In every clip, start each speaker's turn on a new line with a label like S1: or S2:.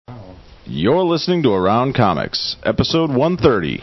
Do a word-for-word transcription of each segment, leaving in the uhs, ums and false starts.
S1: You're listening to Around Comics, episode one thirty.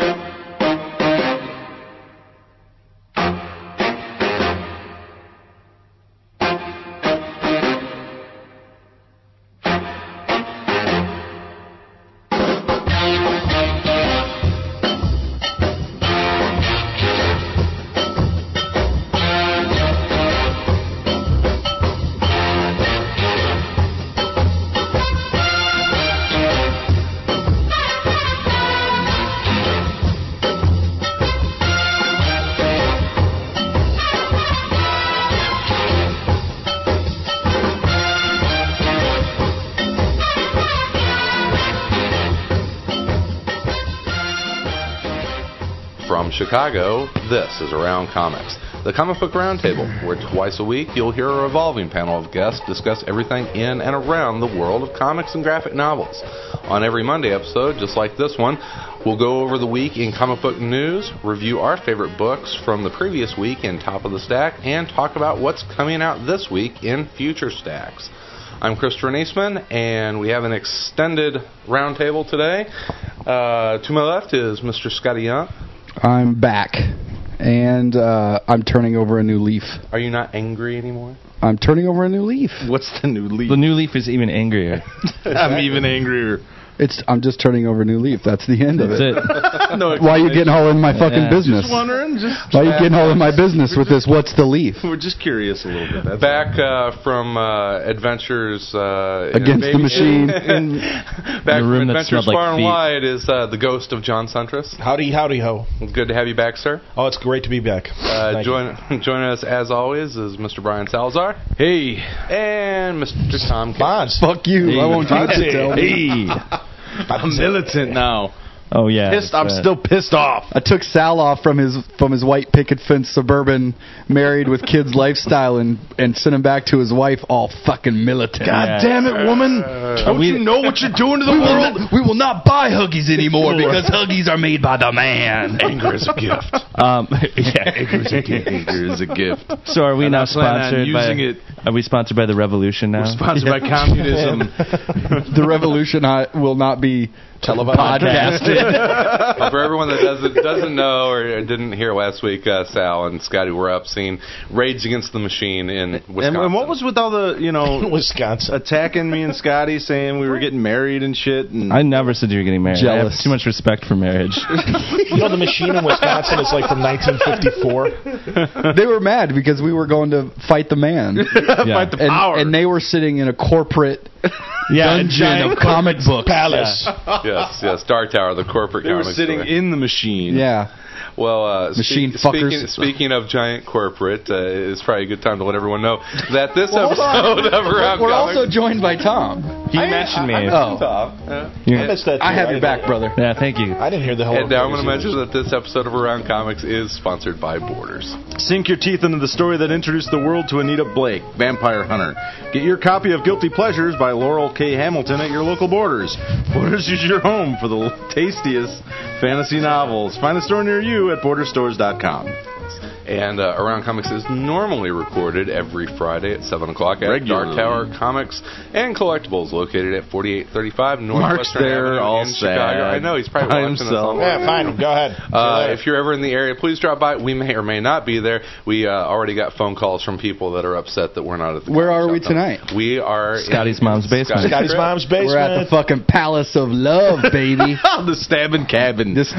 S2: Chicago, this is Around Comics, the comic book roundtable, where twice a week you'll hear a revolving panel of guests discuss everything in and around the world of comics and graphic novels. On every Monday episode, just like this one, we'll go over the week in comic book news, review our favorite books from the previous week in Top of the Stack, and talk about what's coming out this week in Future Stacks. I'm Christopher Niesman, and we have an extended roundtable today. Uh, to my left is Mister Scotty Young.
S3: I'm back, and uh, I'm turning over a new leaf.
S2: Are you not angry anymore?
S3: I'm turning over a new leaf.
S1: What's the new leaf?
S4: The new leaf is even angrier.
S1: I'm even angrier.
S3: It's. I'm just turning over a new leaf. That's the end of
S4: That's
S3: it.
S4: it.
S1: No,
S3: Why are you getting all in my fucking
S4: Yeah.
S3: business?
S1: Just wondering. Just
S3: Why are you getting all in my business with this? What's the leaf?
S1: We're just curious a little bit. That's
S2: Back uh, from uh, Adventures uh,
S3: Against
S2: in,
S3: the Machine.
S2: in, back
S4: The room
S2: from
S4: that
S2: Adventures
S4: smelled like
S2: Far and
S4: feet.
S2: Wide is uh, the ghost of John Suntress.
S5: Howdy, howdy, ho.
S2: Good to have you back, sir.
S5: Oh, it's great to be back.
S2: Uh,
S5: Thank
S2: join joining us as always is Mister Brian Salazar.
S1: Hey.
S2: And Mister Tom Kinsey.
S5: Bonds.
S3: Fuck you.
S1: Hey,
S3: I won't you to tell me.
S1: Hey. I'm militant now.
S4: Oh, yeah.
S1: Pissed. I'm
S4: Uh,
S1: still pissed off.
S3: I took Sal off from his from his white picket fence suburban, married with kids lifestyle, and and sent him back to his wife, all fucking militant.
S1: God
S4: Yeah.
S1: damn it, woman! Don't
S4: we-
S1: you know what you're doing to the
S3: We will,
S1: world?
S3: not, we will not buy Huggies anymore because Huggies are made by the man.
S1: Anger is a gift.
S4: Um, yeah.
S1: Anger is a gift. Anger is a gift.
S4: So are we
S1: And
S4: now
S1: I plan on
S4: sponsored by?
S1: using it.
S4: Are we sponsored by the Revolution now?
S1: Sponsored by communism.
S3: The revolution I, will not be podcasted.
S2: Well, for everyone that doesn't doesn't know or didn't hear last week, uh, Sal and Scotty were up seeing Rage Against the Machine in Wisconsin.
S1: And, and what was with all the, you know,
S5: Wisconsin.
S1: attacking me and Scotty, saying we were getting married and shit? And
S4: I never said you were getting married. I
S3: Jealous.
S4: have too much respect for marriage.
S5: You know, the machine in Wisconsin is like from nineteen fifty-four.
S3: They were mad because we were going to fight the man.
S4: Yeah.
S1: Fight the
S3: and,
S1: power.
S3: and they were sitting in a corporate
S4: Yeah,
S3: dungeon of comic books.
S5: Palace.
S2: Yes, yes, Dark Tower, the corporate
S1: they were
S2: comic
S1: sitting
S2: store.
S1: in the machine.
S3: Yeah.
S2: Well, uh,
S3: Machine
S2: speak,
S3: fuckers.
S2: Speaking, speaking of giant corporate, uh, it's probably a good time to let everyone know that this
S3: Well, hold on.
S2: episode of Around
S3: We're
S2: Comics...
S3: also joined by Tom.
S4: He mentioned me.
S3: Oh.
S4: Yeah.
S5: I missed that, too.
S3: I have your
S5: didn't-
S3: back, brother.
S4: Yeah, thank you.
S5: I didn't hear the whole.
S2: And now I'm going to mention that this episode of Around Comics is sponsored by Borders.
S1: Sink your teeth into the story that introduced the world to Anita Blake, Vampire Hunter. Get your copy of Guilty Pleasures by Laurel K. Hamilton at your local Borders. Borders is your home for the tastiest fantasy novels. Find a store near you at border stores dot com.
S2: And uh, Around Comics is normally recorded every Friday at seven o'clock at
S1: Regularly.
S2: Dark Tower Comics and Collectibles, located at forty-eight thirty-five
S1: Mark's
S2: Northwestern
S1: there,
S2: Avenue
S1: all
S2: in Chicago.
S1: sad
S2: I know, he's probably
S1: by
S2: watching
S1: himself.
S2: us on
S5: Yeah, fine. Go ahead. See you
S2: Uh,
S5: later.
S2: if you're ever in the area, please drop by. We may or may not be there. We uh, already got phone calls from people that are upset that we're not at the
S3: Where
S2: comic
S3: are we
S2: shop.
S3: tonight?
S2: We are
S4: Scotty's
S2: in
S4: mom's basement.
S2: Scotty's
S5: Scotty's
S2: crib.
S5: mom's basement.
S3: We're at the fucking Palace of Love, baby.
S1: The stabbing cabin.
S3: This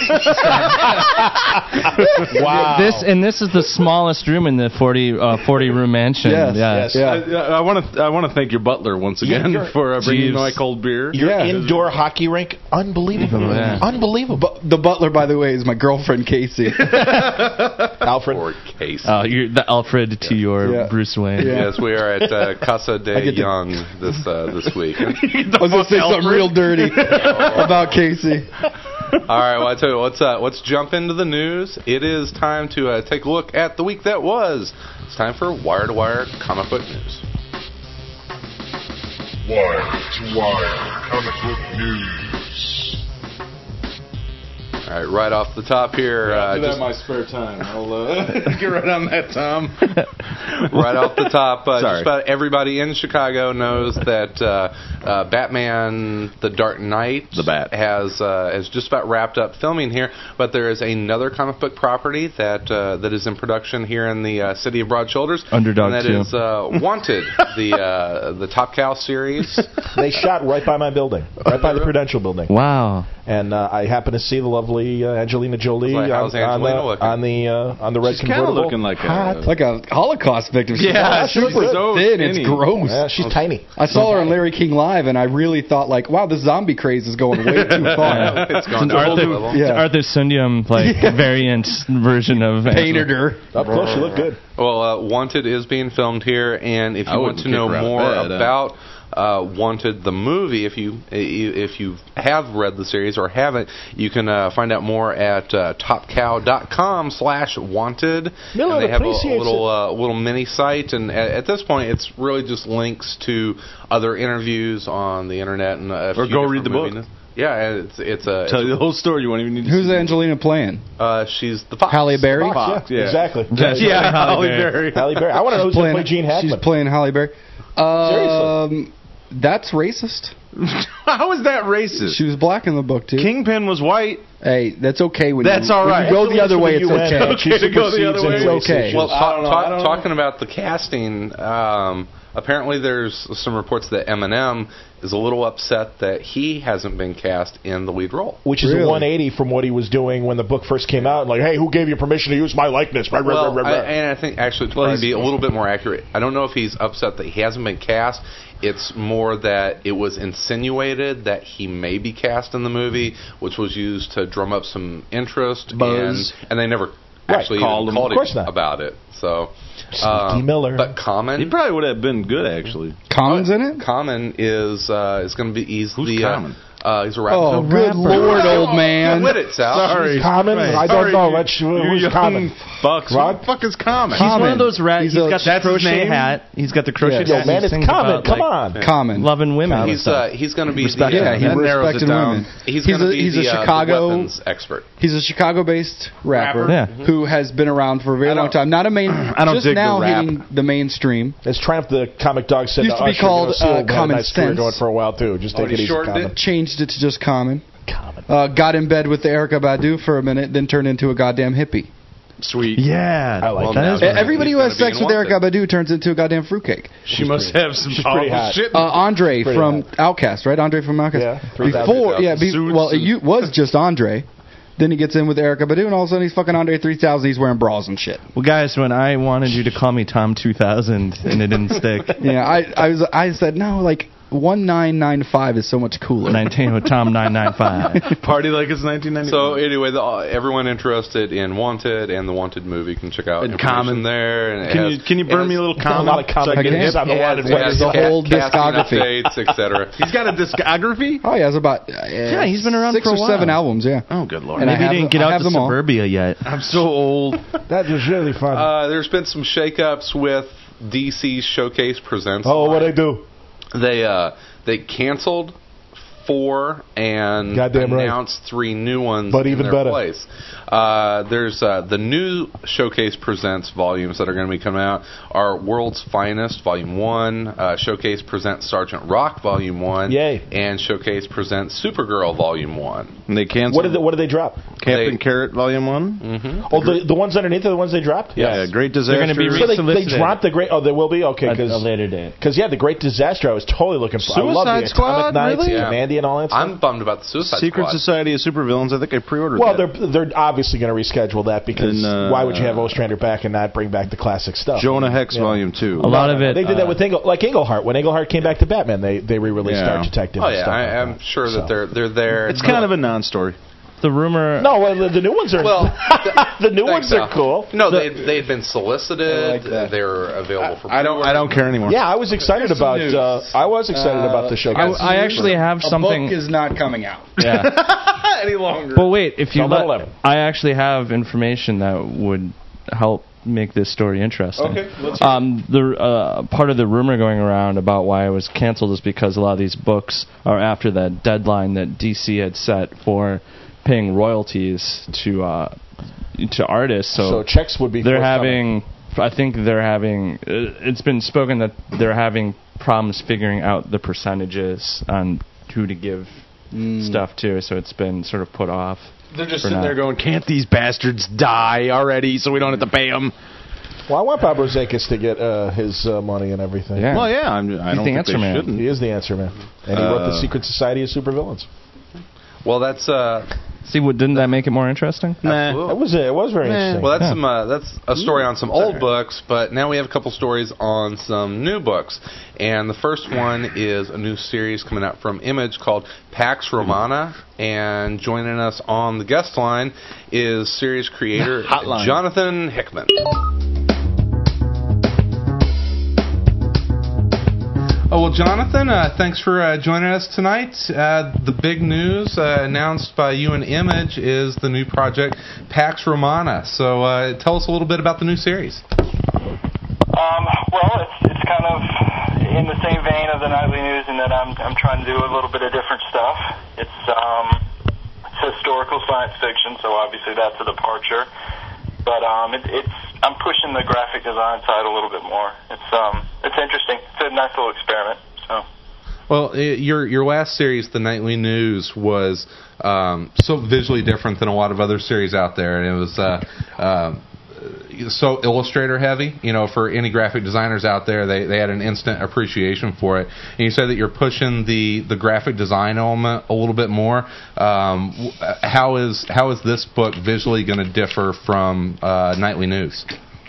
S5: Wow.
S4: This and this is the smallest room in the forty uh, forty room mansion.
S3: Yes,
S4: yeah.
S5: yes.
S3: Yeah.
S1: I want to I want to thank your butler once again
S5: you're-
S1: for uh, bringing
S4: Jeeves.
S1: my cold beer.
S5: Your
S3: Yeah.
S5: indoor hockey rink, unbelievable.
S4: Yeah.
S5: Unbelievable.
S3: Bu- the butler, by the way, is my girlfriend, Casey.
S5: Alfred.
S2: Or case.
S4: Uh, you're the Alfred to your
S3: Yeah.
S4: Bruce Wayne.
S3: Yeah.
S2: Yes, we are at uh, Casa
S3: I
S2: de
S3: get to-
S2: Young this uh, this week.
S3: I was going to say something real dirty about Casey.
S2: All right, well, I tell you, let's uh, let's jump into the news. It is time to uh, take a look at the week that was. It's time for Wire to Wire comic book news.
S6: Wire to Wire Comic Book News.
S2: All right, right off the top here.
S1: I'll
S2: Uh,
S1: do that
S2: just
S1: in my spare time. I'll uh, get right on that, Tom.
S2: right off the top, uh,
S1: Sorry.
S2: just about everybody in Chicago knows that uh, uh, Batman: The Dark Knight
S1: The Bat.
S2: has uh, has just about wrapped up filming here. But there is another comic book property that uh, that is in production here in the uh, city of Broad Shoulders.
S4: Underdog
S2: and that
S4: two.
S2: is uh, Wanted, the uh, the Top Cow series.
S5: They shot right by my building, right by the Prudential building.
S4: Wow.
S5: And uh, I happened to see the lovely uh, Angelina Jolie
S2: Like,
S5: on,
S2: how's Angelina
S5: on,
S2: looking?
S5: the, on the uh, on the red
S1: She's kind of
S5: convertible.
S1: looking like
S5: Hot.
S1: a...
S3: Like a Holocaust victim. She's
S1: Yeah,
S3: she's
S1: she's
S3: so
S1: so
S3: thin.
S1: skinny.
S3: It's gross.
S5: Yeah, she's tiny.
S3: I saw her on Larry King Live, and I really thought, like, wow, this zombie craze is going way too far.
S2: It's gone
S4: It's an
S2: to a whole new
S4: Arthur,
S2: level.
S3: Yeah.
S4: it's an Arthur Sundium like variant version of
S3: Painted her.
S5: Up close, she looked good.
S2: Well, uh, Wanted is being filmed here, and if
S1: I
S2: you want
S1: wouldn't
S2: to
S1: kick
S2: know
S1: her out of
S2: more
S1: bed, uh.
S2: about uh, Wanted the movie, if you if you have read the series or haven't, you can uh, find out more at uh, topcow dot com slash wanted.
S5: Miller
S2: And they have a, a
S5: appreciates
S2: little uh, little mini site, and at, at this point, it's really just links to other interviews on the internet and a
S1: Or
S2: few
S1: go
S2: different
S1: read the book.
S2: movie- Yeah, it's it's a
S1: Tell
S2: it's
S1: you the whole story. You won't even need to
S3: Who's
S1: see
S3: Angelina playing?
S2: uh, she's the Fox.
S3: Halle Berry?
S1: Fox,
S5: Yeah,
S1: yeah.
S5: exactly.
S1: Yeah, Halle
S4: Berry.
S1: Berry.
S5: Halle Berry. I want to know who's going to play Gene Hackman.
S3: She's playing Halle Berry. Um, that's racist.
S1: How is that racist?
S3: She was black in the book, too.
S1: Kingpin was white.
S3: Hey, that's okay. When
S1: That's
S3: you,
S1: all
S3: when
S1: right.
S3: you go the other way, it's
S5: U N.
S3: okay.
S5: She
S1: Okay to go the other
S5: supersedes
S1: way.
S5: any
S3: It's okay.
S5: race
S2: Well,
S5: issues.
S1: I
S2: ta-
S1: don't know,
S2: ta-
S1: I don't know.
S2: talking about the casting, um, apparently there's some reports that Eminem is a little upset that he hasn't been cast in the lead role.
S5: Which is
S3: Really?
S5: a one eighty from what he was doing when the book first came out. Like, hey, who gave you permission to use my likeness? Rah, rah,
S2: Well,
S5: rah, rah,
S2: I,
S5: rah.
S2: and I think actually to
S1: Well,
S2: probably
S1: he's-
S2: be a little bit more accurate, I don't know if he's upset that he hasn't been cast. It's more that it was insinuated that he may be cast in the movie, which was used to drum up some interest,
S1: Buzz.
S2: and and they never
S5: Right,
S2: actually
S1: called
S2: even
S1: him.
S2: called
S5: Of course
S2: him
S5: not.
S2: about it. So,
S5: Sneaky
S2: um,
S5: Miller.
S2: But Common,
S1: He probably would have been good, actually.
S3: Common's in it?
S2: Common is uh, is going to be he's
S1: Who's
S2: the uh,
S1: Common?
S2: Uh, he's a rapper.
S3: Oh, good lord, old man.
S2: Quit it, Sal.
S1: Sorry.
S5: Common? I don't
S1: Sorry,
S5: know.
S1: you-
S5: Let's,
S1: you
S5: who's
S1: young
S5: Common?
S1: Bucks.
S5: What?
S1: What the fuck is Common?
S4: He's one
S3: Common.
S4: of those rat.
S3: He's
S4: he's
S3: a-
S4: got the
S1: that's his
S4: crochet
S1: name?
S4: hat. He's got the crochet
S3: Yeah.
S4: hat.
S5: Yo, man,
S4: and he
S5: it's
S4: sings
S5: Common.
S4: about,
S5: Come
S4: like,
S5: on.
S3: Common.
S4: loving women. and
S2: He's
S4: stuff.
S2: uh, he's going to be
S4: Respect
S2: the,
S3: Yeah,
S2: uh,
S3: he
S1: That narrows
S3: respected
S1: it down.
S3: women.
S2: he's,
S3: He's
S2: going
S3: a
S2: to be
S3: he's
S2: the,
S3: a
S2: uh, the
S3: Chicago
S2: weapons expert.
S3: he's a Chicago-based rapper,
S4: Yeah.
S3: who has been around for a very
S1: I
S3: long
S1: don't-
S3: time. Not a main.
S1: I don't
S3: just
S1: dig the
S3: now
S1: rap.
S3: hitting the mainstream.
S5: As Triumph the Comic Dog said
S3: Used to be
S5: Usher,
S3: called,
S5: you know, Seal
S3: uh,
S5: had a
S3: Common
S5: nice career
S3: Sense.
S5: going for a while, too. Just
S2: Oh,
S5: take
S2: he
S5: it easy,
S2: shortened
S5: Common.
S2: it?
S3: Changed it to just Common.
S5: Common.
S3: Uh, got in bed with the Erykah Badu for a minute, then turned into a goddamn hippie.
S1: Sweet.
S4: Yeah,
S5: I like
S2: Well,
S5: that.
S2: now
S4: is
S2: he's
S4: right.
S3: Everybody who
S2: gonna
S3: has
S2: be
S3: sex
S2: in
S3: with
S2: Wanted.
S3: Erykah Badu turns into a goddamn fruitcake.
S1: She must have some
S5: pretty
S1: powerful
S5: hot.
S1: shit.
S3: Uh, Andre
S5: Pretty
S3: from
S5: hot.
S3: Outkast, right? Andre from Outkast.
S5: Yeah, three thousand
S3: Before, yeah, be,
S1: suits
S3: well, it
S1: and-
S3: u- was just Andre. Then he gets in with Erykah Badu, and all of a sudden he's fucking Andre three thousand. He's wearing bras and shit.
S4: Well, guys, when I wanted you to call me Tom two thousand and it didn't stick,
S3: Yeah, I, I was, I said no, like one nine nine five is so much cooler.
S4: nineteen with Tom nine nine five.
S1: Party like it's nineteen ninety-five.
S2: So anyway, the, uh, everyone interested in Wanted and the Wanted movie can check out
S1: And
S2: information
S1: Common.
S2: there. And it
S1: Can
S2: has-
S1: you can you burn
S2: it
S1: me a
S2: has-
S1: little
S5: A
S1: Common?
S5: lot of comic
S3: I can.
S5: news on the
S2: it has-
S5: wanted
S2: it has
S3: There's a
S2: ca-
S3: whole
S2: casting
S3: discography.
S2: updates, et cetera.
S1: He's got a discography.
S3: Oh yeah, it's about uh,
S4: Yeah, he's been around
S3: six
S4: for a
S3: or seven
S4: while.
S3: albums. Yeah,
S1: Oh, good lord.
S3: And I
S4: Maybe
S3: have
S4: he didn't
S3: them-
S4: get
S3: I
S4: out
S3: have
S4: to
S3: them all.
S4: suburbia yet.
S1: I'm so old.
S5: That was really fun.
S2: Uh, there's been some shakeups with D C's Showcase Presents.
S5: oh, what I do?
S2: They uh, they canceled four and
S5: Goddamn right.
S2: announced three new ones
S5: But
S2: in
S5: even
S2: their
S5: better.
S2: place. Uh, there's uh, the new Showcase Presents volumes that are going to be coming out are World's Finest Volume One, uh, Showcase Presents Sergeant Rock Volume One,
S5: Yay.
S2: and Showcase Presents Supergirl Volume One.
S1: And they canceled
S5: What did they, what did they drop?
S1: Captain
S2: they-
S1: Carrot Volume One.
S2: Mm-hmm.
S5: Oh, the, the ones underneath are the ones they dropped?
S1: Yeah, Great Disaster.
S4: They're gonna be
S5: So they, they
S4: Solicited.
S5: dropped the great. Oh, they will be okay
S4: At a
S5: because
S4: later date.
S5: yeah, the Great Disaster. I was totally looking for. I love the
S1: Suicide Squad,
S5: Atomic Knights,
S1: really?
S5: and Mandy, and all that stuff.
S2: I'm bummed about the Suicide
S1: Secret
S2: Squad.
S1: Society of Supervillains. I think I pre-ordered
S5: well,
S1: that.
S5: they're they're obviously going to reschedule that because
S1: And, uh,
S5: why would you have Ostrander back and not bring back the classic stuff?
S1: Jonah Hex
S5: Yeah.
S1: Volume Two.
S4: A lot of it.
S5: They did that
S4: uh,
S5: with Engel, like Englehart. When Englehart came back to Batman, they they re-released
S1: Yeah.
S5: Dark Detective.
S2: Oh
S5: and
S2: yeah,
S5: stuff
S2: I,
S5: like
S2: I'm
S5: that.
S2: sure that
S5: So.
S2: they're they're there.
S1: It's kind of a non-story.
S4: the rumor.
S5: No, well, the, the new ones are
S2: Well,
S5: the new
S2: Thanks,
S5: ones are
S2: Al.
S5: cool.
S2: No, they they had been solicited.
S3: I like that.
S2: They're available for.
S1: I don't. I don't care anymore.
S5: Yeah, I was excited
S3: Here's some
S5: about.
S3: news.
S5: Uh, I was excited about the show.
S4: I, I actually have
S3: a
S4: something.
S3: book is not coming out.
S4: yeah.
S1: any longer.
S4: But wait, if you
S5: Tell
S4: let,
S5: that eleven.
S4: I actually have information that would help make this story interesting.
S1: Okay, let's hear
S4: um, the uh, part of the rumor going around about why it was canceled is because a lot of these books are after that deadline that D C had set for paying royalties to uh, to artists. So,
S5: So checks would be
S4: they're
S5: forthcoming.
S4: having. I think they're having. It's been spoken that they're having problems figuring out the percentages on who to give
S3: Mm.
S4: stuff to. So it's been sort of put off.
S1: They're just
S4: for
S1: sitting
S4: now.
S1: there going, can't these bastards die already so we don't have to pay them?
S5: Well, I want Bob Rozakis to get uh, his uh, money and everything.
S4: Yeah.
S1: Well, yeah, I'm, I
S4: He's
S1: don't
S4: the
S1: think
S4: answer
S1: they
S4: man.
S1: shouldn't.
S5: He is the answer man. And he wrote The
S1: Uh,
S5: Secret Society of Supervillains.
S2: Well, that's uh,
S4: See, what, didn't that make it more interesting?
S1: Nah.
S5: That was it. It was very interesting.
S2: well, that's
S4: Yeah.
S2: some uh, that's a story on some old books, but now we have a couple stories on some new books. And the first one is a new series coming out from Image called Pax Romana. And joining us on the guest line is series creator
S1: Hotline.
S2: Jonathan Hickman. Oh, well, Jonathan, uh, thanks for uh, joining us tonight. Uh, the big news uh, announced by you and Image is the new project, Pax Romana. So uh, tell us a little bit about the new series.
S6: Um, well, it's it's kind of in the same vein of the Nightly News in that I'm I'm trying to do a little bit of different stuff. It's um, it's historical science fiction, so obviously that's a departure. But um, it, it's I'm pushing the graphic design side a little bit more. It's um, it's interesting. It's a nice little experiment. So.
S2: Well, it, your your last series, The Nightly News, was um, so visually different than a lot of other series out there, and it was uh, uh, so illustrator heavy. You know, for any graphic designers out there, they, they had an instant appreciation for it. And you said that you're pushing the, the graphic design element a little bit more. Um, how is how is this book visually going to differ from uh, Nightly News?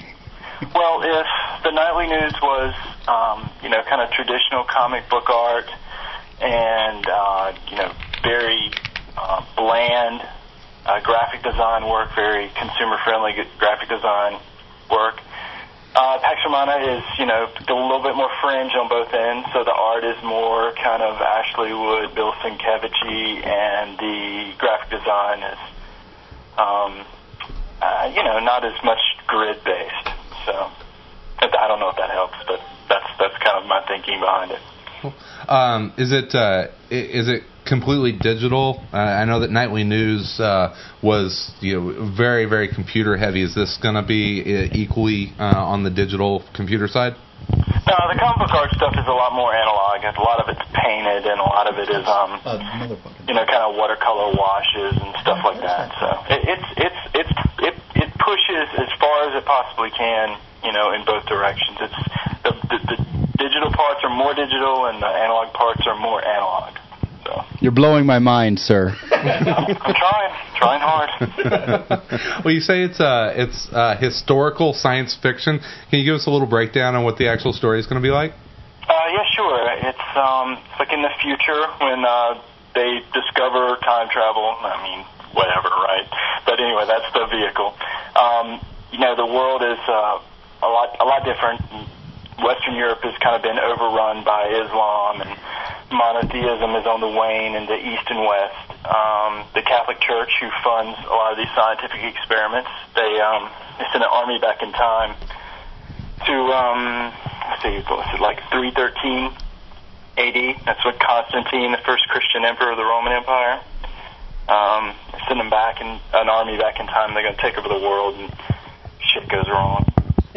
S6: Well, if the Nightly News was, um, you know, kind of traditional comic book art and, uh, you know, very uh, bland uh, graphic design work, very consumer-friendly graphic design work, uh, Pax Romana is, you know, a little bit more fringe on both ends, so the art is more kind of Ashley Wood, Bill Sienkiewicz, and the graphic design is, um, uh, you know, not as much grid-based. So I don't know if that helps, but that's that's kind of my thinking behind it.
S2: Um, is it uh, is it completely digital? Uh, I know that Nightly News uh, was you know very very computer heavy. Is this going to be uh, equally uh, on the digital computer side?
S6: No, the comic book art stuff is a lot more analog. A lot of it's painted, and a lot of it is um, you know kind of watercolor washes and stuff like that. So it, it's it's it's it it pushes as far as it possibly can, you know, in both directions. It's the, the, the digital parts are more digital, and the analog parts are more analog. So
S3: You're blowing my mind, sir.
S6: I'm trying, trying hard.
S2: Well, you say it's uh, it's uh, historical science fiction. Can you give us a little breakdown on what the actual story is going to be like?
S6: Uh, yeah, sure. It's um, it's like in the future when uh, they discover time travel. I mean, whatever, right? But anyway, that's the vehicle. Um, you know, the world is uh, a lot a lot different. Western Europe has kind of been overrun by Islam, and monotheism is on the wane in the East and West. Um, the Catholic Church, who funds a lot of these scientific experiments, they um, they sent an army back in time to um, let's see, what was it, like three thirteen A D. That's when Constantine, the first Christian emperor of the Roman Empire, um, they send them back in an army back in time. They're going to take over the world, and shit goes wrong.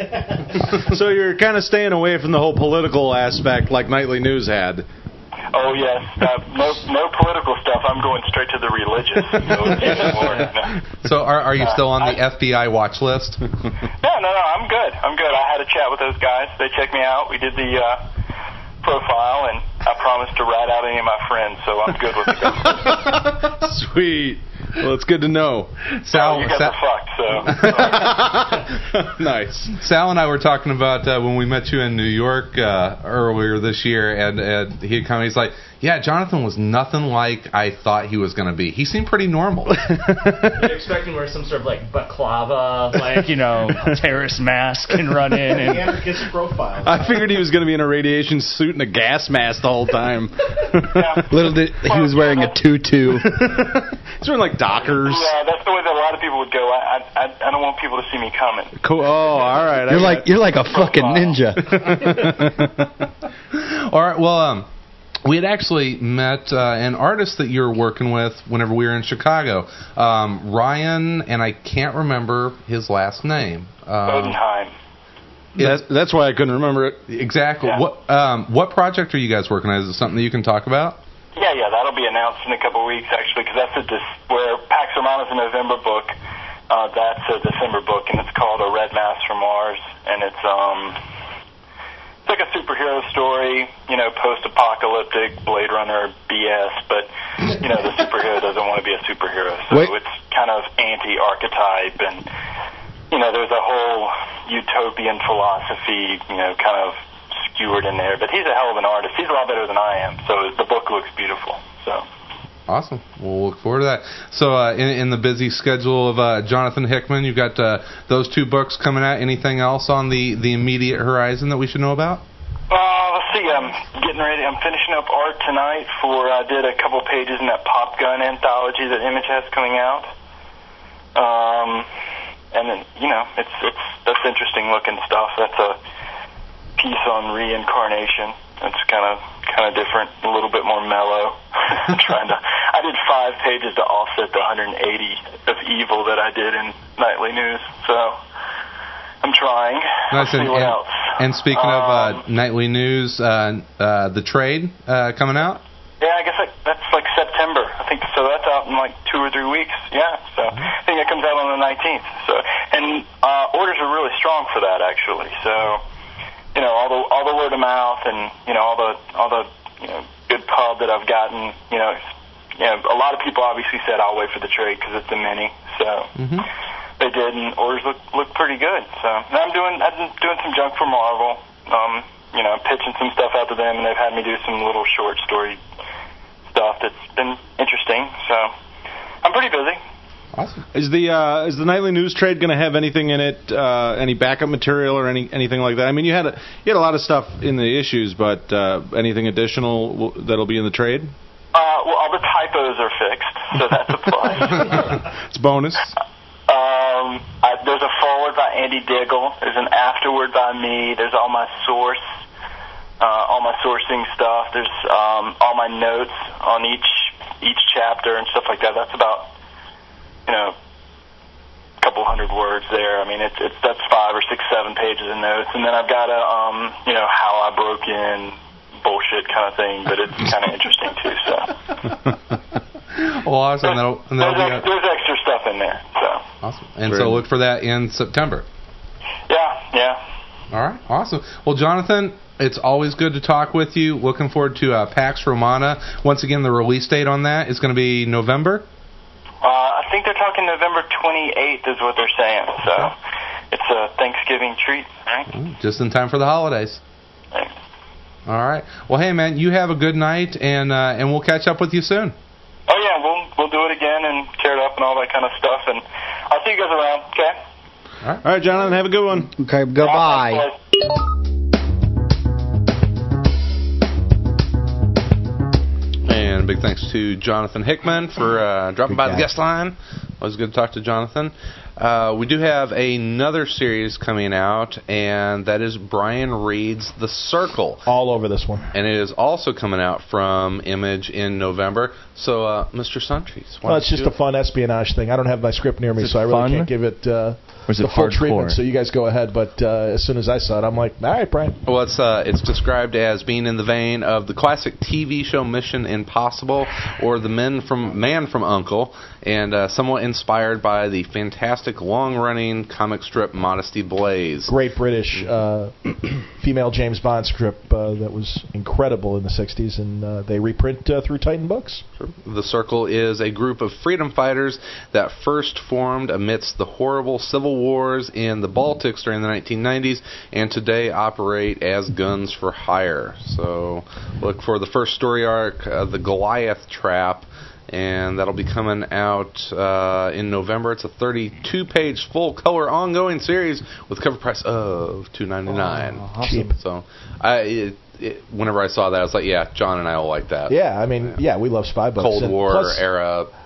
S1: So you're kind of staying away from the whole political aspect like Nightly News had.
S6: Oh yes, uh, no no political stuff. I'm going straight to the religious. So it's even more, no.
S2: So, are are you
S6: Uh,
S2: still on the
S6: I-
S2: F B I watch list?
S6: No, no, no. I'm good. I'm good. I had a chat with those guys. They checked me out. We did the uh, profile, and I promised to rat out any of my friends. So I'm good with the guys.
S1: Sweet. Well, it's good to know.
S2: Sal,
S6: Oh, you guys
S2: Sal,
S6: are fucked. So
S1: Nice.
S2: Sal and I were talking about uh, when we met you in New York uh, earlier this year, and, and he come. He's like, "Yeah, Jonathan was nothing like I thought he was going to be. He seemed pretty normal."
S4: You're expecting to wear some sort of like baklava, like, you know, terrorist mask and run in and
S5: Anarchist profile.
S1: I figured he was going to be in a radiation suit and a gas mask the whole time.
S6: yeah.
S3: Little did he was wearing a tutu.
S1: He's wearing like Dockers.
S6: Yeah, that's the way that a lot of people would go. I, I, I don't want people to see me coming.
S1: Cool. Oh, all right. I
S3: You're
S1: got
S3: like you're like a fucking ninja.
S2: All right. Well, um, we had actually met uh, an artist that you were working with whenever we were in Chicago, um, Ryan, and I can't remember his last name. Um,
S6: Bodenheim.
S1: That's, that's why I couldn't remember it.
S2: Exactly.
S6: Yeah.
S2: What um, what project are you guys working on? Is it something that you can talk about?
S6: Yeah, yeah, that'll be announced in a couple of weeks, actually, because that's a dis- where Pax Romana is a November book. Uh, that's a December book, and it's called A Red Mass from Mars, and it's um, it's like a superhero story, you know, post-apocalyptic Blade Runner B S, but you know, the superhero doesn't want to be a superhero, so
S3: Wait.
S6: it's kind of anti-archetype, and you know, there's a whole utopian philosophy, you know, kind of skewered in there. But he's a hell of an artist. He's a lot better than I am, so the book looks beautiful. So.
S2: Awesome. We'll look forward to that. So uh, in, in the busy schedule of uh, Jonathan Hickman, you've got uh, those two books coming out. Anything else on the, the immediate horizon that we should know about?
S6: Uh, let's see. I'm getting ready. I'm finishing up art tonight for. I did a couple pages in that Pop Gun anthology that Image has coming out. Um, and then you know, it's it's that's interesting looking stuff. That's a piece on reincarnation. It's kind of kind of different, a little bit more mellow. Trying to. I did five pages to offset the one hundred eighty of evil that I did in Nightly News. So I'm trying.
S2: Nice.
S6: I'll see
S2: And,
S6: what
S2: and,
S6: else.
S2: and speaking
S6: um,
S2: of uh, Nightly News, uh, uh, the trade uh, coming out.
S6: Yeah, I guess like, that's like September. I think so. That's out in like two or three weeks. Yeah, so I think it comes out on the nineteenth. So and uh, orders are really strong for that actually. So you know all the all the word of mouth and you know all the all the you know good pub that I've gotten. You know, you know a lot of people obviously said I'll wait for the trade because it's a mini. So
S2: Mm-hmm.
S6: they did, and orders look look pretty good. So now I'm doing I'm doing some junk for Marvel. Um, you know, pitching some stuff out to them, and they've had me do some little short story stuff that's been interesting. So I'm pretty busy.
S2: Awesome.
S1: Is the uh, is the Nightly News trade going to have anything in it, uh, any backup material or any anything like that? I mean, you had a, you had a lot of stuff in the issues, but uh, anything additional w- that'll be in the trade?
S6: Uh, well, all the typos are fixed, so that's a plus.
S1: It's bonus.
S6: Um, I, there's a forward by Andy Diggle. There's an afterward by me. There's all my source, uh, all my sourcing stuff. There's um, all my notes on each each chapter and stuff like that. That's about, you know, a couple hundred words there. I mean, it's it's that's five or six, seven pages of notes, and then I've got a um, you know, how I broke in bullshit kind of thing, but it's kind of interesting too. So.
S2: Well, awesome. That'll, and that'll
S6: there's,
S2: be
S6: ex-
S2: a,
S6: there's extra stuff in there. So.
S2: awesome. And
S1: Very
S2: so
S1: nice.
S2: look for that in September.
S6: Yeah, yeah.
S2: All right, awesome. Well, Jonathan, it's always good to talk with you. Looking forward to uh, Pax Romana. Once again, the release date on that is going to be November.
S6: Uh, I think they're talking November twenty-eighth is what they're saying. So it's a Thanksgiving treat, right?
S2: Just in time for the holidays.
S6: Thanks.
S2: All right. Well, hey, man, you have a good night, and uh, and we'll catch up with you soon.
S6: Oh yeah, we'll we'll do it again and tear it up and all that kind of stuff. And I'll see you guys around. Okay.
S1: All right, Jonathan, have a good one.
S3: Okay, goodbye.
S6: Bye, boys.
S2: And big thanks to Jonathan Hickman for uh, dropping
S3: Good
S2: by
S3: guy.
S2: the guest line. Always good to talk to Jonathan. Uh, we do have another series coming out, and that is Brian Reed's The Circle.
S5: All over this one.
S2: And it is also coming out from Image in November. So, uh, Mister Suntrees, why
S5: Well, it's
S2: don't
S5: just
S2: you-
S5: a fun espionage thing. I don't have my script near me,
S4: Is it
S5: so I really
S4: fun?
S5: can't give it uh,
S4: Or is
S5: the
S4: it
S5: full
S4: hardcore?
S5: treatment. So you guys go ahead. But uh, as soon as I saw it, I'm like, all right, Brian.
S2: Well, it's uh, it's described as being in the vein of the classic T V show Mission Impossible or The Men from Man from U N C L E, and uh, somewhat inspired by the fantastic long-running comic strip Modesty Blaze.
S5: Great British uh, female James Bond strip uh, that was incredible in the sixties, and uh, they reprint uh, through Titan Books.
S2: The Circle is a group of freedom fighters that first formed amidst the horrible civil wars in the Baltics during the nineteen nineties and today operate as guns for hire. So look for the first story arc, uh, The Goliath Trap, and that'll be coming out uh, in November. It's a thirty-two page full-color ongoing series with cover price of two ninety-nine.
S5: Oh, awesome.
S2: So I, it, it, whenever I saw that, I was like, yeah, John and I will like that.
S5: Yeah, I mean, yeah, we love spy books.
S2: Cold
S5: And
S2: War
S5: plus,
S2: era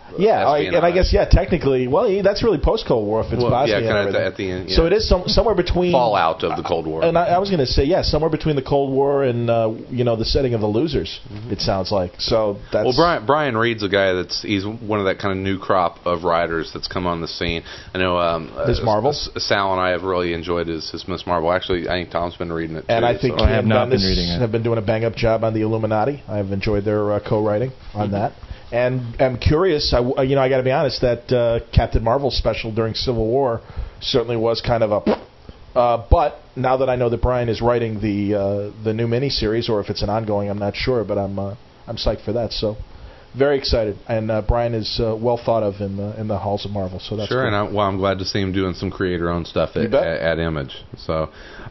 S5: Yeah, I,
S2: espionage.
S5: and I guess yeah, technically, well, yeah, that's really post-Cold War if it's
S2: Well,
S5: Bosnia.
S2: yeah, kind
S5: and
S2: of
S5: everything.
S2: at the end. Yeah.
S5: So it is some, somewhere between
S2: fallout of the Cold War.
S5: And I, I was going to say, yeah, somewhere between the Cold War and uh, you know the setting of The Losers.
S2: Mm-hmm.
S5: It sounds like. So that's
S2: Well, Brian Brian Reed's a guy that's he's one of that kind of new crop of writers that's come on the scene. I know um,
S5: Miz
S2: uh,
S5: Marvel?
S2: S- Sal and I have really enjoyed his, his Miz Marvel. Actually, I think Tom's been reading it too.
S5: And I think
S2: so.
S4: I have
S5: Ian
S4: not been
S5: Bendis
S4: reading it.
S5: have been doing a bang-up job on the Illuminati. I've enjoyed their uh, co-writing on that. And I'm curious, I, w- you know, I got to be honest, that uh, Captain Marvel special during Civil War certainly was kind of a... Uh, but now that I know that Brian is writing the uh, the new miniseries, or if it's an ongoing, I'm not sure, but I'm uh, I'm psyched for that. So very excited. And uh, Brian is uh, well thought of in the, in the halls of Marvel. So that's
S2: Sure,
S5: cool.
S2: and I, well, I'm glad to see him doing some creator-owned stuff
S5: You
S2: at,
S5: bet.
S2: at, at Image. So,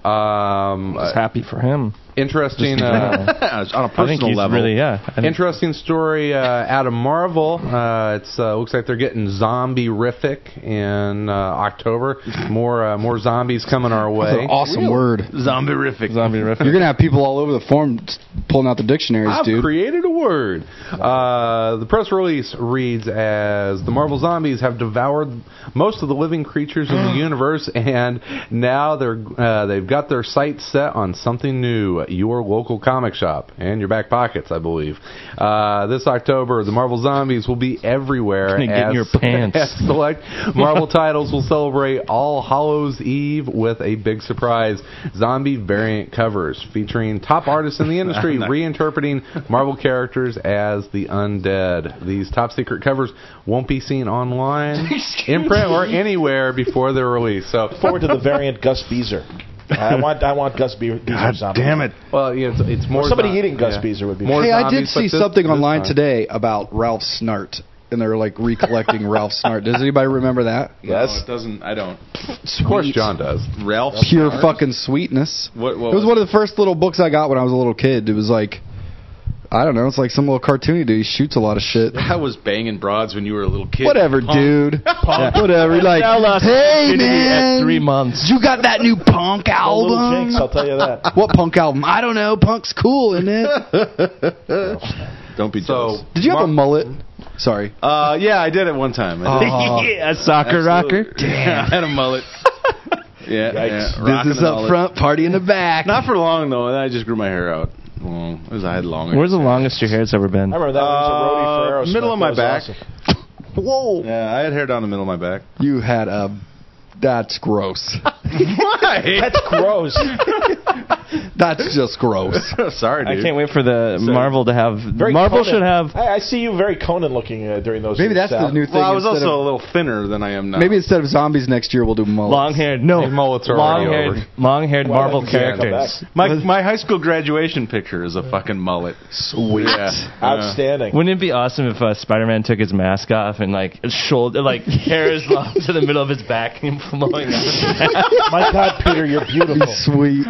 S2: um,
S4: I was
S2: uh,
S4: happy for him.
S2: interesting.
S4: Just in
S2: Uh,
S4: general.
S1: on a
S4: I think
S1: personal
S4: he's
S1: level.
S4: really, yeah. I think-
S2: Interesting story uh, out of Marvel. Uh, it's uh, looks like they're getting zombie-rific in uh, October. More uh, more zombies coming our
S3: That's
S2: way.
S3: an awesome word.
S1: Zombie-rific.
S4: Zombie
S3: You're going to have people all over the forum pulling out the dictionaries,
S2: I've
S3: dude.
S2: created a word. Uh, the press release reads as the Marvel zombies have devoured most of the living creatures in the universe, and now they're uh, they've got their sights set on something new at your local comic shop and your back pockets, I believe. Uh, this October, the Marvel zombies will be everywhere.
S4: Gonna get in
S2: as-
S4: your pants.
S2: as select Marvel titles will celebrate All Hallows Eve with a big surprise: zombie variant covers featuring top artists in the industry reinterpreting Marvel characters as the undead. These top secret covers won't be seen online, in print, or anywhere before their release. So,
S5: forward to the variant Gus Beezer. I want I want Gus Be- Beezer
S1: God
S5: zombie.
S1: damn it.
S2: well, yeah, it's, it's more
S5: Or somebody
S2: zo-
S5: eating Gus
S2: yeah.
S5: Beezer would be
S2: More
S3: Hey, I did
S2: zombies, but
S3: see
S2: this-
S3: something
S2: this
S3: online
S2: time.
S3: today about Ralph Snart, and they're like recollecting Ralph Snart. Does anybody remember that?
S5: Yes.
S1: No, it doesn't. I don't.
S2: Of course, John does.
S1: Ralph.
S3: Pure
S1: Snart?
S3: fucking sweetness.
S1: What, what
S3: It was one of the first little books I got when I was a little kid. It was like, I don't know, it's like some little cartoony dude. He shoots a lot of shit.
S1: I was banging broads when you were a little kid.
S3: Whatever,
S1: Punk.
S3: dude. Yeah, whatever. You're like,
S4: Now lost
S3: hey,
S4: virginity
S3: man.
S4: at three months.
S3: You got that new punk
S5: A little
S3: album?
S5: jinx, I'll tell you that.
S3: What punk album? I don't know. Punk's cool, isn't it?
S1: Don't be
S2: So,
S1: jealous.
S3: Did you have a mullet? Sorry.
S1: Uh, yeah, I did it one time. I did.
S3: Oh.
S4: yeah, a soccer
S1: Absolutely.
S4: rocker.
S1: Yeah, I had a mullet. yeah,
S5: Yikes.
S1: yeah. rocking
S3: Business
S1: the
S3: up
S1: mullet.
S3: front, party in the back.
S1: Not for long though. And then I just grew my hair out. Well, it was I had long.
S4: Where's the longest your hair's ever been?
S5: I remember that when he was a roadie for
S1: Uh,
S5: Aerosmith.
S1: middle of
S5: That
S1: my
S5: was
S1: back.
S5: awesome.
S3: Whoa.
S1: Yeah, I had hair down the middle of my back.
S3: You had a... That's gross.
S1: Why?
S5: That's gross.
S3: That's just gross.
S1: Sorry, dude.
S4: I can't wait for the
S1: So-
S4: Marvel to have.
S5: Very
S4: Marvel
S5: Conan.
S4: should have.
S5: I, I see you very Conan looking uh, during those.
S3: Maybe
S5: years,
S3: that's
S5: Sal.
S3: the new thing.
S1: Well, I was
S3: instead
S1: also
S3: of-
S1: a little thinner than I am now.
S3: Maybe instead of zombies next year, we'll do mullets.
S4: Long-haired, no,
S2: Hey, mullets are already
S4: long-haired,
S2: over.
S4: long-haired
S5: Well,
S4: Marvel
S5: yeah, come
S4: characters.
S5: back.
S1: my my high school graduation picture is a fucking mullet.
S3: Sweet.
S1: Yeah.
S5: Outstanding.
S4: Wouldn't it be awesome if uh, Spider-Man took his mask off and like his shoulder, like hair is long to the middle of his back and flowing out?
S5: My God, Peter, you're beautiful.
S3: Sweet.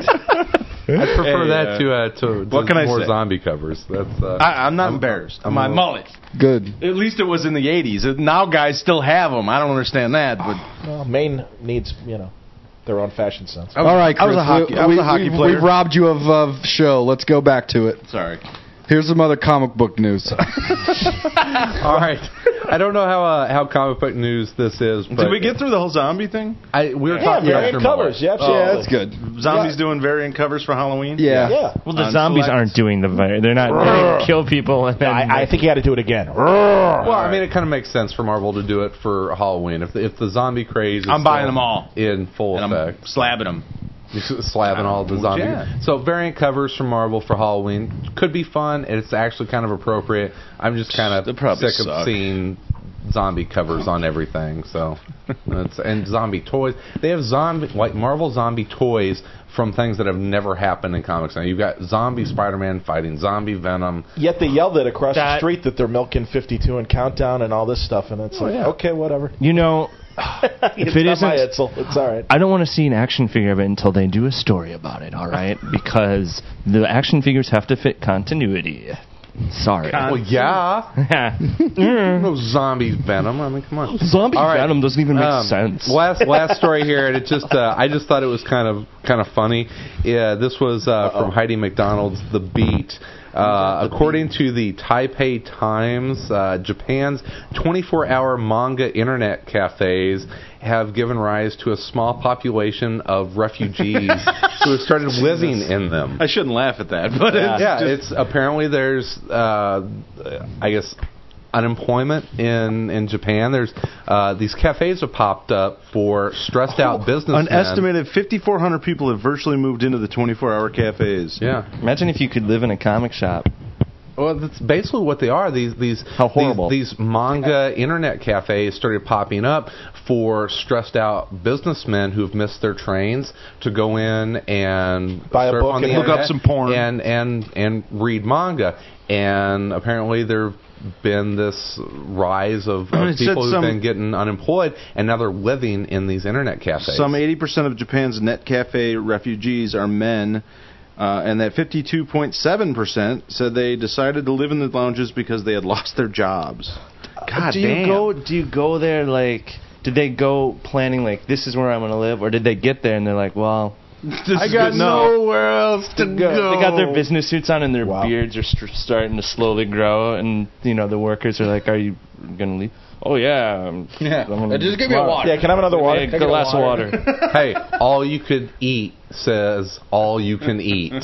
S2: I prefer
S1: Hey,
S2: that
S1: uh,
S2: to uh, to, to
S1: what can I
S2: more
S1: say?
S2: zombie covers. That's uh,
S1: I, I'm not embarrassed.
S2: I'm
S1: my
S2: a-
S1: mullet.
S3: Good.
S1: At least it was in the eighties. Now guys still have them. I don't understand that. But
S5: Well, Maine needs, you know, their own fashion sense.
S1: I was,
S3: All right, Chris.
S1: I was a hockey.
S3: we,
S1: I was
S3: we-
S1: a hockey
S3: we-
S1: player.
S3: We've robbed you of of show. Let's go back to it.
S1: Sorry.
S3: Here's some other comic book news.
S2: all right. I don't know how uh, how comic book news this is. But
S1: Did we get through the whole zombie thing?
S2: I, we were
S5: Yeah,
S2: talking
S5: variant
S2: about
S5: covers. Yeah, absolutely.
S3: yeah, that's good.
S1: Zombies doing variant covers for Halloween?
S3: Yeah.
S5: Yeah.
S4: Well, the
S1: On
S4: zombies
S1: select-
S4: aren't doing the vi- they're not they don't kill people. And then
S5: I, I think he had to do it again.
S2: Well, I mean, it kind of makes sense for Marvel to do it for Halloween. If the, if the zombie craze is
S1: I'm buying
S2: still
S1: them all.
S2: in full
S1: And I'm
S2: effect,
S1: slabbing them.
S2: slabbing all the zombies.
S1: Yeah.
S2: So variant covers from Marvel for Halloween could be fun. And it's actually kind of appropriate. I'm just kind
S1: They
S2: of
S1: probably
S2: sick of
S1: suck.
S2: seeing zombie covers on everything. So it's, and zombie toys. They have zombie like Marvel zombie toys from things that have never happened in comics. Now you've got zombie Spider-Man fighting zombie Venom.
S5: Yet they yelled it across the
S4: That-
S5: street that they're milking fifty-two and Countdown and all this stuff, and it's like,
S2: yeah.
S5: okay, whatever.
S4: you know,
S5: it's
S4: it
S5: not my
S4: isn't-
S5: Itzel. It's all right.
S4: I don't want to see an action figure of it until they do a story about it. All right, because the action figures have to fit continuity. Sorry.
S2: Well, yeah, no zombie Venom. I mean, come on.
S4: Zombie
S2: All right.
S4: Venom doesn't even make
S2: Um,
S4: sense.
S2: Last last story here, and it just uh, I just thought it was kind of kind of funny. Yeah, this was uh, from Heidi McDonald's The Beat. Uh, according to the Taipei Times, uh, Japan's twenty-four hour manga internet cafes have given rise to a small population of refugees who have started living in them.
S1: I shouldn't laugh at that, but
S2: Yeah,
S1: it's
S2: yeah
S1: just,
S2: it's apparently there's, uh, I guess, unemployment in in Japan. There's uh, these cafes have popped up for stressed out businessmen.
S1: an estimated fifty-four hundred people have virtually moved into the twenty-four hour cafes.
S2: Yeah.
S4: Imagine if you could live in a comic shop.
S2: Well, that's basically what they are. These these
S4: How horrible.
S2: These, these manga internet cafes started popping up for stressed out businessmen who've missed their trains to go in and
S5: Buy a
S2: surf
S5: book
S2: on the
S5: and look
S2: internet
S1: up some porn.
S2: and and and read manga. And apparently there've been this rise of, of
S1: It said
S2: people who've
S1: some-
S2: been getting unemployed, and now they're living in these internet cafes.
S1: Some eighty percent of Japan's net cafe refugees are men, uh, and that fifty-two point seven percent said they decided to live in the lounges because they had lost their jobs. God
S4: do
S1: damn.
S4: you go? Do you go there like? Did they go planning like this is where I'm going to live, or did they get there and they're like, well,
S1: This
S5: I
S1: is
S5: got
S1: good. No.
S5: nowhere else to go.
S4: they got their business suits on and their
S5: Wow.
S4: beards are st- starting to slowly grow, and you know the workers are like, are you going to leave? Oh yeah, I'm,
S3: Yeah.
S4: I'm gonna,
S3: Just give me a water.
S5: Yeah, can I have another water?
S4: Hey, a glass of water.
S2: Hey, all you could eat says all you can eat.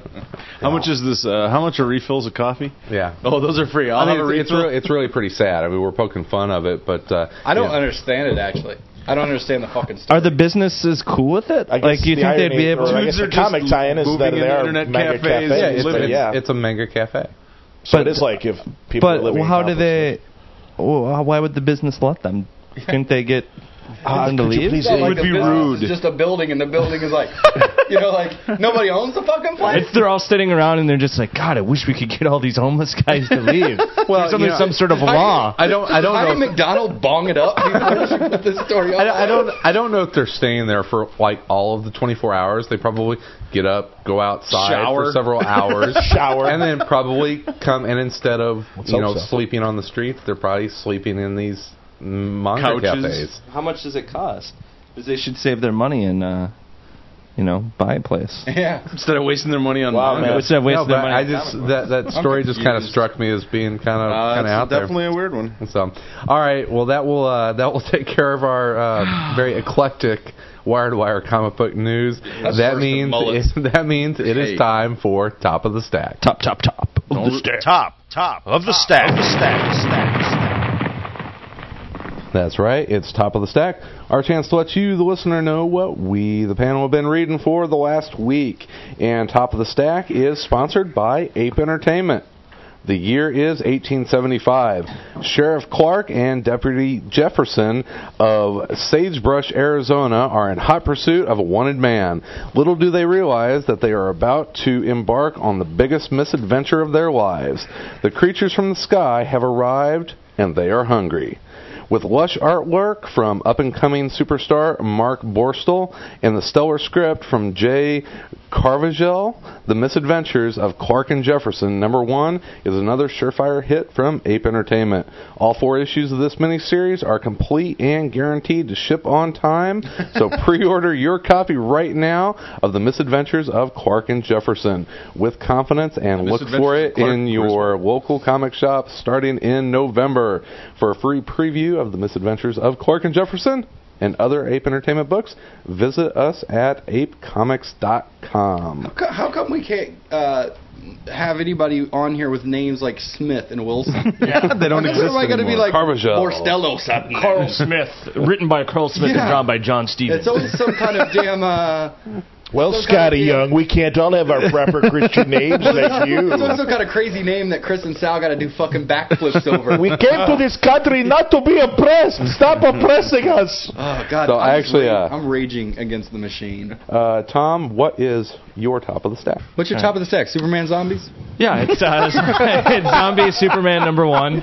S1: How much is this? Uh, how much are refills of coffee?
S2: Yeah.
S1: Oh, those are free. I'll
S2: I
S1: have
S2: mean,
S1: a
S2: it's, it's,
S1: refill.
S2: really, it's really pretty sad. I mean, we're poking fun of it, but uh,
S3: I don't
S2: yeah.
S3: understand it, actually. I don't understand the fucking story.
S4: Are the businesses cool with it?
S5: I guess
S4: Like, do you
S5: the
S4: think they'd
S5: irony-
S4: be able
S5: or
S4: to?
S5: I guess
S1: Dudes are
S5: the comic
S1: just
S5: tie-in is
S1: moving
S5: that
S1: in
S5: they are
S1: internet
S5: mega
S1: cafes.
S5: cafes.
S2: Yeah, it's,
S5: but
S2: it's,
S5: yeah.
S2: it's a mega cafe.
S5: so
S4: but-
S5: it is like if people are
S4: But
S5: living in
S4: how do
S5: conflicts.
S4: they? Well, why would the business let them? Couldn't they get
S5: Ah,
S4: them to
S5: could you
S4: leave?
S5: please
S3: It's not
S1: It
S3: like
S1: would
S3: the
S1: be
S3: business
S1: rude.
S3: is just a building, and the building is like, you know, like nobody owns the fucking place.
S4: It's, they're all sitting around and they're just like, God, I wish we could get all these homeless guys to leave.
S2: Well,
S4: There's some,
S2: you know,
S4: some sort of a law.
S2: I don't. I don't
S3: How
S2: know.
S3: did
S2: if-
S3: McDonald bong it up before we put this story up?
S2: I don't, I don't. I don't know if they're staying there for like all of the twenty-four hours. They probably get up, go outside
S3: Shower.
S2: for several hours,
S5: Shower.
S2: and then probably come. And instead of
S5: Let's
S2: you
S5: hope
S2: know
S5: so.
S2: sleeping on the streets, they're probably sleeping in these manga
S1: Couches.
S2: cafes.
S4: How much does it cost? Because they should save their money and, uh, you know, buy a place.
S3: Yeah.
S1: Instead of wasting their money on
S5: Wow,
S1: manga.
S5: man.
S4: Instead of
S2: No,
S4: wasting
S2: but
S4: their money.
S2: I just that that story just kind of
S3: confused.
S2: struck me as being kind of
S1: Uh,
S2: kind of
S1: it's
S2: out there.
S1: definitely a weird one.
S2: So, all right, well that will uh, that will take care of our uh, very eclectic wire to wire comic book news.
S3: That's
S2: that
S3: worse than
S2: means
S3: mullets.
S2: it, that means it
S1: Hey.
S2: is time for top of the stack.
S4: top, top, top of the stack.
S1: Top, top of the stack. Of the stack. Stack. Stack.
S2: That's right, it's top of the stack. Our chance to let you, the listener, know what we, the panel, have been reading for the last week. And top of the stack is sponsored by Ape Entertainment. The year is eighteen seventy-five. Sheriff Clark and Deputy Jefferson of Sagebrush, Arizona are in hot pursuit of a wanted man. Little do they realize that they are about to embark on the biggest misadventure of their lives. The creatures from the sky have arrived, and they are hungry. With lush artwork from up-and-coming superstar Mark Borstel and the stellar script from Jay Carvajal, The Misadventures of Clark and Jefferson, number one, is another surefire hit from Ape Entertainment. All four issues of this miniseries are complete and guaranteed to ship on time, so pre-order your copy right now of The Misadventures of Clark and Jefferson with confidence and look for
S1: Misadventures
S2: it
S1: of Clark.
S2: in your local comic shop starting in November. For a free preview of The Misadventures of Clark and Jefferson and other Ape Entertainment books, visit us at ape comics dot com.
S3: How co- How come we can't uh, have anybody on here with names like Smith and Wilson?
S1: Yeah, they don't
S3: How come
S1: exist
S3: am I going to be
S1: anymore.
S3: like
S2: Carvajal.
S3: Borstello something?
S4: Carl Smith, written by Carl Smith
S3: Yeah.
S4: and drawn by John Stevens.
S3: It's always some kind of damn. Uh,
S5: Well,
S3: Some
S5: Scotty
S3: kind of-
S5: Young, we can't all have our proper Christian names like you.
S3: it's always some kind of crazy name that Chris and Sal got to do fucking backflips over.
S5: We came to this country not to be oppressed. Stop oppressing us.
S3: Oh God!
S2: So
S3: I'm
S2: I
S3: just
S2: actually,
S3: ra-
S2: uh,
S3: I'm raging against the machine.
S2: Uh, Tom, what is your top of the stack?
S3: What's your top of the stack? Superman zombies?
S4: yeah, it's, uh, it's Zombie Superman number one.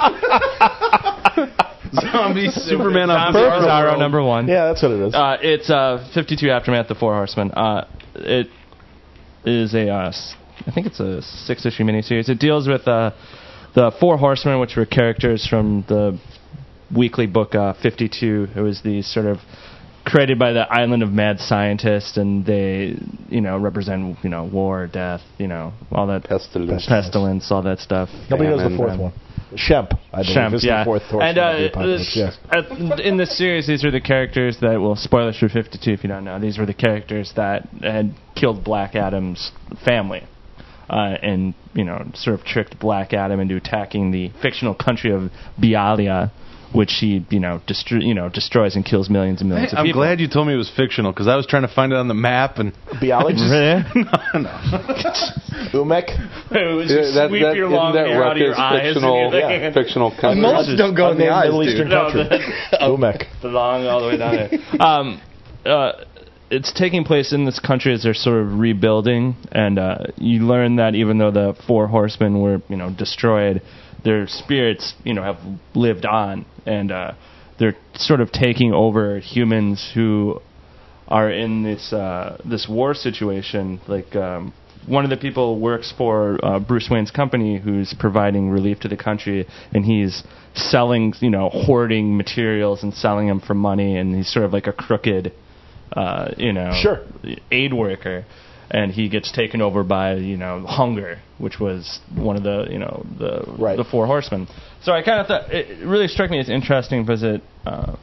S1: Zombie Superman on
S4: Zombie
S1: Bizarro
S4: Bizarro
S1: World.
S4: number one.
S5: Yeah, that's what it is.
S4: Uh, it's uh, fifty-two Aftermath, The Four Horsemen. Uh, it is a, uh, s- I think it's a six-issue miniseries. It deals with uh, the Four Horsemen, which were characters from the weekly book uh, fifty-two. It was these sort of created by the island of mad scientists, and they, you know, represent, you know, war, death, you know, all that
S2: Pestilence.
S4: pestilence, all that stuff.
S5: Nobody knows the
S4: And,
S5: fourth
S4: um,
S5: one. Shemp, I believe.
S4: Shemp,
S5: is
S4: yeah.
S5: the fourth horseman
S4: and
S5: of the
S4: uh,
S5: apocalypse, yes.
S4: at- in this series, these are the characters that, well, spoilers for fifty-two if you don't know, these were the characters that had killed Black Adam's family. Uh, and, you know, sort of tricked Black Adam into attacking the fictional country of Bialia, which he, you know, destro- you know, destroys and kills millions and millions
S1: Hey,
S4: of
S1: I'm
S4: people.
S1: glad you told me it was fictional because I was trying to find it on the map and
S5: Biologist?
S4: Really?
S1: no, no.
S5: Umek?
S4: It was
S2: Yeah,
S4: just
S2: that,
S4: sweep
S2: that,
S4: your
S2: isn't
S4: long
S2: that
S4: hair out of your
S2: Rucka's
S4: eyes. and
S2: fictional,
S4: you're thinking-
S2: fictional country?
S3: Mullets don't go in the
S5: Unnamed
S3: eyes,
S5: Middle
S3: dude.
S5: Eastern
S4: No,
S5: country. Umek.
S4: the long all the way down there. Um, uh, it's taking place in this country as they're sort of rebuilding, and uh, you learn that even though the four horsemen were, you know, destroyed, their spirits, you know, have lived on, and uh, they're sort of taking over humans who are in this uh, this war situation. Like um, one of the people works for uh, Bruce Wayne's company, who's providing relief to the country, and he's selling, you know, hoarding materials and selling them for money, and he's sort of like a crooked, uh, you know,
S5: Sure.
S4: aid worker. And he gets taken over by, you know, hunger, which was one of the, you know, the
S5: Right.
S4: the four horsemen. So I kind of thought it really struck me as interesting because it uh,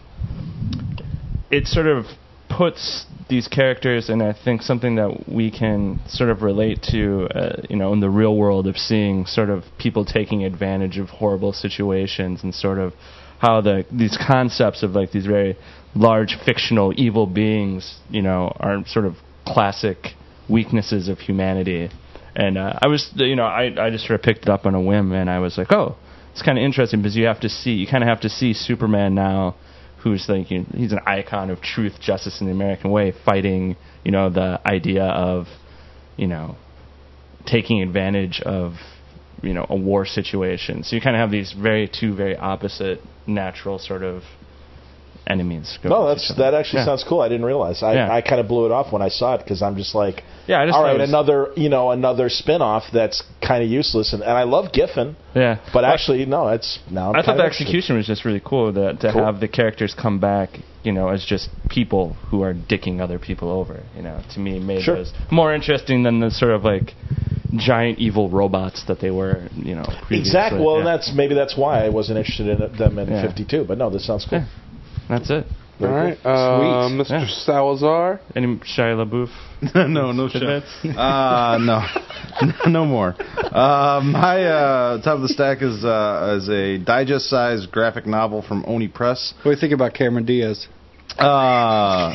S4: it sort of puts these characters in, I think, something that we can sort of relate to, uh, you know, in the real world of seeing sort of people taking advantage of horrible situations and sort of how the these concepts of like these very large fictional evil beings, you know, are sort of classic weaknesses of humanity. And uh, I was, you know, I, I just sort of picked it up on a whim, and I was like, oh, it's kind of interesting because you have to see, you kind of have to see Superman now, who's like, you know, he's an icon of truth, justice, and the American way, fighting, you know, the idea of, you know, taking advantage of, you know, a war situation. So you kind of have these very two very opposite natural sort of enemies. go
S5: No,
S4: with
S5: that's
S4: each other.
S5: that actually
S4: Yeah.
S5: sounds cool. I didn't realize. I,
S4: Yeah.
S5: I kind of blew it off when I saw it because I'm just like,
S4: Yeah, I just
S5: all
S4: thought
S5: right,
S4: it was-
S5: another you know another spin-off that's kind of useless, and, and I love Giffen,
S4: Yeah.
S5: but actually no, it's now. I'm
S4: I thought
S5: kinda
S4: the
S5: interested.
S4: execution was just really cool that to
S5: Cool.
S4: have the characters come back, you know, as just people who are dicking other people over. You know, to me, made
S5: Sure.
S4: those more interesting than the sort of like giant evil robots that they were. You know, previously.
S5: Exactly. Well,
S4: yeah.
S5: and that's maybe that's why I wasn't interested in it- them in
S4: Yeah.
S5: fifty-two. But no, this sounds cool.
S4: Yeah. That's it.
S2: All right, uh,
S3: Sweet.
S2: Mister
S4: Yeah.
S2: Salazar.
S4: Any Shia LaBeouf?
S1: no, no shit.
S4: tidbits?
S1: Uh, no, no more. Uh, my uh, top of the stack is uh, is a digest-sized graphic novel from Oni Press.
S3: What do you think about Cameron Diaz?
S1: Uh,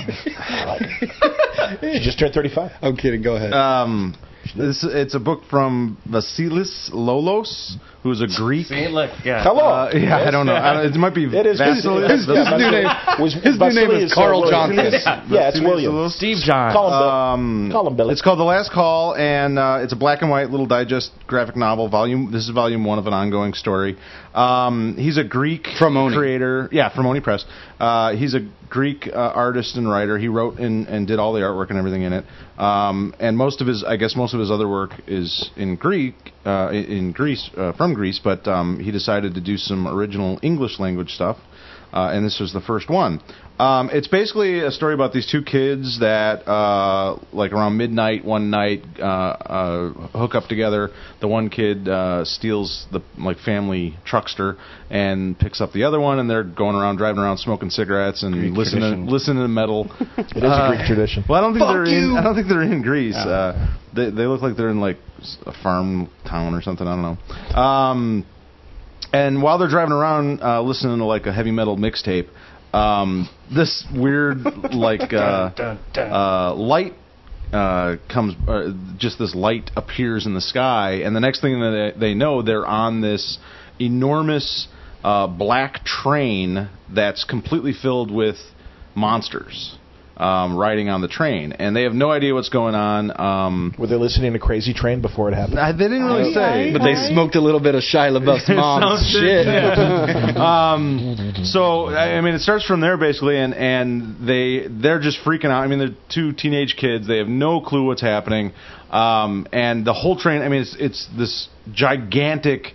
S5: She just turned thirty-five.
S3: I'm kidding. Go ahead.
S1: um, this it's a book from Vasilis Lolos, who's a Greek.
S4: See, look, yeah.
S5: Hello.
S1: Uh, yeah, I don't know. I don't, it might be
S5: It is
S1: Vasilis.
S5: his,
S3: his new name-
S5: Was,
S3: his new name
S5: Vasily
S3: is Carl
S5: uh,
S3: Johnson.
S5: Williams. Yeah, it's
S1: Vasilis
S5: William.
S1: Lolos.
S4: Steve John.
S5: Call him Bill.
S1: Um,
S5: Call him Billy.
S1: It's called The Last Call, and uh, it's a black and white little digest graphic novel. Volume. This is volume one of an ongoing story. Um, he's a Greek
S3: From Oni.
S1: creator. Yeah, from Oni Press. Uh, he's a Greek uh, artist and writer. He wrote and, and did all the artwork and everything in it. Um, and most of his, I guess, most of his other work is in Greek, uh, in, in Greece, uh, from Greece. But um, he decided to do some original English language stuff. Uh, and this was the first one. Um, it's basically a story about these two kids that, uh, like around midnight one night, uh, uh, hook up together. The one kid uh, steals the like family truckster and picks up the other one, and they're going around, driving around, smoking cigarettes and
S4: Greek
S1: listening
S4: tradition.
S1: to, listening to metal.
S5: It is a Greek tradition.
S1: Well, I don't think
S3: Fuck
S1: they're in.
S3: you.
S1: I don't think they're in Greece. Uh, they they look like they're in like a farm town or something. I don't know. Um, and while they're driving around uh, listening to like a heavy metal mixtape, um, this weird like uh, uh, light uh, comes. Uh, just this light appears in the sky, and the next thing that they, they know, they're on this enormous uh, black train that's completely filled with monsters. Um, riding on the train, and they have no idea what's going on. Um,
S5: Were they listening to Crazy Train before it happened?
S1: I, they didn't really say,
S3: but they smoked a little bit of Shia LaBeouf's mom's
S1: Sounds
S3: shit.
S1: yeah. um, so I I mean, it starts from there basically, and and they they're just freaking out. I mean, they're two teenage kids. They have no clue what's happening, um, and the whole train. I mean, it's it's this gigantic.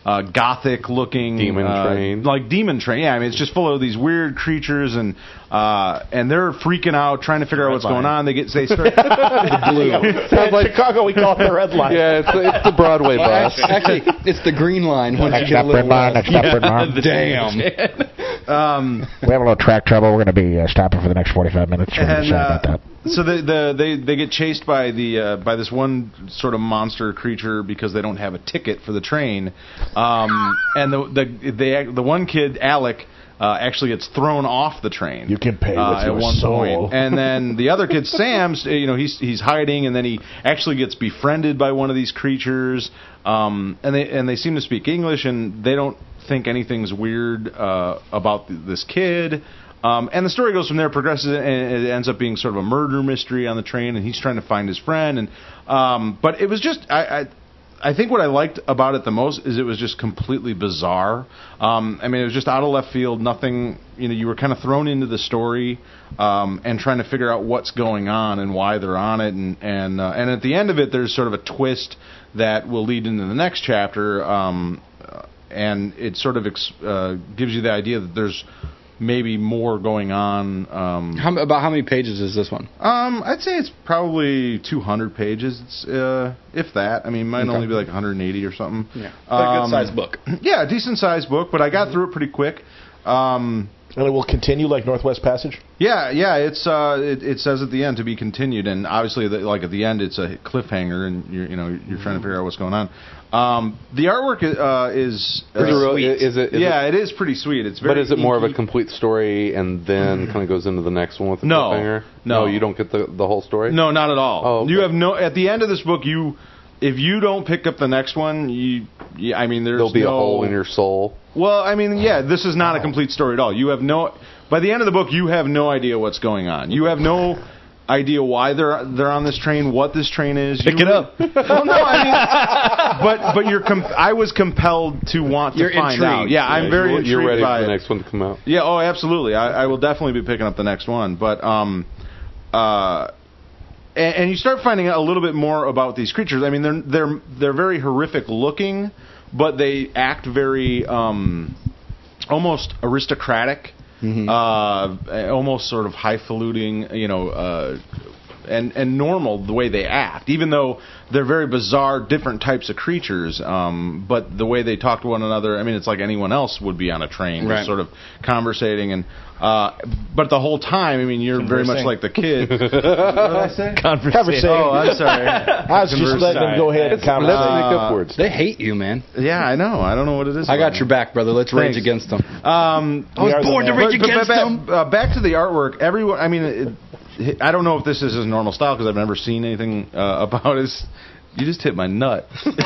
S1: uh, gothic-looking
S2: Demon
S1: uh,
S2: Train.
S1: like Demon Train. Yeah, I mean it's just full of these weird creatures, and uh, and they're freaking out, trying to figure out what's
S5: line.
S1: going on. They get they start the blue.
S5: In
S2: like-
S5: Chicago, we call it the red line.
S2: Yeah, it's, it's the Broadway bus.
S3: Actually, it's the green line. Once you
S7: Next
S3: get a
S7: up,
S3: little
S7: red line.
S3: west.
S7: Next up, red line.
S3: Damn.
S1: Um,
S7: We have a little track trouble. We're going to be uh, stopping for the next forty-five minutes. We're
S1: and
S7: sorry about
S1: uh,
S7: that.
S1: so the, the they they get chased by the uh, by this one sort of monster creature because they don't have a ticket for the train, um, and the the they, the one kid Alec. Uh, actually gets thrown off the train.
S5: You can pay with
S1: uh,
S5: your
S1: at one
S5: soul.
S1: point. And then the other kid, Sam's, you know, he's he's hiding, and then he actually gets befriended by one of these creatures. Um, and they and they seem to speak English, and they don't think anything's weird uh, about th- this kid. Um, and the story goes from there, progresses, and it ends up being sort of a murder mystery on the train, and he's trying to find his friend. And um, but it was just I. I I think what I liked about it the most is it was just completely bizarre. Um, I mean, it was just out of left field. Nothing, you know, you were kind of thrown into the story um, and trying to figure out what's going on and why they're on it. And and uh, and at the end of it, there's sort of a twist that will lead into the next chapter. Um, and it sort of ex- uh, gives you the idea that there's maybe more going on. Um,
S3: How, about how many pages is this one?
S1: um, I'd say it's probably two hundred pages, it's, uh, if that. I mean, it might
S3: Okay.
S1: only be like one hundred eighty or something.
S3: Yeah, but a
S1: Um,
S3: good sized book.
S1: Yeah, a decent sized book, but I got through it pretty quick. Um,
S5: And it will continue like Northwest Passage?
S1: yeah, yeah, it's uh, it, it says at the end to be continued, and obviously, the, like at the end, it's a cliffhanger, and you're you know you're trying to figure out what's going on. Um, the artwork uh, is uh,
S2: Is it real- is it- is
S1: yeah,
S2: it-
S1: it is pretty sweet. It's very
S2: But is it more of a
S1: inky.
S2: complete story and then kind of goes into the next one with the
S1: No.
S2: cliffhanger?
S1: No.
S2: you don't get the the whole story.
S1: No, not at all.
S2: Oh, okay.
S1: You have no. At the end of this book, you if you don't pick up the next one, you. you I mean, there's
S2: there'll be
S1: no,
S2: a hole in your soul.
S1: Well, I mean, yeah, this is not a complete story at all. You have no. By the end of the book, you have no idea what's going on. You have no idea why they're they're on this train, what this train is.
S3: Pick
S1: you,
S3: it up.
S1: Well, no, I mean, but but you're. Com- I was compelled to want to
S3: You're
S1: find
S3: intrigued.
S1: out. Yeah, I'm
S2: Yeah,
S1: very
S2: you're,
S1: intrigued
S2: you're ready
S1: by
S2: for the
S1: it.
S2: next one to come out.
S1: Yeah, oh, absolutely. I, I will definitely be picking up the next one. But um, uh, and, and you start finding out a little bit more about these creatures. I mean, they're they're they're very horrific looking, but they act very um, almost aristocratic,
S3: Mm-hmm.
S1: uh, almost sort of highfalutin, you know. Uh, And, and normal the way they act, even though they're very bizarre, different types of creatures. Um, but the way they talk to one another, I mean, it's like anyone else would be on a train,
S3: Right.
S1: just sort of conversating. And uh, but the whole time, I mean, you're very much
S4: Conversing.
S1: like the kid. What did I say?
S4: Conversation.
S1: Oh, I'm sorry.
S5: I was just letting them go ahead and
S2: Let's
S5: conversate.
S2: make upwards.
S3: They hate you, man.
S1: Yeah, I know. I don't know what it is.
S3: I
S1: about
S3: got your
S1: me.
S3: back, brother. Let's rage
S1: Thanks.
S3: against them.
S1: Um,
S3: I was
S5: are the
S3: born to
S5: man.
S3: rage
S1: but, but
S3: against
S1: back,
S3: them.
S1: uh, back to the artwork. Everyone, I mean, it, I don't know if this is his normal style because I've never seen anything uh, about his. You just hit my nut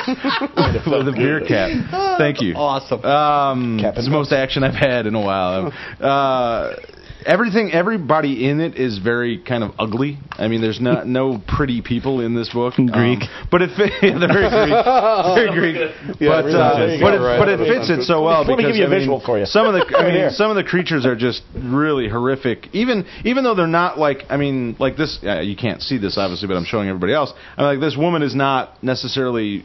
S1: with a beer cap. Thank you.
S3: Awesome.
S1: Um,
S5: Cap
S1: it's
S5: and
S1: the most action I've had in a while. Uh, everything, everybody in it is very kind of ugly. I mean, there's not no pretty people in this book.
S4: Greek.
S1: Um, but it fit, yeah, they're very Greek. Very Greek.
S2: Yeah,
S1: but
S2: really
S1: uh,
S2: nice.
S1: but, it,
S2: Right.
S1: but it fits it so well
S5: Let me
S1: because
S5: give you a
S1: I mean,
S5: visual for you.
S1: some of the I
S5: Right
S1: mean,
S5: here.
S1: some of the creatures are just really horrific. Even even though they're not like I mean like this. Uh, you can't see this obviously, but I'm showing everybody else. I mean, like this woman is not necessarily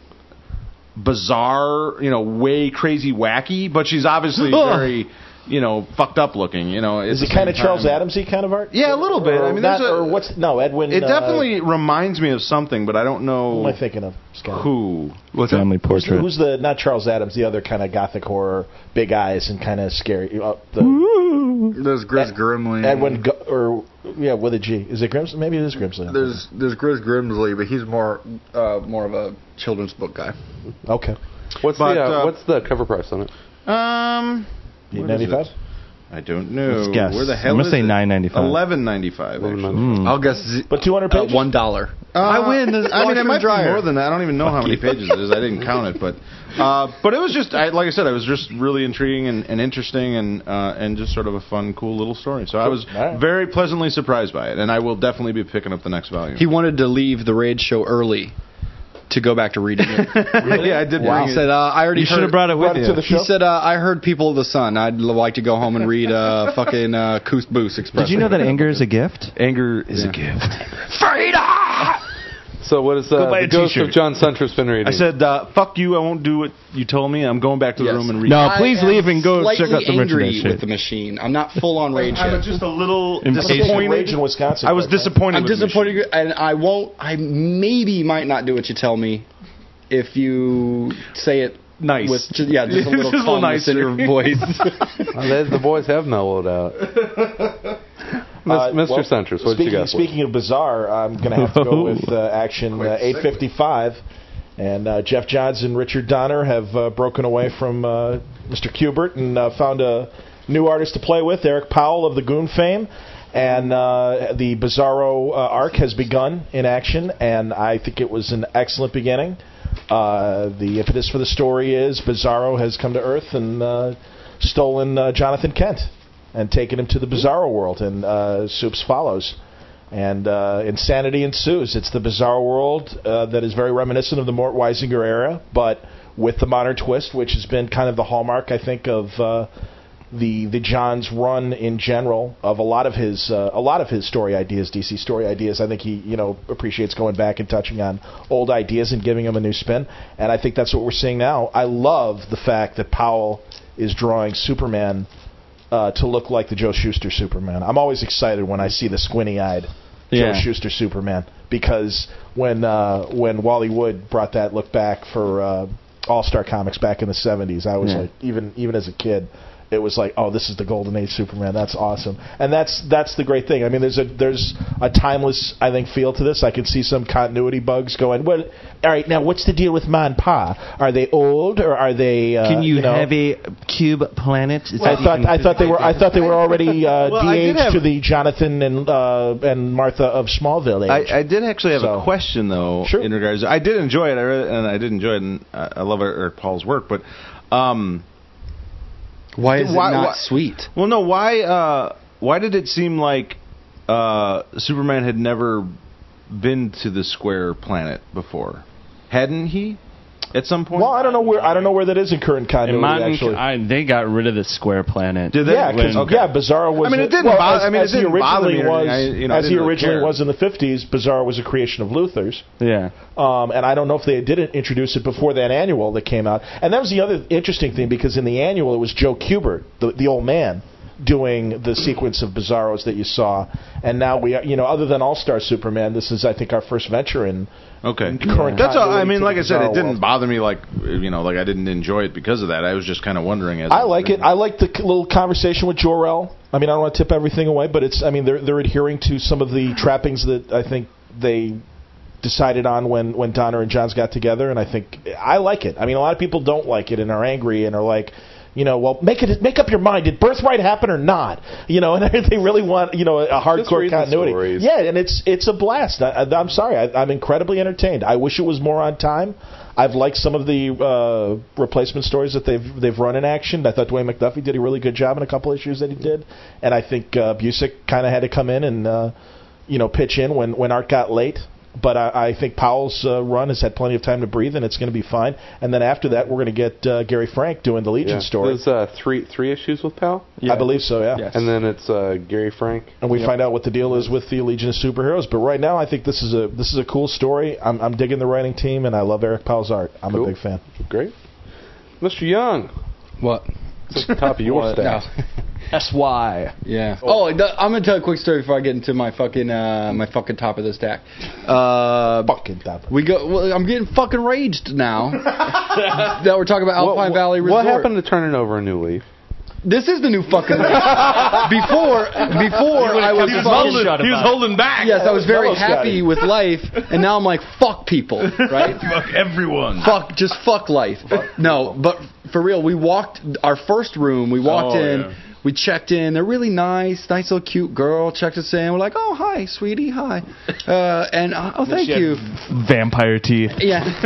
S1: bizarre, you know, way crazy wacky, but she's obviously very, you know, fucked up looking. You know,
S5: Is it kind of Charles Adamsy kind of art?
S1: Yeah, a little bit.
S5: Or
S1: I mean,
S5: not,
S1: there's a-
S5: or what's no Edwin?
S1: It
S5: uh,
S1: definitely reminds me of something, but I don't
S5: Who
S1: know
S5: am I thinking of? Scott?
S1: who.
S3: What's
S4: Family
S5: Who's,
S4: portrait.
S5: who's the not Charles Adams? The other kind of gothic horror, big eyes and kind of scary. Uh, the
S3: There's Grizz
S5: Ed-
S3: Grimley.
S5: Edwin Go- or yeah, with a G. Is it Grimsley? Maybe it is Grimsley.
S3: There's there's Grizz Grimsley, but he's more uh, more of a children's book guy.
S5: okay.
S2: What's
S1: But,
S2: the uh,
S1: uh,
S2: what's the cover price on it?
S1: Um,
S5: eight
S1: what is
S5: ninety-five.
S1: it? I don't know.
S4: Let's guess.
S1: Where the hell
S4: I'm gonna
S1: is
S4: say
S1: it?
S4: nine ninety-five.
S1: Eleven ninety-five. Actually.
S4: Mm.
S3: I'll guess z-
S5: But two hundred
S3: uh,
S5: pages.
S3: one dollar.
S1: Uh,
S3: I win. This
S1: I mean,
S3: washer
S1: it might
S3: and dryer.
S1: be more than that. I don't even know how many pages it is. I didn't count it, but uh, but it was just I, like I said, it was just really intriguing and, and interesting and uh, and just sort of a fun, cool little story. So I was
S5: All right.
S1: very pleasantly surprised by it, and I will definitely be picking up the next volume.
S3: He wanted to leave the Rage show early to go back to reading it.
S1: Yeah, I did.
S3: Wow.
S1: bring
S3: He
S1: it.
S3: said, uh, "I already
S4: You should
S3: heard-
S4: have brought it with
S5: Brought it
S4: you.
S5: to the show.
S3: He said, uh, "I heard People of the Sun. I'd l- like to go home and read uh, fucking uh, Coos Boos Express."
S4: Did you know that anger is a gift?
S1: Anger is
S3: Yeah.
S1: a gift.
S2: So what is uh,
S4: Go buy
S2: the
S4: a
S2: Ghost
S4: t-shirt.
S2: of John Suntress been reading?
S1: I said, uh, fuck you, I won't do what you told me. I'm going back to the
S3: Yes.
S1: room and read.
S4: No,
S3: I
S4: please
S3: am
S4: leave and go check
S3: slightly
S4: out the
S3: angry
S4: merchandise.
S3: with
S4: shit.
S3: the machine. I'm not full on rage
S1: I'm
S3: yet.
S1: just a little
S5: What's the rage
S1: disappointed.
S5: in Wisconsin?
S1: I was
S5: quite frankly?
S1: disappointed.
S3: I'm
S1: with the
S3: disappointed,
S1: machine.
S3: and I won't. I maybe might not do what you tell me if you say it
S1: Nice.
S3: with just, yeah, just a little
S1: Just a little
S3: calmness in
S1: nicer.
S3: your voice.
S2: Well, they- the boys have mellowed out.
S5: Uh,
S2: Mister
S5: well,
S2: Suntress, what
S5: speaking,
S2: you got? For
S5: Speaking of bizarre, I'm going to have to go with uh, Action uh, eight fifty-five. And uh, Jeff Johns and Richard Donner have uh, broken away from uh, Mister Kubert and uh, found a new artist to play with, Eric Powell of the Goon fame. And uh, the Bizarro uh, arc has begun in action, and I think it was an excellent beginning. Uh, the impetus for the story is Bizarro has come to Earth and uh, stolen uh, Jonathan Kent and taken him to the Bizarro world, and uh, Soups follows. And uh, insanity ensues. It's the Bizarro world uh, that is very reminiscent of the Mort Weisinger era, but with the modern twist, which has been kind of the hallmark, I think, of uh, the the Johns run in general of a lot of his uh, a lot of his story ideas, D C story ideas. I think he you know appreciates going back and touching on old ideas and giving them a new spin. And I think that's what we're seeing now. I love the fact that Powell is drawing Superman Uh, to look like the Joe Shuster Superman. I'm always excited when I see the squinty-eyed
S4: Yeah.
S5: Joe Shuster Superman, because when uh, when Wally Wood brought that look back for uh, All-Star Comics back in the seventies, I was
S4: Yeah.
S5: like, even even as a kid, it was like, oh, this is the Golden Age Superman. That's awesome, and that's that's the great thing. I mean, there's a there's a timeless, I think, feel to this. I can see some continuity bugs going. Well, all right, now what's the deal with Ma and Pa? Are they old or are they? Uh,
S4: Can you,
S5: know,
S4: have a cube planet? Is
S5: I
S4: that
S5: thought
S4: even
S5: I thought they were I thought they were already uh,
S1: Well, I did
S5: de-aged
S1: have-
S5: to the Jonathan and uh, and Martha of Smallville age.
S1: I, I did actually have
S5: So-
S1: a question though.
S5: Sure.
S1: In regards, I did enjoy it, I read, and I did enjoy it, and I, I love Eric Paul's work. But um,
S3: Why is
S1: Why-
S3: it not
S1: why-
S3: sweet?
S1: well, no, why uh, why did it seem like uh, Superman had never been to the square planet before? Hadn't he? At some point.
S5: well, I don't know where I don't know where that is in current
S4: In
S5: continuity.
S4: Martin,
S5: actually,
S4: I, they got rid of the square planet.
S1: Did they?
S5: yeah, 'cause-
S1: Okay.
S5: yeah, Bizarro was.
S1: I mean, it didn't
S5: well,
S1: bother-
S5: as,
S1: I mean, it
S5: as he
S1: didn't bother
S5: originally
S1: me or
S5: was,
S1: anything. I- you know, I
S5: as he
S1: didn't really
S5: originally
S1: care.
S5: was in the fifties. Bizarro was a creation of Luther's.
S4: Yeah.
S5: Um, and I don't know if they didn't introduce it before that annual that came out. And that was the other interesting thing, because in the annual it was Joe Kubert, the, the old man, doing the sequence of Bizarros that you saw. And now we, are, you know, other than All Star Superman, this is, I think, our first venture in.
S1: Okay.
S5: Current
S1: That's all. I
S5: continuity
S1: mean,
S5: to
S1: like
S5: the
S1: I said,
S5: Bizarro
S1: it didn't
S5: world.
S1: bother me. Like you know, like I didn't enjoy it because of that. I was just kind of wondering. As
S5: I like it. I like the c- little conversation with Jor-El. I mean, I don't want to tip everything away, but it's. I mean, they're they're adhering to some of the trappings that I think they decided on when when Donner and Johns got together, and I think I like it. I mean, a lot of people don't like it and are angry and are like, you know, well, make it make up your mind. Did Birthright happen or not? You know, and they really want, you know, a
S2: Just
S5: hardcore
S2: read the
S5: continuity.
S2: stories.
S5: Yeah, and it's it's a blast. I, I, I'm sorry, I, I'm incredibly entertained. I wish it was more on time. I've liked some of the uh, replacement stories that they've they've run in action. I thought Dwayne McDuffie did a really good job in a couple issues that he did, and I think uh, Busick kind of had to come in and uh, you know pitch in when when art got late. But I, I think Powell's uh, run has had plenty of time to breathe, and it's going to be fine. And then after that, we're going to get uh, Gary Frank doing the Legion
S2: yeah.
S5: story.
S2: There's uh, three three issues with Pal,
S5: I believe so, yeah.
S3: Yes.
S2: and then it's uh, Gary Frank.
S5: And we find out what the deal is with the Legion of Superheroes. But right now, I think this is a this is a cool story. I'm, I'm digging the writing team, and I love Eric Powell's art. I'm
S2: Cool.
S5: a big fan.
S2: Great, Mister Young.
S3: What?
S2: It's at the top of your
S3: No.
S2: stack.
S4: That's why.
S3: Yeah. Oh, th- I'm gonna tell a quick story before I get into my fucking uh, my fucking top of the stack. Uh,
S5: Fucking top.
S3: we go. Well, I'm getting fucking raged now that we're talking about Alpine
S2: What-
S3: Valley Resort.
S2: What happened to turning over a new leaf?
S3: This is the new fucking rage. before before I was
S4: kept his
S3: fucking,
S4: mouth shut
S1: he was
S4: about it.
S1: holding back.
S3: yes, I was very
S5: Mellow
S3: happy
S5: Scotty.
S3: with life, and now I'm like fuck people, right?
S1: Fuck everyone.
S3: fuck, just fuck life. No, but for real, we walked our first room. We walked
S1: Oh,
S3: in.
S1: yeah.
S3: We checked in. They're really nice, nice little cute girl. Checked us in. We're like, oh hi, sweetie, hi, uh, and uh, oh thank
S4: She had
S3: you.
S4: Vampire teeth.
S3: Yeah.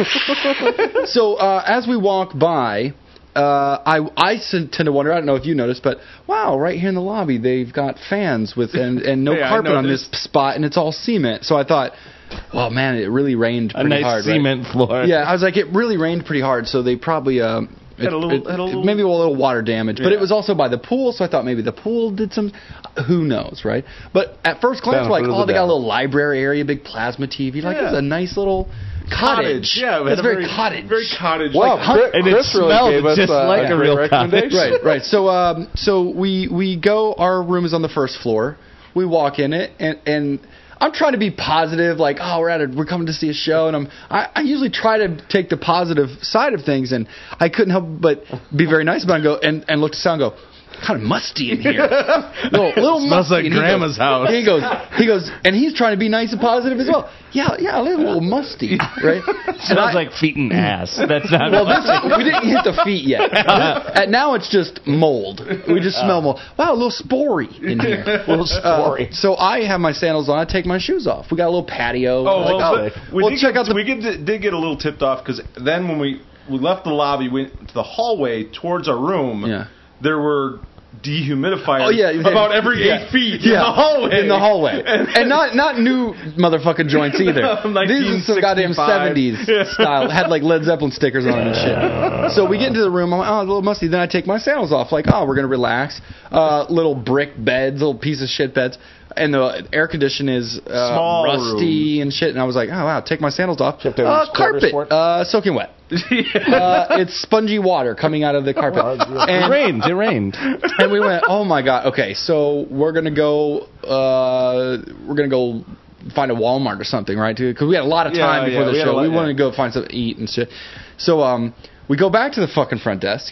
S3: So uh, as we walk by, uh, I I tend to wonder. I don't know if you noticed, but wow, right here in the lobby, they've got fans with and, and no
S1: Yeah, I
S3: carpet on this
S1: noticed.
S3: spot, and it's all cement. So I thought, well, man, it really rained
S4: A
S3: pretty
S4: nice
S3: hard. right?
S4: cement floor.
S3: Yeah, I was like, it really rained pretty hard, so they probably um,
S1: Had a little-
S3: it-
S1: had a little-
S3: maybe a little water damage, but
S1: Yeah.
S3: it was also by the pool, so I thought maybe the pool did some. Who knows, right? But at first glance, we're like,
S5: Benefit of
S3: oh,
S5: the
S3: they got a
S5: doubt.
S3: little library area, big plasma T V. Like,
S1: Yeah.
S3: it's a nice little cottage.
S1: Yeah, it
S3: it's
S1: had a
S3: very, cottage.
S1: Very cottage.
S7: Wow,
S1: Like,
S7: Chris,
S4: and it
S7: Chris really
S4: smelled
S7: gave us
S4: just
S7: uh,
S4: like
S7: a
S4: a
S7: great
S4: real
S7: recommendation.
S3: right, right. So, um, so we we go. Our room is on the first floor. We walk in it, and and I'm trying to be positive, like, oh, we're at a, we're coming to see a show, and I'm I, I usually try to take the positive side of things, and I couldn't help but be very nice about it and go and and look to Sal and go, kind of musty in here, little little
S1: Smells
S3: musty.
S1: like
S3: And he
S1: Grandma's
S3: goes-
S1: house.
S3: He goes, he goes, and he's trying to be nice and positive as well. Yeah, yeah, a little musty, right? And
S4: Smells
S3: I-
S4: like feet and ass. That's not.
S3: well, this, we didn't hit the feet yet. And now it's just mold. We just smell mold. Wow, a little spory in here.
S5: A little spory.
S3: Uh, so I have my sandals on. I take my shoes off. We got a little patio.
S1: Oh,
S3: Like,
S1: well,
S3: oh,
S1: but we
S3: well,
S1: did
S3: check
S1: get,
S3: out the.
S1: we get, did get a little tipped off because then when we, we left the lobby, we went to the hallway towards our room.
S3: Yeah.
S1: There were dehumidifiers
S3: Oh yeah,
S1: about every
S3: yeah.
S1: eight feet
S3: yeah.
S1: in the hallway.
S3: In the hallway, and, not not new motherfucking joints either. These are some goddamn seventies style. Had like Led Zeppelin stickers on them and shit. So we get into the room. I'm like, oh, a little musty. Then I take my sandals off. Like, oh, we're gonna relax. Uh, little brick beds, little piece of shit beds. And the air condition is uh,
S1: Small
S3: rusty and shit. And I was like, oh wow, take my sandals off.
S5: You have to have
S3: Uh,
S5: these quarters
S3: carpet,
S5: for it?
S3: uh, soaking wet. uh, it's spongy water coming out of the carpet.
S5: Oh,
S3: And
S4: It rained. It rained.
S3: and we went, oh my god, okay, so we're gonna go, uh, we're gonna go find a Walmart or something, right? Because we had a lot of time
S1: Yeah,
S3: before
S1: yeah,
S3: the
S1: we had a
S3: show.
S1: lot-
S3: we
S1: yeah.
S3: wanted to go find something to eat and shit. So um, we go back to the fucking front desk.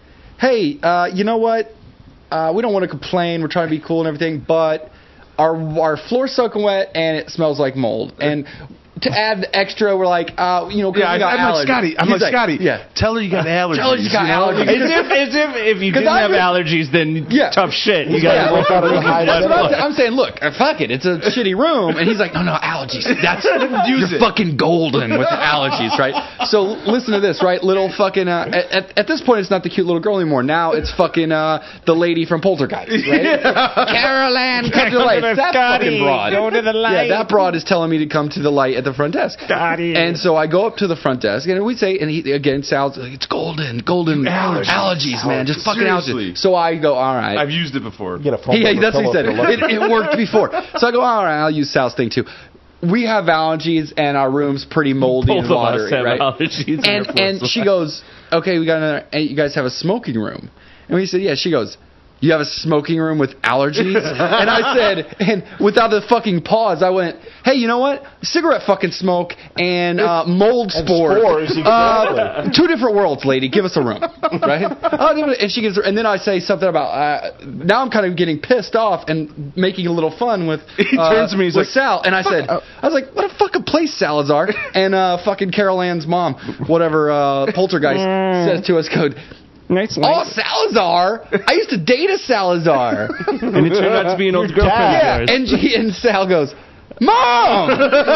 S3: Hey, uh, you know what? Uh, we don't want to complain. We're trying to be cool and everything, but our our floor's soaking wet and it smells like mold. And to add the extra, we're like, uh, you know, 'cause
S1: Yeah,
S3: we
S1: I,
S3: got
S1: I'm like
S3: allergies.
S1: Scotty. I'm
S3: He's
S1: like, Scotty.
S3: Yeah.
S1: Tell her you got allergies.
S3: Tell her you got
S1: you know?
S3: allergies.
S4: As if, as if, if you
S3: 'Cause
S4: didn't
S3: I
S4: have
S3: re-
S4: allergies, then
S3: Yeah.
S4: tough shit. You
S3: Yeah.
S4: got
S5: Work out of the high
S3: That's what I'm,
S5: level.
S3: saying. I'm saying, look, uh, fuck it. It's a shitty room. And he's like, no, no, allergies. That's
S1: Use
S3: you're
S1: it.
S3: fucking golden with the allergies, right? So listen to this, right? Little fucking, uh, at, at, at this point, it's not the cute little girl anymore. Now it's fucking uh, the lady from Poltergeist, right? Carol Ann, come to the light. That fucking broad.
S4: Go to the light.
S3: Yeah, that broad is telling me to come to the light at the front desk.
S4: Scotty.
S3: And so I go up to the front desk, and we say, and he, again, Sal's like, it's golden, golden
S1: Allergies.
S3: allergies, man, just fucking
S1: Seriously.
S3: allergies. So I go, all right.
S1: I've used it before.
S5: Get a phone
S3: Yeah,
S5: number
S3: that's what he said.
S5: pillow for the
S3: It, it worked before. So I go, all right, I'll use Sal's thing too. We have allergies, and our room's pretty moldy
S4: Both
S3: and
S4: of us
S3: watery,
S4: have
S3: right?
S4: allergies.
S3: And and she goes, okay, we got another. And you guys have a smoking room, and we said, yeah. She goes, you have a smoking room with allergies? And I said, and without a fucking pause, I went, hey, you know what? Cigarette fucking smoke and uh, mold
S5: And
S3: spores.
S5: spores,
S3: Uh,
S5: exactly.
S3: two different worlds, lady. Give us a room, right? Oh, and she gives, and then I say something about. Uh, now I'm kind of getting pissed off and making a little fun with.
S1: He
S3: uh,
S1: turns to me, he's
S3: with
S1: like,
S3: Sal, and I said, I was like, what a fucking place, Salazar. And uh, fucking Carol Ann's mom, whatever uh, Poltergeist says to us, code.
S4: Nice
S3: Oh, Salazar! I used to date a Salazar.
S4: And it turned out to be an old girlfriend
S3: Yeah,
S4: of yours.
S3: and, she, and Sal goes, Mom!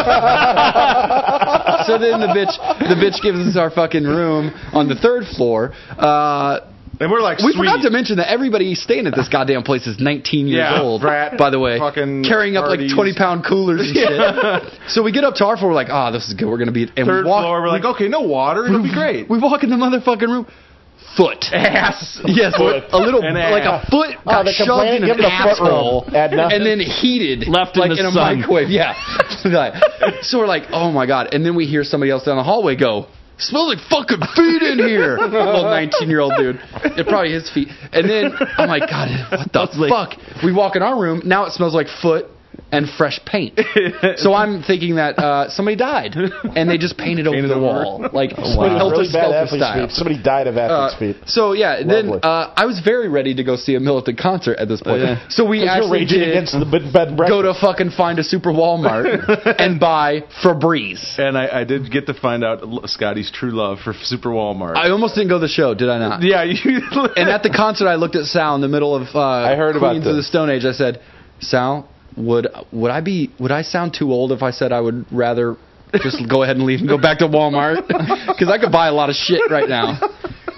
S3: So then the bitch, the bitch gives us our fucking room on the third floor. Uh,
S1: And we're like,
S3: we
S1: sweet.
S3: forgot to mention that everybody staying at this goddamn place is nineteen years
S1: Yeah,
S3: old.
S1: brat,
S3: by the way,
S1: fucking
S3: carrying up like
S1: parties.
S3: twenty pound coolers and shit. So we get up to our floor, we're like, oh, this is good. We're gonna be and
S1: Third
S3: we walk,
S1: floor. We're like, okay, no water. It'll be great.
S3: We walk in the motherfucking room. Foot.
S1: Ass.
S3: Yes,
S5: Foot.
S3: a little,
S1: An
S3: like
S1: ass.
S3: a foot
S5: Oh,
S3: got
S5: they
S3: shoved
S5: complain?
S3: in
S5: Give
S3: an
S5: them a foot
S3: asshole,
S5: room, Edna.
S3: and then heated,
S4: Left in
S3: like
S4: the
S3: in a
S4: sun.
S3: microwave. Yeah. So we're like, oh my god, and then we hear somebody else down the hallway go, smells like fucking feet in here. Little nineteen year old dude. It probably his feet. And then I'm like, God, what the fuck? We walk in our room. Now it smells like foot and fresh paint. So I'm thinking that uh, somebody died and they just painted over
S1: Painted
S3: the
S1: over.
S3: wall, like
S5: Somebody
S3: with
S5: with
S3: Helter
S5: really bad
S3: Skelter
S5: athlete's
S3: style.
S5: feet. Somebody died of athlete's
S3: Uh,
S5: feet.
S3: so yeah, then
S5: Lovely.
S3: uh, I was very ready to go see a Militant concert at this point.
S1: yeah.
S3: So we
S5: You're
S3: actually
S5: raging
S3: did
S5: against the bed bed and
S3: go
S5: breakfast.
S3: to fucking find a super Walmart and buy Febreze.
S1: And I, I did get to find out L- Scotty's true love for Super Walmart.
S3: I almost didn't go to the show, did I not?
S1: yeah, you.
S3: And at the concert, I looked at Sal in the middle of uh,
S5: I heard about
S3: Queens of the
S5: this.
S3: Stone Age. I said, Sal, would would I be would I sound too old if I said I would rather just go ahead and leave and go back to Walmart because I could buy a lot of shit right now.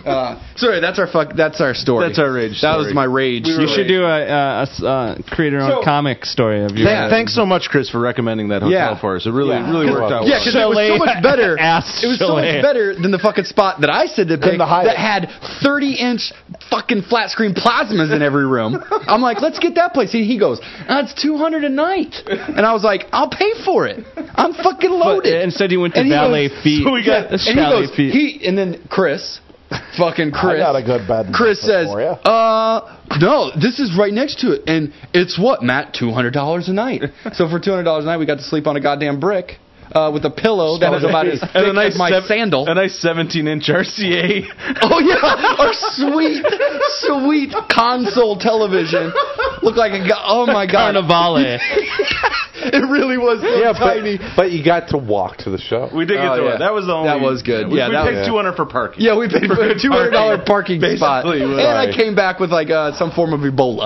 S3: Uh, so anyway, that's our fuck. That's our story.
S1: That's our rage
S3: That
S1: story.
S3: was my rage.
S4: You should do a, a, a s- uh, create your own
S3: So-
S4: comic story of your.
S1: Th- Thanks so much, Chris, for recommending that hotel
S3: Yeah.
S1: for us. It really,
S5: Yeah.
S1: really worked out.
S3: Yeah,
S1: well.
S3: because it was so
S4: Chalet.
S3: much better.
S4: Ass
S3: It was so
S4: chalet.
S3: much better than the fucking spot that I said to pick
S5: the Hyatt.
S3: that had thirty inch fucking flat screen plasmas in every room. I'm like, let's get that place. He, he goes, that's two hundred a night, and I was like, I'll pay for it. I'm fucking
S4: But
S3: loaded.
S4: instead, you went to
S3: And he
S4: Valet
S3: goes-
S4: Feet.
S3: So we got,
S4: The
S3: and he
S4: Chalet
S3: goes,
S4: Feet.
S3: he, and then Chris, fucking Chris.
S5: I got a good bed. and
S3: Chris
S5: breakfast
S3: says,
S5: for ya.
S3: uh, no, this is right next to it. And it's what, Matt? two hundred dollars a night. So for two hundred dollars a night, we got to sleep on a goddamn brick uh, with a pillow that was about as thick
S1: And a nice
S3: as my
S1: sev-
S3: sandal.
S1: A nice seventeen inch R C A.
S3: Oh, yeah. Our sweet, sweet console television. Looked like a, go- oh, my God.
S4: Carnivale.
S3: It really was so
S2: Yeah,
S3: tiny.
S2: but, but you got to walk to the show.
S1: We did get
S3: Oh,
S1: to
S3: yeah.
S1: it. That was the only.
S3: That was good.
S1: We,
S3: Yeah,
S1: we
S3: that
S1: paid
S3: was-
S1: two hundred for parking.
S3: Yeah, we paid for a two hundred dollars parking spot.
S1: Basically,
S3: And
S1: was-
S3: I came back with like uh, some form of Ebola.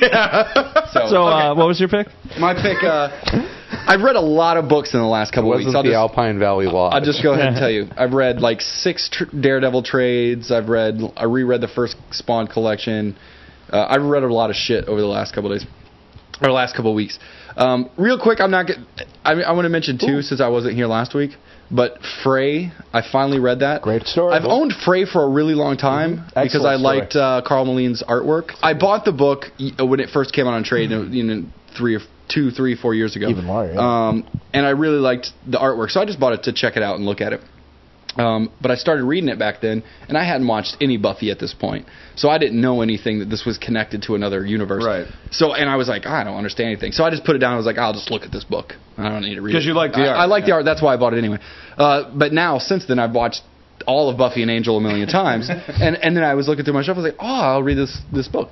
S1: Yeah.
S3: So,
S4: So,
S3: okay.
S4: uh, what was your pick?
S3: My pick, uh, I've read a lot of books in the last
S2: It
S3: couple of
S2: wasn't
S3: weeks. I'll
S2: the
S3: just,
S2: Alpine Valley Lodge.
S3: I'll just go ahead and tell you. I've read like six tr- Daredevil trades. I've read, I reread the first Spawn collection. Uh, I've read a lot of shit over the last couple of days, or the last couple of weeks. Um, real quick, I'm not. Get, I, I want to mention too, since I wasn't here last week. But Frey, I finally read that.
S5: Great story.
S3: I've owned Frey for a really long time because I
S5: Excellent
S3: liked uh, Carl Maline's artwork. I bought the book y- when it first came out on trade, you know, three or two, three, four years ago.
S5: Even longer, yeah.
S3: Um, and I really liked the artwork, so I just bought it to check it out and look at it. Um, but I started reading it back then, and I hadn't watched any Buffy at this point, so I didn't know anything that this was connected to another universe.
S1: Right.
S3: So, and I was like, I don't understand anything. So I just put it down. I was like, I'll just look at this book. I don't need to read it
S1: 'Cause you like the
S3: I,
S1: art,
S3: I like the
S1: yeah.
S3: art. That's why I bought it anyway. Uh, but now, since then, I've watched all of Buffy and Angel a million times, and and then I was looking through my shelf. I was like, oh, I'll read this this book.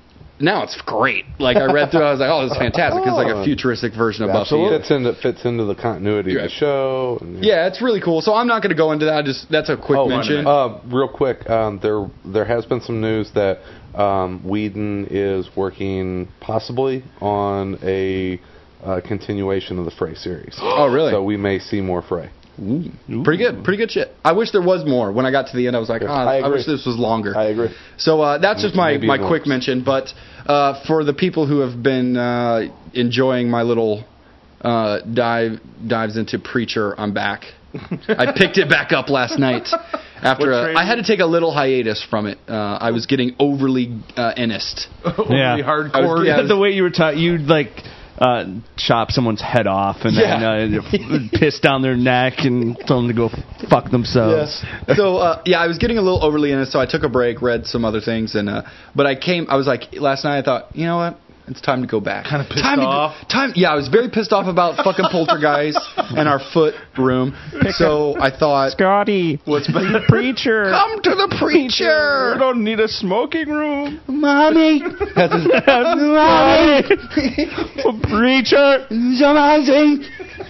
S3: Now it's great. Like I read through it, I was like, oh, this is fantastic. It's like a futuristic version of
S5: Absolutely.
S2: It fits into fits into the continuity of the show. And,
S3: Buffy. Yeah, it's really cool. So I'm not going to go into that. I just that's a quick
S2: Oh,
S3: mention.
S2: uh, real quick, um, there there has been some news that um, Whedon is working possibly on a uh, continuation of the Frey series.
S3: Oh, really?
S2: So we may see more Frey.
S3: Pretty good, pretty good shit. I wish there was more. When I got to the end, I was like, ah,
S5: I
S3: I,
S5: agree.
S3: wish this was longer.
S5: I agree.
S3: So uh, that's just my,
S2: Maybe
S3: my
S2: it
S3: quick
S2: works.
S3: mention. But uh, for the people who have been uh, enjoying my little uh, dive dives into Preacher, I'm back. I picked it back up last night after
S1: What
S3: a,
S1: trade?
S3: I had to take a little hiatus from it. Uh, I was getting overly uh, earnest.
S4: Yeah.
S1: hardcore.
S3: I was- yeah, I was-
S4: the way you were talking, you'd like uh, chop someone's head off and then uh, piss down their neck and tell them to go fuck themselves.
S3: So uh, yeah, I was getting a little overly in it, so I took a break, read some other things, and uh, but I came. I was like last night. I thought, you know what? It's time to go back.
S1: Kinda pissed
S3: time
S1: off?
S3: To go, time. Yeah, I was very pissed off about fucking Poltergeist and our foot room. So I thought,
S4: Scotty,
S3: what's
S4: the preacher?
S3: come to the preacher,
S1: We don't need a smoking room.
S3: mommy. That's his, mommy,
S4: preacher.
S3: amazing.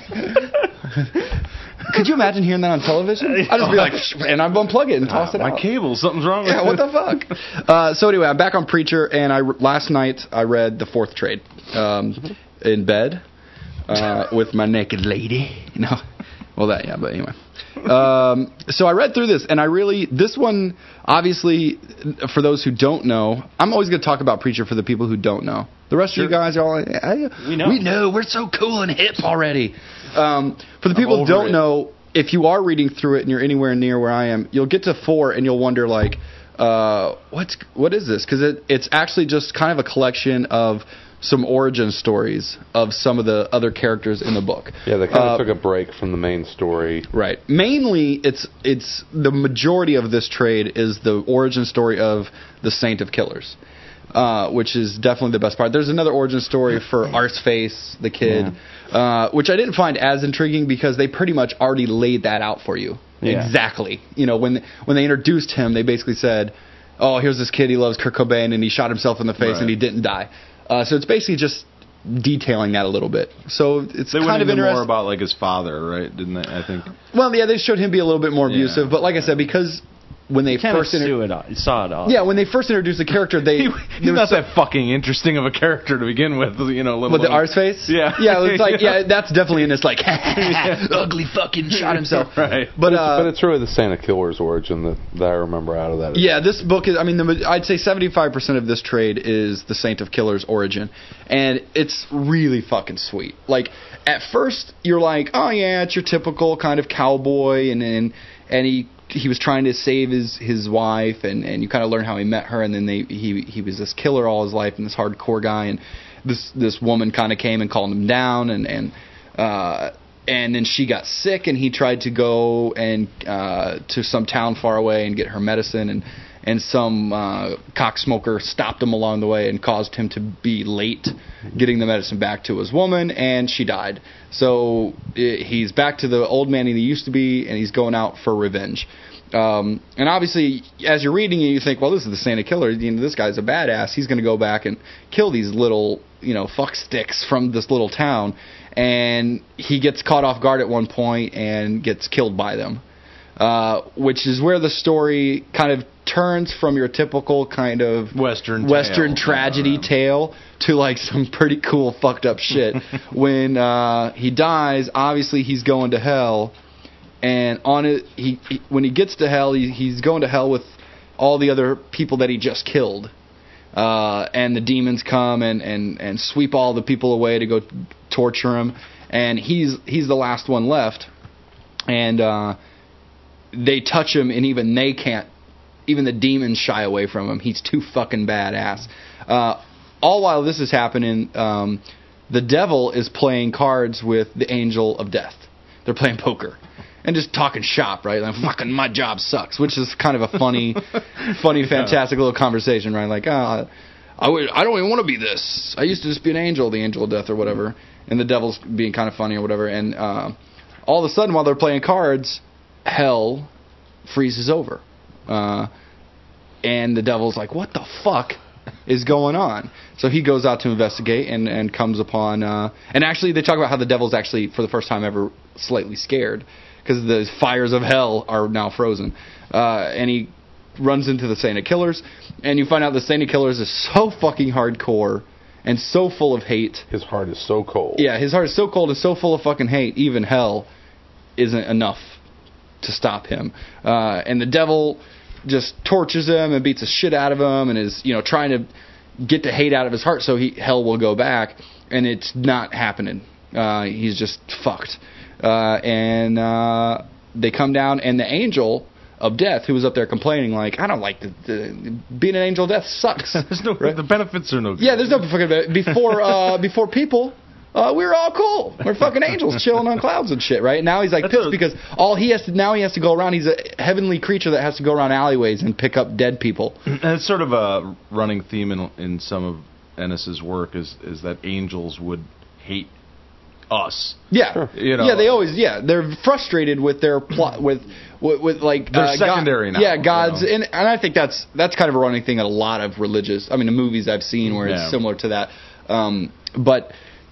S3: Could you imagine hearing that on television? I'd just be like, and I'd unplug it and toss it
S1: My
S3: out.
S1: cable, something's wrong with
S3: Yeah, what the fuck? Uh, so anyway, I'm back on Preacher, and I last night I read the fourth trade um, in bed uh, with my naked lady. No, well that yeah, but anyway. Um, so I read through this, and I really this one obviously for those who don't know, I'm always going to talk about Preacher for the people who don't know. The rest of you guys are all like, "Yeah,
S4: We know.
S3: we know, we're so cool and hip already. Um, for the people who
S1: over
S3: don't
S1: it.
S3: know, if you are reading through it and you're anywhere near where I am, you'll get to four and you'll wonder like, uh, what's what is this? Because it, it's actually just kind of a collection of some origin stories of some of the other characters in the book.
S2: Yeah, they kind of
S3: Uh,
S2: took a break from the main story.
S3: Right. Mainly, it's it's the majority of this trade is the origin story of the Saint of Killers, uh, which is definitely the best part. There's another origin story for Arseface, the kid, uh, which I didn't find as intriguing because they pretty much already laid that out for you.
S4: Yeah.
S3: Exactly. You know, when when they introduced him, they basically said, "Oh, here's this kid. He loves Kurt Cobain, and he shot himself in the face,
S1: Right.
S3: and he didn't die." Uh, so it's basically just detailing that a little bit. So it's
S1: They
S3: kind
S1: went
S3: of
S1: into
S3: interesting.
S1: more about like his father, right? Didn't they? I think.
S3: Well, yeah, they showed him be a little bit more
S1: Yeah.
S3: abusive, but like I said, because when they
S4: kind
S3: first
S4: of
S3: inter-
S4: saw it all. Saw it all.
S3: yeah, when they first introduced the character, they
S1: He,
S3: there
S1: he's
S3: was
S1: not
S3: so-
S1: that fucking interesting of a character to begin with, you know. Let
S3: With the
S1: alone-
S3: arse face?
S1: Yeah.
S3: Yeah, it's like, yeah, that's definitely in this, like, ugly fucking shot himself.
S1: Right.
S3: But,
S2: It's-
S3: uh,
S2: but it's really the Santa Killer's origin that, that I remember out of that.
S3: yeah, this book is, I mean, the, I'd say seventy-five percent of this trade is the Saint of Killer's origin. And it's really fucking sweet. Like, at first, you're like, oh, yeah, it's your typical kind of cowboy, and and, and he he was trying to save his, his wife, and, and you kind of learn how he met her, and then they he he was this killer all his life, and this hardcore guy, and this this woman kind of came and calmed him down, and and uh, and then she got sick, and he tried to go and uh, to some town far away and get her medicine, and and some uh, cocksmoker stopped him along the way and caused him to be late getting the medicine back to his woman, and she died. So I he's back to the old man he used to be, and he's going out for revenge. Um, and obviously, as you're reading it, you think, well, this is the Santa Killer. You know, this guy's a badass. He's going to go back and kill these little, you know, fuck sticks from this little town. And he gets caught off guard at one point and gets killed by them. Uh, which is where the story kind of turns from your typical kind of
S1: Western
S3: Western
S1: tale.
S3: tragedy tale to like some pretty cool fucked up shit. When uh, he dies, obviously he's going to hell, and on it, he, he when he gets to hell, he, he's going to hell with all the other people that he just killed. Uh, and the demons come and, and, and sweep all the people away to go torture him, and he's he's the last one left, and uh, they touch him, and even they can't. Even the demons shy away from him. He's too fucking badass. Uh, all while this is happening, um, the devil is playing cards with the angel of death. They're playing poker and just talking shop, right? Like, fucking my job sucks, which is kind of a funny, funny, fantastic little conversation, right? Like, ah, I, w- I don't even want to be this. I used to just be an angel, the angel of death or whatever. And the devil's being kind of funny or whatever. And uh, all of a sudden, while they're playing cards, hell freezes over. Uh, and the devil's like, what the fuck is going on? So he goes out to investigate and, and comes upon... Uh, and actually, they talk about how the devil's actually, for the first time ever, slightly scared. Because the fires of hell are now frozen. Uh, and he runs into the Saint of Killers. And you find out the Saint of Killers is so fucking hardcore and so full of hate.
S2: His heart is so cold.
S3: Yeah, his heart is so cold and so full of fucking hate, even hell isn't enough to stop him. Uh, and the devil just tortures him and beats the shit out of him and is, you know, trying to get the hate out of his heart so he hell will go back, and it's not happening. Uh, he's just fucked. Uh, and uh, they come down, and the angel of death, who was up there complaining, like, I don't like the, the being an angel of death sucks.
S1: There's no
S3: Right?
S1: the benefits are no good.
S3: Yeah, there's no fucking benefit. Before uh, before people. Uh, we were all cool. We're fucking angels chilling on clouds and shit, right? Now he's like
S1: That's
S3: pissed
S1: a-
S3: because all he has to now he has to go around. He's a heavenly creature that has to go around alleyways and pick up dead people.
S1: And it's sort of a running theme in in some of Ennis's work is is that angels would hate us.
S3: Yeah,
S2: Sure.
S1: You know.
S3: yeah. They always yeah. They're frustrated with their plot with with, with like
S1: They're
S3: uh,
S1: secondary
S3: God,
S1: now,
S3: Yeah, God's
S1: you know.
S3: and and I think that's that's kind of a running thing in a lot of religious. I mean, the movies I've seen where
S1: Yeah.
S3: it's similar to that. Um, but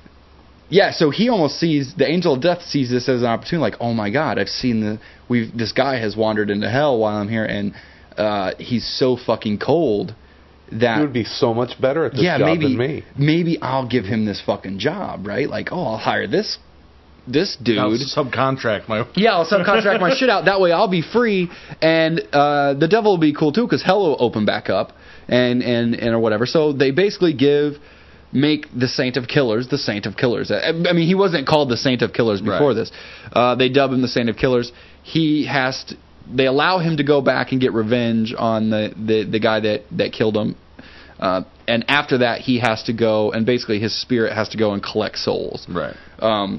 S3: yeah, so he almost sees the angel of death sees this as an opportunity. Like, oh my God, I've seen the we've this guy has wandered into hell while I'm here, and uh, he's so fucking cold that
S2: He would be so much better at this
S3: yeah,
S2: job
S3: maybe
S2: than me.
S3: maybe I'll give him this fucking job, right? Like, oh, I'll hire this this dude.
S1: I'll subcontract my.
S3: Yeah, I'll subcontract my shit out. That way I'll be free, and uh, the devil will be cool too, because hell will open back up, and, and, and or whatever. So they basically give, make the Saint of Killers the Saint of Killers. I, I mean, he wasn't called the Saint of Killers before
S1: Right.
S3: this. Uh, they dub him the Saint of Killers. He has to, they allow him to go back and get revenge on the, the, the guy that, that killed him. Uh, and after that, he has to go, and basically his spirit has to go and collect souls.
S1: Right.
S3: Um,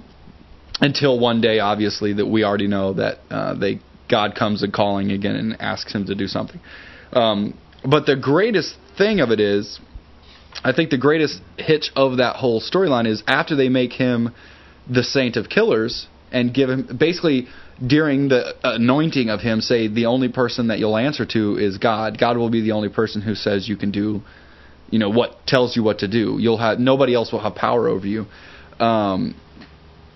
S3: until one day, obviously, that we already know that uh, they God comes and calling again and asks him to do something. Um, but the greatest thing of it is, I think the greatest hitch of that whole storyline is after they make him the Saint of Killers and give him, basically during the anointing of him, say the only person that you'll answer to is God. God will be the only person who says you can do, you know, what tells you what to do. You'll have nobody else will have power over you. Um,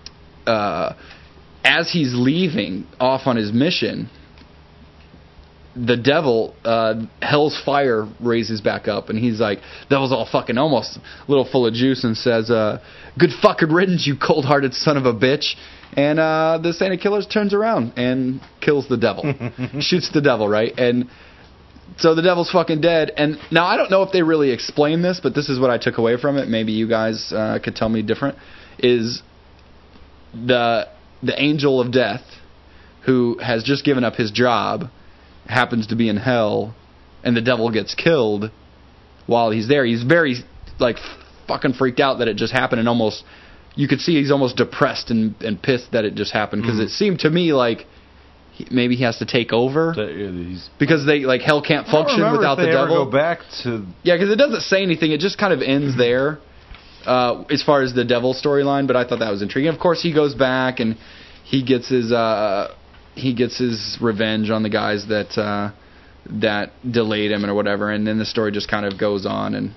S3: Uh, as he's leaving off on his mission, the devil, uh, Hell's Fire raises back up, and he's like, devil's all fucking almost a little full of juice, and says, uh, "Good fucking riddance, you cold-hearted son of a bitch." And uh, the Saint of Killers turns around and kills the devil, shoots the devil, right? And so the devil's fucking dead. And now I don't know if they really explain this, but this is what I took away from it. Maybe you guys uh, could tell me different. Is the the angel of death, who has just given up his job, happens to be in hell, and the devil gets killed while he's there. He's very like fucking freaked out that it just happened, and almost you could see he's almost depressed and, and pissed that it just happened, because mm. it seemed to me like he, maybe he has to take over because they like hell can't function without
S1: if they
S3: the devil.
S1: Ever go back to
S3: yeah, because it doesn't say anything. It just kind of ends there uh, as far as the devil storyline. But I thought that was intriguing. Of course, he goes back and he gets his uh, he gets his revenge on the guys that uh, that delayed him or whatever, and then the story just kind of goes on. And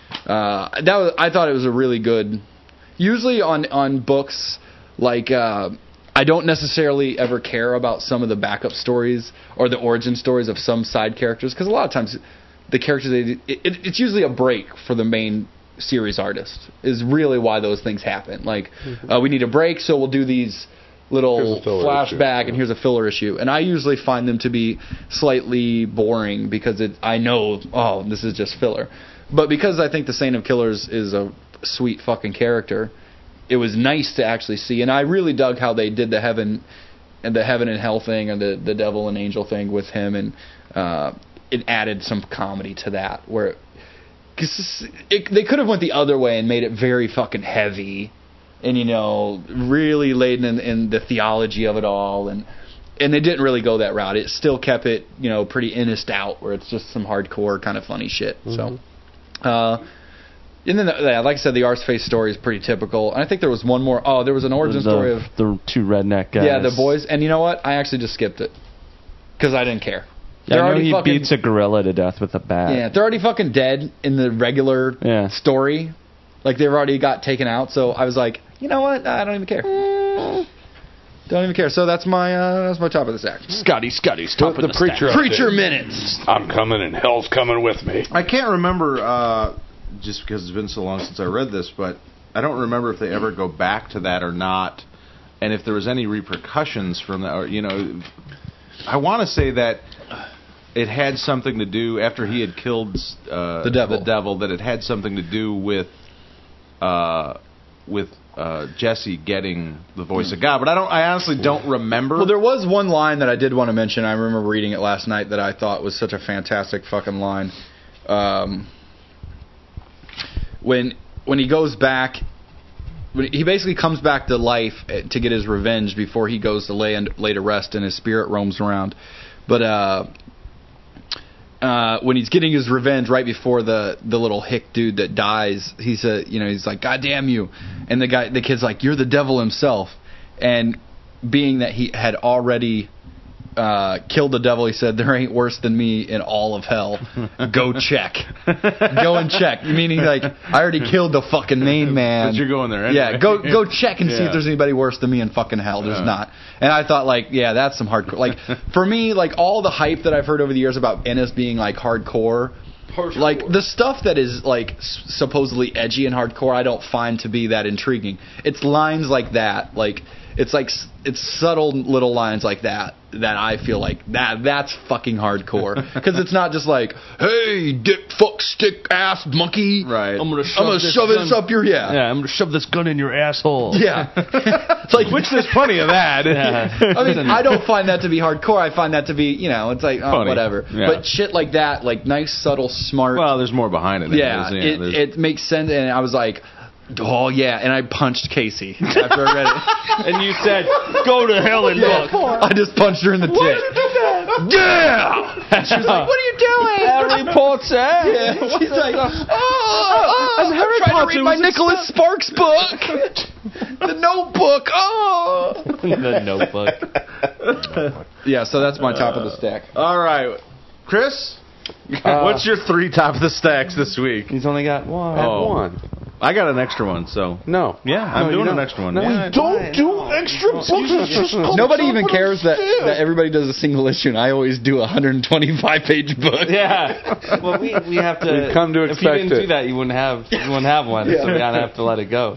S3: uh, that was, I thought it was a really good. Usually on on books like uh, I don't necessarily ever care about some of the backup stories or the origin stories of some side characters, because a lot of times the characters they it, it, it's usually a break for the main series artist is really why those things happen. Like mm-hmm. uh, we need a break, so we'll do these little flashback issue. And here's a filler issue, and I usually find them to be slightly boring because it I know oh this is just filler, but because I think the Saint of Killers is a sweet fucking character, it was nice to actually see. And I really dug how they did the heaven and the heaven and hell thing, and the the devil and angel thing with him, and uh, it added some comedy to that. Where cause it, they could have went the other way and made it very fucking heavy, and you know really laden in, in the theology of it all, and and they didn't really go that route. It still kept it you know pretty innocent out, where it's just some hardcore kind of funny shit. Mm-hmm. So. Uh, And then, yeah, like I said, the Arseface story is pretty typical. And I think there was one more. Oh, there was an origin
S4: the,
S3: story of
S4: the two redneck guys.
S3: Yeah, the boys. And you know what? I actually just skipped it because I didn't care.
S4: Yeah, I know he fucking, beats a gorilla to death with a bat.
S3: Yeah, they're already fucking dead in the regular
S4: yeah.
S3: story. Like they've already got taken out. So I was like, you know what? I don't even care. Don't even care. So that's my uh, that's my top of the stack.
S5: Scotty, Scotty's top
S3: the,
S5: of
S3: the,
S5: the preacher.
S3: Preacher minutes.
S5: I'm coming and hell's coming with me.
S1: I can't remember. Uh, just because it's been so long since I read this, but I don't remember if they ever go back to that or not, and if there was any repercussions from that. Or, you know, I want to say that it had something to do, after he had killed uh,
S3: the devil,
S1: the devil, that it had something to do with uh, with uh, Jesse getting the voice of God. But I don't. I honestly don't remember.
S3: Well, there was one line that I did want to mention. I remember reading it last night that I thought was such a fantastic fucking line. Um, When when he goes back, when he basically comes back to life to get his revenge before he goes to lay and lay to rest, and his spirit roams around. But uh, uh, when he's getting his revenge right before the, the little hick dude that dies, he's a you know he's like, "God damn you!" And the guy the kid's like, "You're the devil himself." And being that he had already Uh, killed the devil, he said, "There ain't worse than me in all of hell. Go check. Go and check." Meaning, like, I already killed the fucking main man.
S1: But you're going there anyway.
S3: Yeah, go go check and
S1: yeah.
S3: see if there's anybody worse than me in fucking hell. There's
S1: yeah.
S3: not. And I thought, like, yeah, that's some hardcore. Like, for me, like, all the hype that I've heard over the years about Ennis being, like, hardcore, hardcore. Like, the stuff that is, like, s- supposedly edgy and hardcore, I don't find to be that intriguing. It's lines like that, like... It's like it's subtle little lines like that that I feel like that that's fucking hardcore, because it's not just like, "Hey, dick, fuck, stick, ass, monkey,
S1: right?
S4: I'm gonna shove,
S3: I'm gonna
S4: this,
S3: shove
S4: gun,
S3: this up your yeah,
S4: yeah, I'm gonna shove this gun in your asshole."
S3: Yeah, it's like
S1: which there's plenty of that.
S3: Yeah. I mean, I don't find that to be hardcore. I find that to be you know, it's like oh,
S1: funny.
S3: whatever.
S1: Yeah.
S3: But shit like that, like nice, subtle, smart.
S1: Well, there's more behind it. Than
S3: Yeah,
S1: there is, yeah
S3: it it makes sense, and I was like. Oh, yeah, and I punched Casey after I read it.
S4: And you said, "Go to hell and
S3: yeah.
S4: look."
S3: I just punched her in the tit.
S5: Why did you do that?
S3: Yeah! And she was like, "What are you doing?"
S4: Harry Potter.
S3: Yeah, she's like, "Oh, oh I'm,
S4: Harry
S3: trying
S4: Potter
S3: to read my
S4: was
S3: Nicholas Sparks book. The Notebook. Oh."
S4: The Notebook.
S3: Yeah, so that's my top of the stack.
S1: All right, Chris,
S4: Uh,
S1: what's your three top of the stacks this week?
S4: He's only got one.
S2: I had one.
S1: I got an extra one, so.
S2: No.
S1: Yeah, I'm
S2: No, you
S1: doing an
S2: don't.
S1: extra one.
S2: No.
S1: Yeah.
S5: Don't do extra books. It's just called
S3: Nobody even
S5: Something
S3: cares that,
S5: Upstairs.
S3: that everybody does a single issue, and I always do a one hundred twenty-five page book.
S4: Yeah. Well, we we have to.
S2: We've come to
S4: if you
S2: expect
S4: didn't
S2: it.
S4: do that, you wouldn't have you wouldn't have one. So we gotta have to let it go.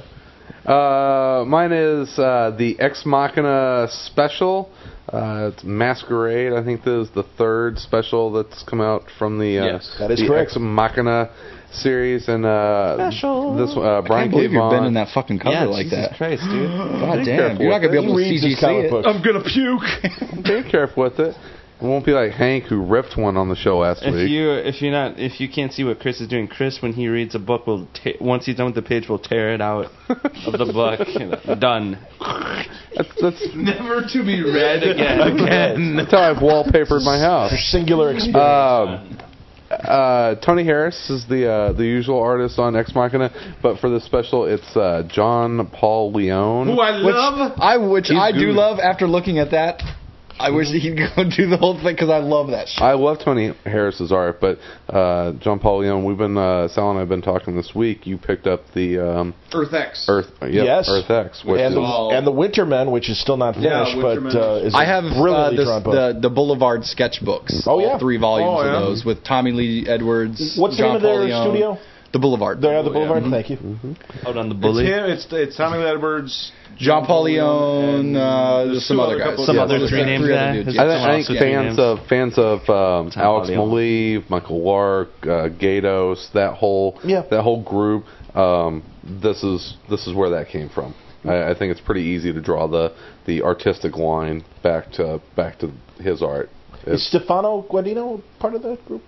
S2: Uh, mine is uh, the Ex Machina special. Uh, it's Masquerade. I think this is the third special that's come out from the uh,
S3: Yes,
S5: that is
S2: the
S5: correct.
S2: Ex Machina series. And uh,
S4: Special.
S2: this uh,
S3: I
S2: Brian
S3: can't believe
S2: K.
S3: you're
S2: Vaughan.
S3: bending that fucking cover
S4: Yeah,
S3: like
S4: Jesus
S3: that.
S4: Christ, dude.
S3: God
S2: Be
S3: damn.
S2: careful
S3: You're not
S2: with
S3: going to be
S2: it.
S3: able to
S5: He reads
S3: C G
S5: his
S3: C
S5: comic
S3: it.
S5: books.
S1: I'm going to puke.
S2: Be careful with it. It won't be like Hank who ripped one on the show last
S4: If
S2: week.
S4: you if you're not if you can't see what Chris is doing, Chris when he reads a book will ta- once he's done with the page will tear it out of the book. Done.
S2: That's, that's,
S4: Never to be read again.
S1: Again.
S2: that's how I've wallpapered my house.
S5: Your singular experience.
S2: Um, uh, Tony Harris is the uh, the usual artist on Ex Machina, but for this special, it's uh, John Paul Leone.
S1: Who I
S3: Which
S1: love.
S3: I, which
S2: He's
S3: I do
S2: good.
S3: love after looking at that. I wish that he'd go do the whole thing because I love that shit.
S2: I love Tony Harris's art, but uh, John Paul Leone, we've been uh, Sal and I've been talking this week. You picked up the um,
S3: Earth X.
S2: Earth, yep,
S5: Yes.
S2: Earth X, which
S5: and,
S2: is
S5: the,
S3: Oh.
S5: and the Wintermen, which is still not
S1: Yeah,
S5: finished, but
S1: Wintermen.
S5: uh, is a
S3: I have uh,
S5: brilliantly
S3: this,
S5: drawn book.
S3: the the Boulevard sketchbooks.
S5: Oh, yeah.
S3: all three volumes
S1: Oh, yeah.
S3: of those with Tommy Lee Edwards.
S5: What's the
S3: John
S5: name of
S3: Paul
S5: their
S3: Leone.
S5: studio?
S3: The Boulevard.
S5: They're the Boulevard.
S3: Yeah.
S5: Thank you.
S4: Out on the
S1: It's
S4: bully.
S1: him. It's it's Tommy Edwards,
S3: John Paul Leone. Uh, there's some
S1: two
S3: other
S1: other
S3: guys.
S1: couple-
S4: Some
S2: Yeah,
S4: other
S2: there's
S4: three
S3: like
S4: names
S3: three other
S4: there.
S3: dudes,
S4: Is
S3: yeah.
S2: I,
S4: Someone
S2: I
S4: else
S2: think
S4: got any
S2: fans
S4: names?
S2: of fans of um,
S4: Tom
S2: Alex
S4: Leone.
S2: Maleev, Michael Lark, uh, Gatos, that whole
S5: Yeah.
S2: that whole group. Um, this is this is where that came from. I, I think it's pretty easy to draw the, the artistic line back to back to his art.
S5: Is
S2: It's,
S5: Stefano Guadino part of that group?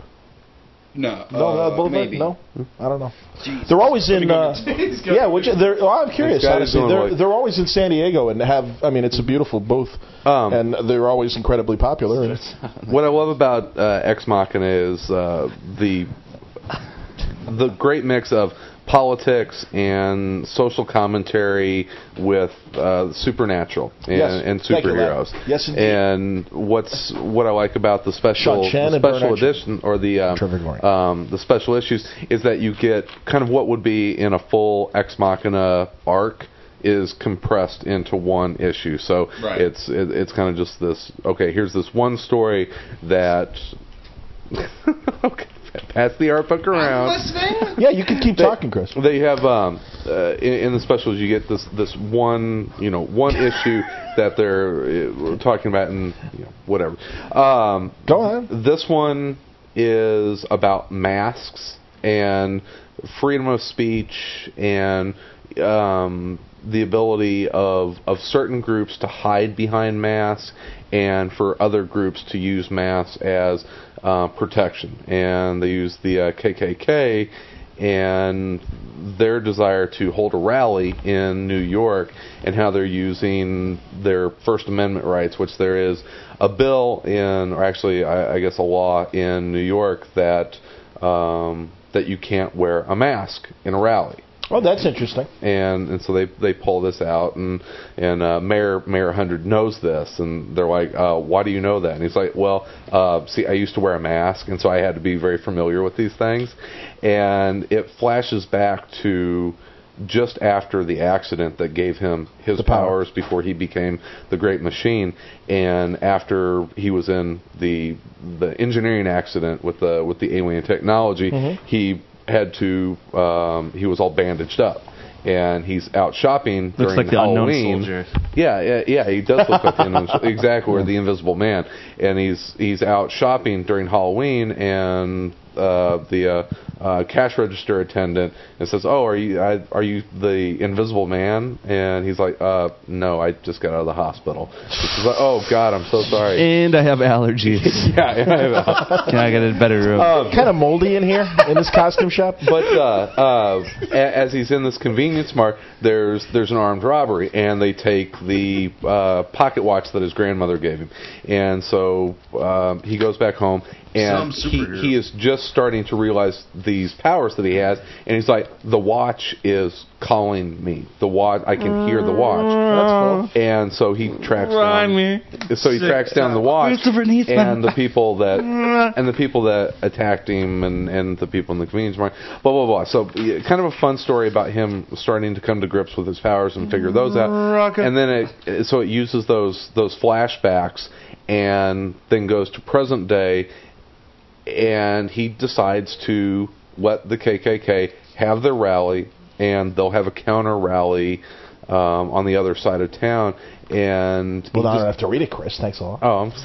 S3: No,
S5: No,
S3: uh,
S5: no, Boulevard.
S3: maybe.
S5: No, I don't know. They're always in. Uh, yeah, which they're. Well, I'm curious.
S2: This guy's
S5: Honestly,
S2: doing
S5: they're
S2: like-
S5: they're always in San Diego and have. I mean, it's a beautiful booth,
S2: Um,
S5: and they're always incredibly popular. And
S2: what I love about uh, Ex Machina is uh, the the great mix of politics and social commentary with uh, supernatural and,
S5: Yes.
S2: and
S5: Thank you, Larry.
S2: superheroes.
S5: Yes, indeed.
S2: And what's what I like about the special
S5: Sean Chen
S2: the
S5: and
S2: special
S5: Bernard Chen.
S2: edition or the um,
S7: Trevor Goring.
S2: um, the special issues is that you get kind of what would be in a full Ex Machina arc is compressed into one issue. So
S3: Right.
S2: it's it, it's kind of just this. Okay, here's this one story that. Okay, pass the art book around.
S5: yeah, you can keep talking, Chris.
S2: They have um, uh, in, in the specials you get this this one you know one issue that they're uh, talking about and you know, whatever. Um,
S5: Go ahead.
S2: this one is about masks and freedom of speech and um, the ability of of certain groups to hide behind masks and for other groups to use masks as uh, protection. And they use the uh, K K K and their desire to hold a rally in New York and how they're using their First Amendment rights, which there is a bill in, or actually I, I guess a law in New York that um, that you can't wear a mask in a rally.
S5: Oh, that's interesting.
S2: And and so they they pull this out, and and uh, Mayor Mayor Hundred knows this, and they're like, uh, why do you know that? And he's like, well, uh, see, I used to wear a mask, and so I had to be very familiar with these things, and it flashes back to just after the accident that gave him his
S5: The power.
S2: powers before he became the Great Machine, and after he was in the the engineering accident with the with the alien technology,
S5: Mhm.
S2: he had to um, he was all bandaged up, and he's out shopping
S4: Looks
S2: during
S4: like the unknown
S2: Halloween.
S4: soldier.
S2: Yeah, yeah, yeah, he does look like the unknown soldier, exactly, or the Invisible Man, and he's he's out shopping during Halloween, and uh, the uh, uh, cash register attendant and says, "Oh, are you I, are you the Invisible Man?" And he's like, "Uh, no, I just got out of the hospital." She's like, "Oh God, I'm so sorry."
S4: And I have allergies.
S2: yeah, yeah.
S4: Can I get a better room?
S5: Uh, kind of moldy in here in this costume shop.
S2: But uh, uh, a- as he's in this convenience mart, there's there's an armed robbery, and they take the uh, pocket watch that his grandmother gave him, and so um, he goes back home, And
S1: Some
S2: he,
S1: superhero.
S2: he is just starting to realize these powers that he has, and he's like, the watch is calling me. The watch, I can hear the watch.
S5: That's cool.
S2: And so he tracks
S4: Rhyme
S2: down.
S4: me.
S2: So he
S4: Sick.
S2: tracks down the watch
S4: Christopher needs
S2: and
S4: my-
S2: the people that and the people that attacked him and, and the people in the convenience market. Blah blah blah. So yeah, kind of a fun story about him starting to come to grips with his powers and figure those out.
S1: Rocket.
S2: And then it so it uses those those flashbacks and then goes to present day, and he decides to let the K K K have their rally, and they'll have a counter rally um, on the other side of town. And
S5: Well,
S2: he
S5: now I
S2: just-
S5: don't have to read it, Chris. Thanks a lot.
S2: oh, I'm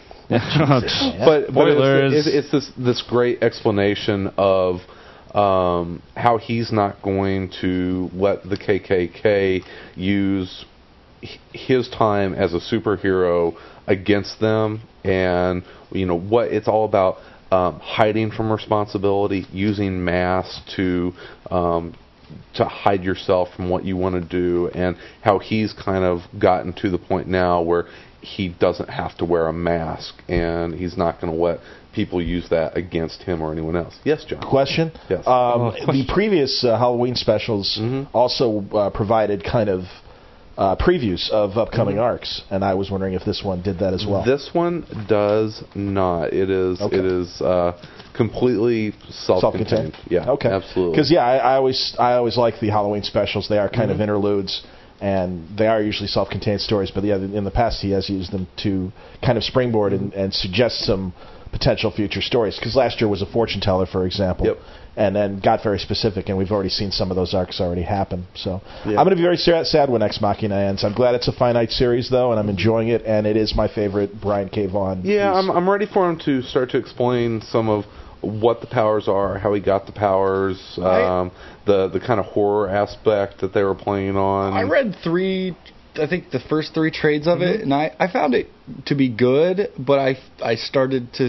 S2: but, but
S4: Spoilers.
S2: it's, it's, it's this this great explanation of um, how he's not going to let the K K K use h- his time as a superhero against them, and you know what it's all about: um, hiding from responsibility, using masks to um, to hide yourself from what you want to do, and how he's kind of gotten to the point now where he doesn't have to wear a mask, and he's not going to let people use that against him or anyone else. Yes, John.
S5: Question?
S2: Yes.
S5: Um, the previous uh, Halloween specials
S2: Mhm.
S5: also uh, provided kind of uh, previews of upcoming arcs, and I was wondering if this one did that as well.
S2: This one does not. It is
S5: Okay.
S2: it is uh, completely self-contained.
S5: Self-contained?
S2: Yeah,
S5: Okay.
S2: absolutely.
S5: Because yeah, I, I always I always like the Halloween specials. They are kind of interludes, and they are usually self-contained stories. But yeah, in the past he has used them to kind of springboard and, and suggest some potential future stories. Because last year was a fortune teller, for example.
S2: Yep.
S5: And then got very specific, and we've already seen some of those arcs already happen. So
S2: Yeah.
S5: I'm going to be very sad, sad when Ex Machina ends. I'm glad it's a finite series, though, and I'm enjoying it, and it is my favorite Brian K. Vaughan.
S2: Yeah,
S5: piece.
S2: I'm I'm ready for him to start to explain some of what the powers are, how he got the powers, um, the the kind of horror aspect that they were playing on.
S3: I read three, I think the first three trades of it, and I, I found it to be good, but I, I started to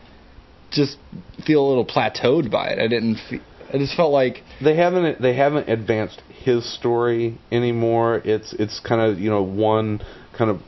S3: just feel a little plateaued by it. I didn't. Fe- I just felt like
S2: They haven't they haven't advanced his story anymore. It's it's kind of you know one kind of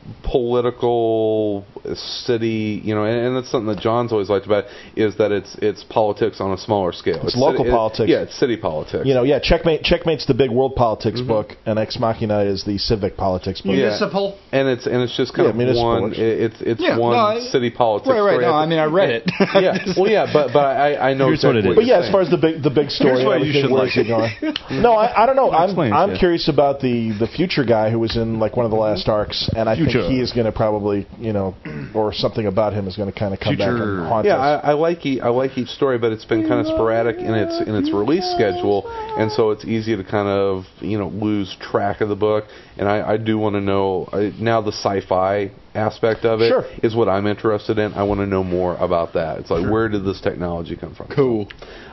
S2: political city, you know, and, and that's something that John's always liked about it, is that it's it's politics on a smaller scale.
S5: It's local
S2: city- it-
S5: politics.
S2: yeah, it's city politics.
S5: You know, yeah, Checkmate. Checkmate's the big world politics book, and Ex Machina is the civic politics book.
S2: Yeah.
S1: Municipal.
S2: and it's and it's just kind
S5: Yeah,
S2: of
S5: municipal
S2: one.
S5: works.
S2: it- It's it's
S3: Yeah,
S2: one
S3: no, I-
S2: city politics.
S3: right, right.
S2: story.
S3: No, I mean I read it.
S2: yeah, well, yeah, but but I I know
S4: Here's what it
S2: exactly
S4: is.
S5: But yeah,
S2: you're
S5: as far as the big the big story,
S1: Here's why
S5: and
S1: you
S5: everything,
S1: should
S5: where's
S1: like
S5: he going? No, I, I don't know. I'm
S4: explains,
S5: I'm
S4: yeah.
S5: curious about the the future guy who was in like one of the last arcs, and I
S1: Future.
S5: think he is going to probably you know, or something about him is going to kind of come back
S1: Future.
S5: and haunt
S2: Yeah,
S5: us.
S2: I, I like e- I like each story, but it's been kind of sporadic in its in its release schedule, and so it's easy to kind of you know lose track of the book. And I, I do want to know I, now the sci-fi aspect of it
S5: Sure.
S2: is what I'm interested in. I want to know more about that. It's like where did this technology come from?
S3: Cool.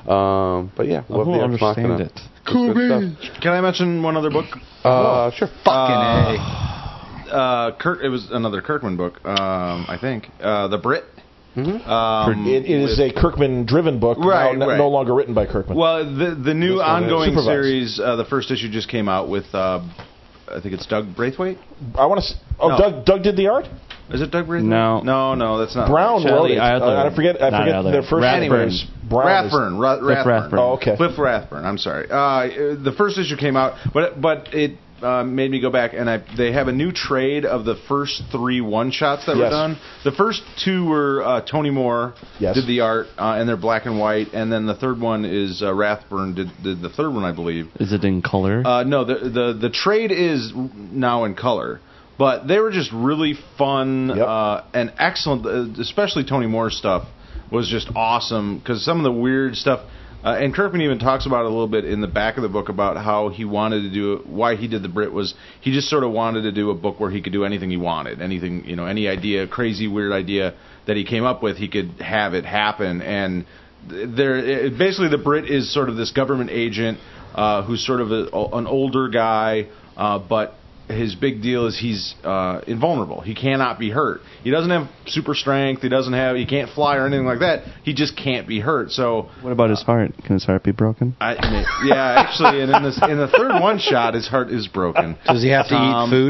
S2: Um, but yeah,
S4: I
S2: love
S4: will
S2: the Ex
S4: understand
S2: Machina.
S4: it.
S2: It's good stuff.
S1: Can I mention one other book?
S2: Uh, sure.
S3: Fucking
S1: Uh,
S3: A.
S1: Uh, Kirk. It was another Kirkman book. Um, I think. Uh, the Brit.
S2: Mhm.
S1: Um,
S5: it, it is a Kirkman-driven book,
S1: Right,
S5: now,
S1: right.
S5: no longer written by Kirkman.
S1: Well, the the new
S5: This one is
S1: ongoing
S5: supervised.
S1: series, uh, the first issue just came out with. Uh, I think it's Doug Braithwaite.
S5: I want to. Oh,
S1: No.
S5: Doug. Doug did the art.
S1: Is it Doug Braithwaite?
S4: No.
S1: no, no, that's not.
S5: Brown
S1: right.
S5: wrote
S4: Shelley
S5: it.
S4: Adler.
S5: Uh, I forget. I
S4: Not
S5: forget
S4: Adler.
S5: their first name
S4: Rathburn.
S5: is Brown. is-
S1: Rathburn, Ra-
S4: Cliff
S1: Rathburn.
S4: Rathburn.
S5: Oh, okay.
S1: Cliff Rathburn. I'm sorry. Uh, the first issue came out, but but it uh, made me go back, and I they have a new trade of the first three one shots that were
S5: Yes.
S1: done. The first two were uh, Tony Moore
S5: Yes.
S1: did the art, uh, and they're black and white, and then the third one is uh, Rathburn did, did the third one, I believe.
S4: Is it in color?
S1: Uh, no, the, the the trade is now in color, but they were just really fun
S5: Yep.
S1: uh, and excellent. uh, Especially Tony Moore's stuff was just awesome because some of the weird stuff. Uh, and Kirkman even talks about it a little bit in the back of the book about how he wanted to do it. Why he did the Brit was he just sort of wanted to do a book where he could do anything he wanted, anything you know, any idea, crazy weird idea that he came up with, he could have it happen. And there, it, basically, the Brit is sort of this government agent uh, who's sort of a, an older guy, uh, but his big deal is he's uh, invulnerable. He cannot be hurt. He doesn't have super strength. He doesn't have. He can't fly or anything like that. He just can't be hurt. So
S4: what about his heart? Can his heart be broken?
S1: I, yeah, actually, and in this in the third one shot, his heart is broken.
S3: Does he have to
S1: Um,
S3: eat food?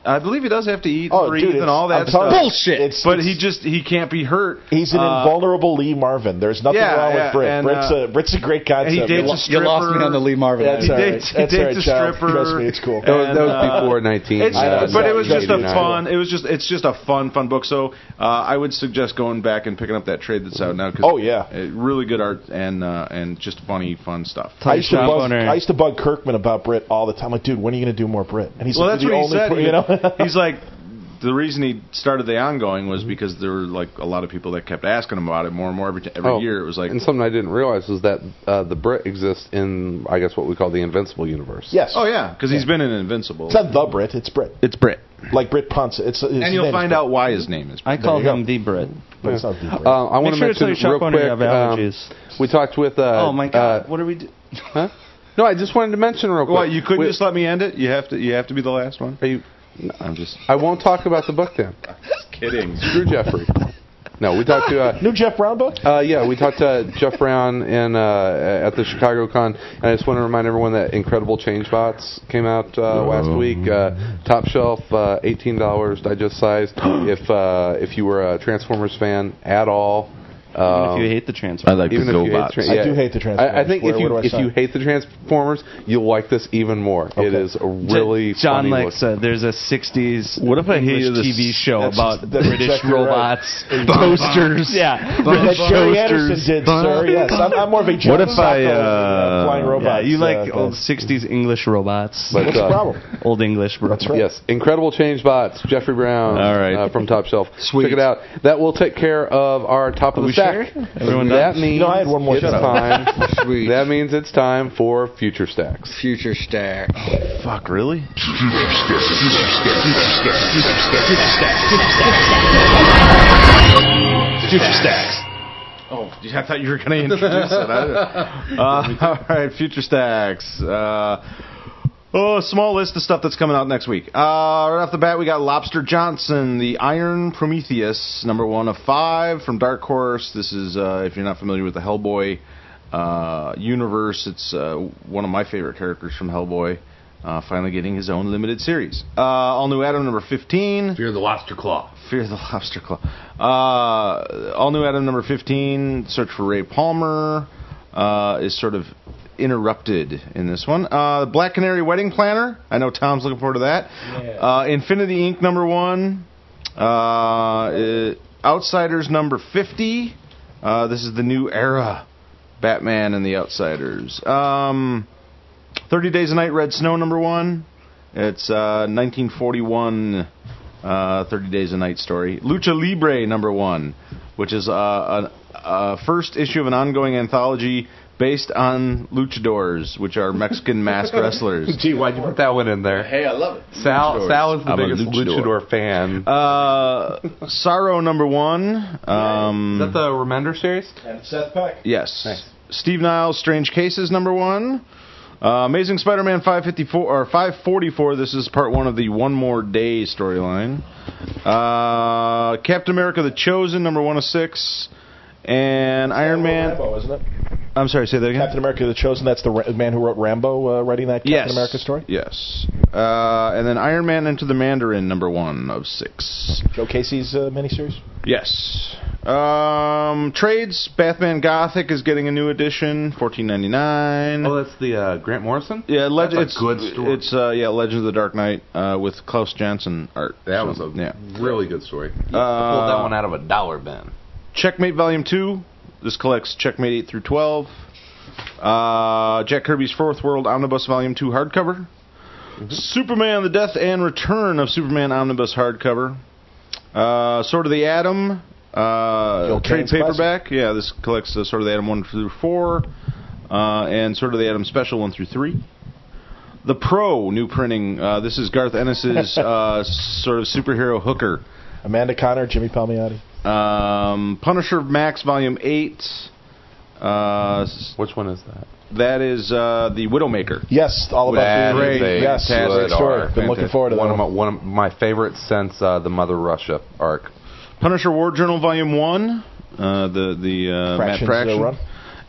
S1: I believe he does have to eat,
S5: Oh,
S1: and breathe,
S5: dude,
S1: and all
S5: I'm
S1: that
S5: telling
S1: stuff.
S5: you,
S3: Bullshit.
S5: It's,
S1: But
S5: it's,
S1: he just he can't be hurt.
S5: He's an
S1: Uh,
S5: invulnerable Lee Marvin. There's nothing
S1: yeah,
S5: wrong
S1: yeah,
S5: with Britt.
S1: and,
S5: Britt's,
S1: uh,
S5: a, Britt's a great concept.
S1: he dates
S5: You
S1: a
S5: lo-
S3: You
S1: stripper.
S3: lost me on the Lee Marvin.
S5: That's
S1: He
S5: all
S1: dates,
S5: right.
S1: he
S5: That's all
S1: dates
S5: right,
S1: a
S5: Chow.
S1: stripper.
S5: Trust me, it's cool.
S2: That was, that was
S1: And, uh,
S2: before nineteen.
S1: It's,
S5: I know,
S1: but it was just a
S5: exactly.
S1: fun. It was just it's just a fun, fun book. So uh, I would suggest going back and picking up that trade that's out now. Cause
S5: Oh, yeah.
S1: it, really good art and uh, and just funny, fun stuff.
S5: I used, to
S4: Shop
S5: bug,
S4: owner.
S5: I used to bug Kirkman about Britt all the time. Like, dude, when are you going to do more Britt? And he's
S1: Well,
S5: like,
S1: that's
S5: "You're
S1: what
S5: the
S1: he
S5: only
S1: said.
S5: Brit," you know?
S1: He's like, the reason he started the ongoing was because there were like a lot of people that kept asking him about it more and more every t- every
S2: Oh,
S1: year. It was like,
S2: and something I didn't realize was that uh, the Brit exists in, I guess, what we call the Invincible universe.
S5: Yes.
S1: oh yeah, because he's been in Invincible.
S5: It's not the Brit, it's Britt.
S1: It's Brit,
S5: Like Britt Ponce. It's, it's
S1: and you'll find out why his name is.
S4: I call
S5: you go.
S4: him the Brit.
S5: But it's not the Brit.
S2: Uh, I want
S4: Make
S2: to
S4: sure to tell
S2: mention
S4: your shop
S2: real
S4: owner you
S2: quick.
S4: have
S2: Um,
S4: allergies.
S2: we talked with. Uh,
S4: Oh my God!
S2: uh,
S4: what are we? Do-
S2: huh? No, I just wanted to mention real quick.
S1: What, you couldn't
S2: we-
S1: just let me end it? You have to. You have to be the last one.
S2: Are you,
S1: I'm just
S2: I won't talk about the book then.
S1: kidding.
S2: Screw Jeffrey. No, we talked to. Uh,
S5: New Jeff Brown book?
S2: Uh, yeah, we talked to Jeff Brown in, uh, at the Chicago Con, and I just want to remind everyone that Incredible Change Bots came out uh, last week. Uh, top shelf, uh, eighteen dollars, digest size. if uh, if you were a Transformers fan at all.
S4: Even
S2: Um,
S4: if you hate the Transformers.
S1: I like
S2: even
S1: the
S2: if you hate
S1: GoBots.
S2: tra-
S5: I
S2: yeah.
S5: do hate the Transformers.
S2: I, I think
S5: Where-
S2: if you
S5: where do I
S2: if you
S5: sign?
S2: hate the Transformers, you'll like this even more. It
S5: Okay.
S2: is a really
S4: John
S2: funny
S4: Lex
S2: look.
S4: said there's a sixties
S1: What if I
S4: English
S1: hated this-
S4: T V show
S5: That's-
S4: about
S5: that's
S4: British
S5: exactly right.
S4: robots, toasters. Yeah,
S5: That
S4: British
S5: Jerry Anderson
S4: toasters.
S5: did, sir. Yes, I'm, I'm more of a John
S1: What if I,
S5: Sacco,
S1: uh,
S5: flying
S4: Yeah,
S5: robots.
S4: you like
S5: uh,
S4: old
S5: fan.
S4: sixties English robots.
S2: But,
S5: What's the
S2: uh,
S5: problem?
S4: Old English robots.
S5: That's right.
S2: Yes, Incredible Change Bots, Jeffrey Brown,
S1: All right.
S2: uh, from Top Shelf.
S1: Sweet.
S2: Check it out. That will take care of our top of the
S4: we
S2: stack.
S4: sure? Everyone
S2: that
S4: done?
S2: means
S5: You know, I had one more.
S2: it's
S5: Shut up.
S2: time.
S3: Sweet.
S2: That means it's time for Future Stacks.
S3: Future stack.
S1: Fuck, really?
S4: Future stacks.
S1: Oh, I thought you were going to introduce it. I, uh, all right, Future Stacks. Uh, oh, a small list of stuff that's coming out next week. Uh, right off the bat, we got Lobster Johnson, the Iron Prometheus, number one of five from Dark Horse. This is, uh, if you're not familiar with the Hellboy uh, universe, it's uh, one of my favorite characters from Hellboy. Uh, finally getting his own limited series. Uh, all new Adam number fifteen.
S3: Fear the Lobster Claw.
S1: Fear the Lobster Claw. Uh, all new Adam number fifteen. Search for Ray Palmer uh, is sort of interrupted in this one. Uh, Black Canary Wedding Planner. I know Tom's looking forward to that. Uh, Infinity Incorporated number one. Uh, uh, Outsiders number fifty. Uh, this is the new era. Batman and the Outsiders. Um, thirty Days a Night Red Snow number one. It's uh, nineteen forty-one uh, thirty Days a Night story. Lucha Libre number one, which is uh, a, a first issue of an ongoing anthology based on luchadors, which are Mexican masked wrestlers.
S2: Gee, why'd you put that one in there?
S3: Hey, I love it.
S2: Sal, Sal is the
S1: I'm a
S2: biggest
S1: luchador.
S2: luchador, fan.
S1: Uh, Sorrow number one. Um,
S2: is that the Remender series?
S5: And Seth Peck.
S1: Yes.
S2: Nice.
S1: Steve Niles' Strange Cases number one. Uh, Amazing Spider-Man five fifty-four or five forty-four. This is part one of the One More Day storyline. Uh, Captain America: The Chosen number one of six, and Iron Man.
S5: Rambo, isn't it?
S1: I'm sorry, say that again.
S5: Captain America: The Chosen. That's the ra- man who wrote Rambo, uh, writing that Captain
S1: Yes.
S5: America story.
S1: Yes. Uh, and then Iron Man Into the Mandarin number one of six.
S5: Joe Casey's uh, miniseries.
S1: Yes. Um, trades. Batman Gothic is getting a new edition, fourteen ninety-nine.
S2: Oh, that's the uh, Grant Morrison?
S1: Yeah, leg-
S2: That's a
S1: it's
S2: good story.
S1: It's uh, yeah, Legend of the Dark Knight uh, with Klaus Janson art.
S2: That
S1: So,
S2: was a
S1: yeah.
S2: really good story.
S1: Uh,
S2: Pulled that one out of a dollar bin.
S1: Checkmate Volume Two. This collects Checkmate eight through twelve. Uh, Jack Kirby's Fourth World Omnibus Volume Two hardcover. Mm-hmm. Superman: The Death and Return of Superman Omnibus hardcover. Uh, Sword of the Atom. Uh,
S5: Gil
S1: trade
S5: Kane's
S1: paperback. Yeah, this collects uh, Sword of the Atom one through four, uh, and Sword of the Atom Special one through three. The Pro new printing. Uh, this is Garth Ennis's uh, sort of superhero hooker.
S5: Amanda Connor, Jimmy Palmiotti.
S1: Um, Punisher Max Volume eight. Uh,
S2: Which one is that?
S1: that is uh, the Widowmaker.
S5: Yes, all about
S2: That
S5: the
S1: great.
S2: is a
S5: yes,
S1: fantastic
S5: great story.
S1: art.
S5: Been looking
S1: Fantastic.
S5: forward to
S2: one
S5: that.
S2: of my one of my favorites since uh, the Mother Russia arc.
S1: Punisher War Journal Volume one. Uh, the the uh, Matt
S5: Fractions, uh,
S1: Fraction.
S5: run.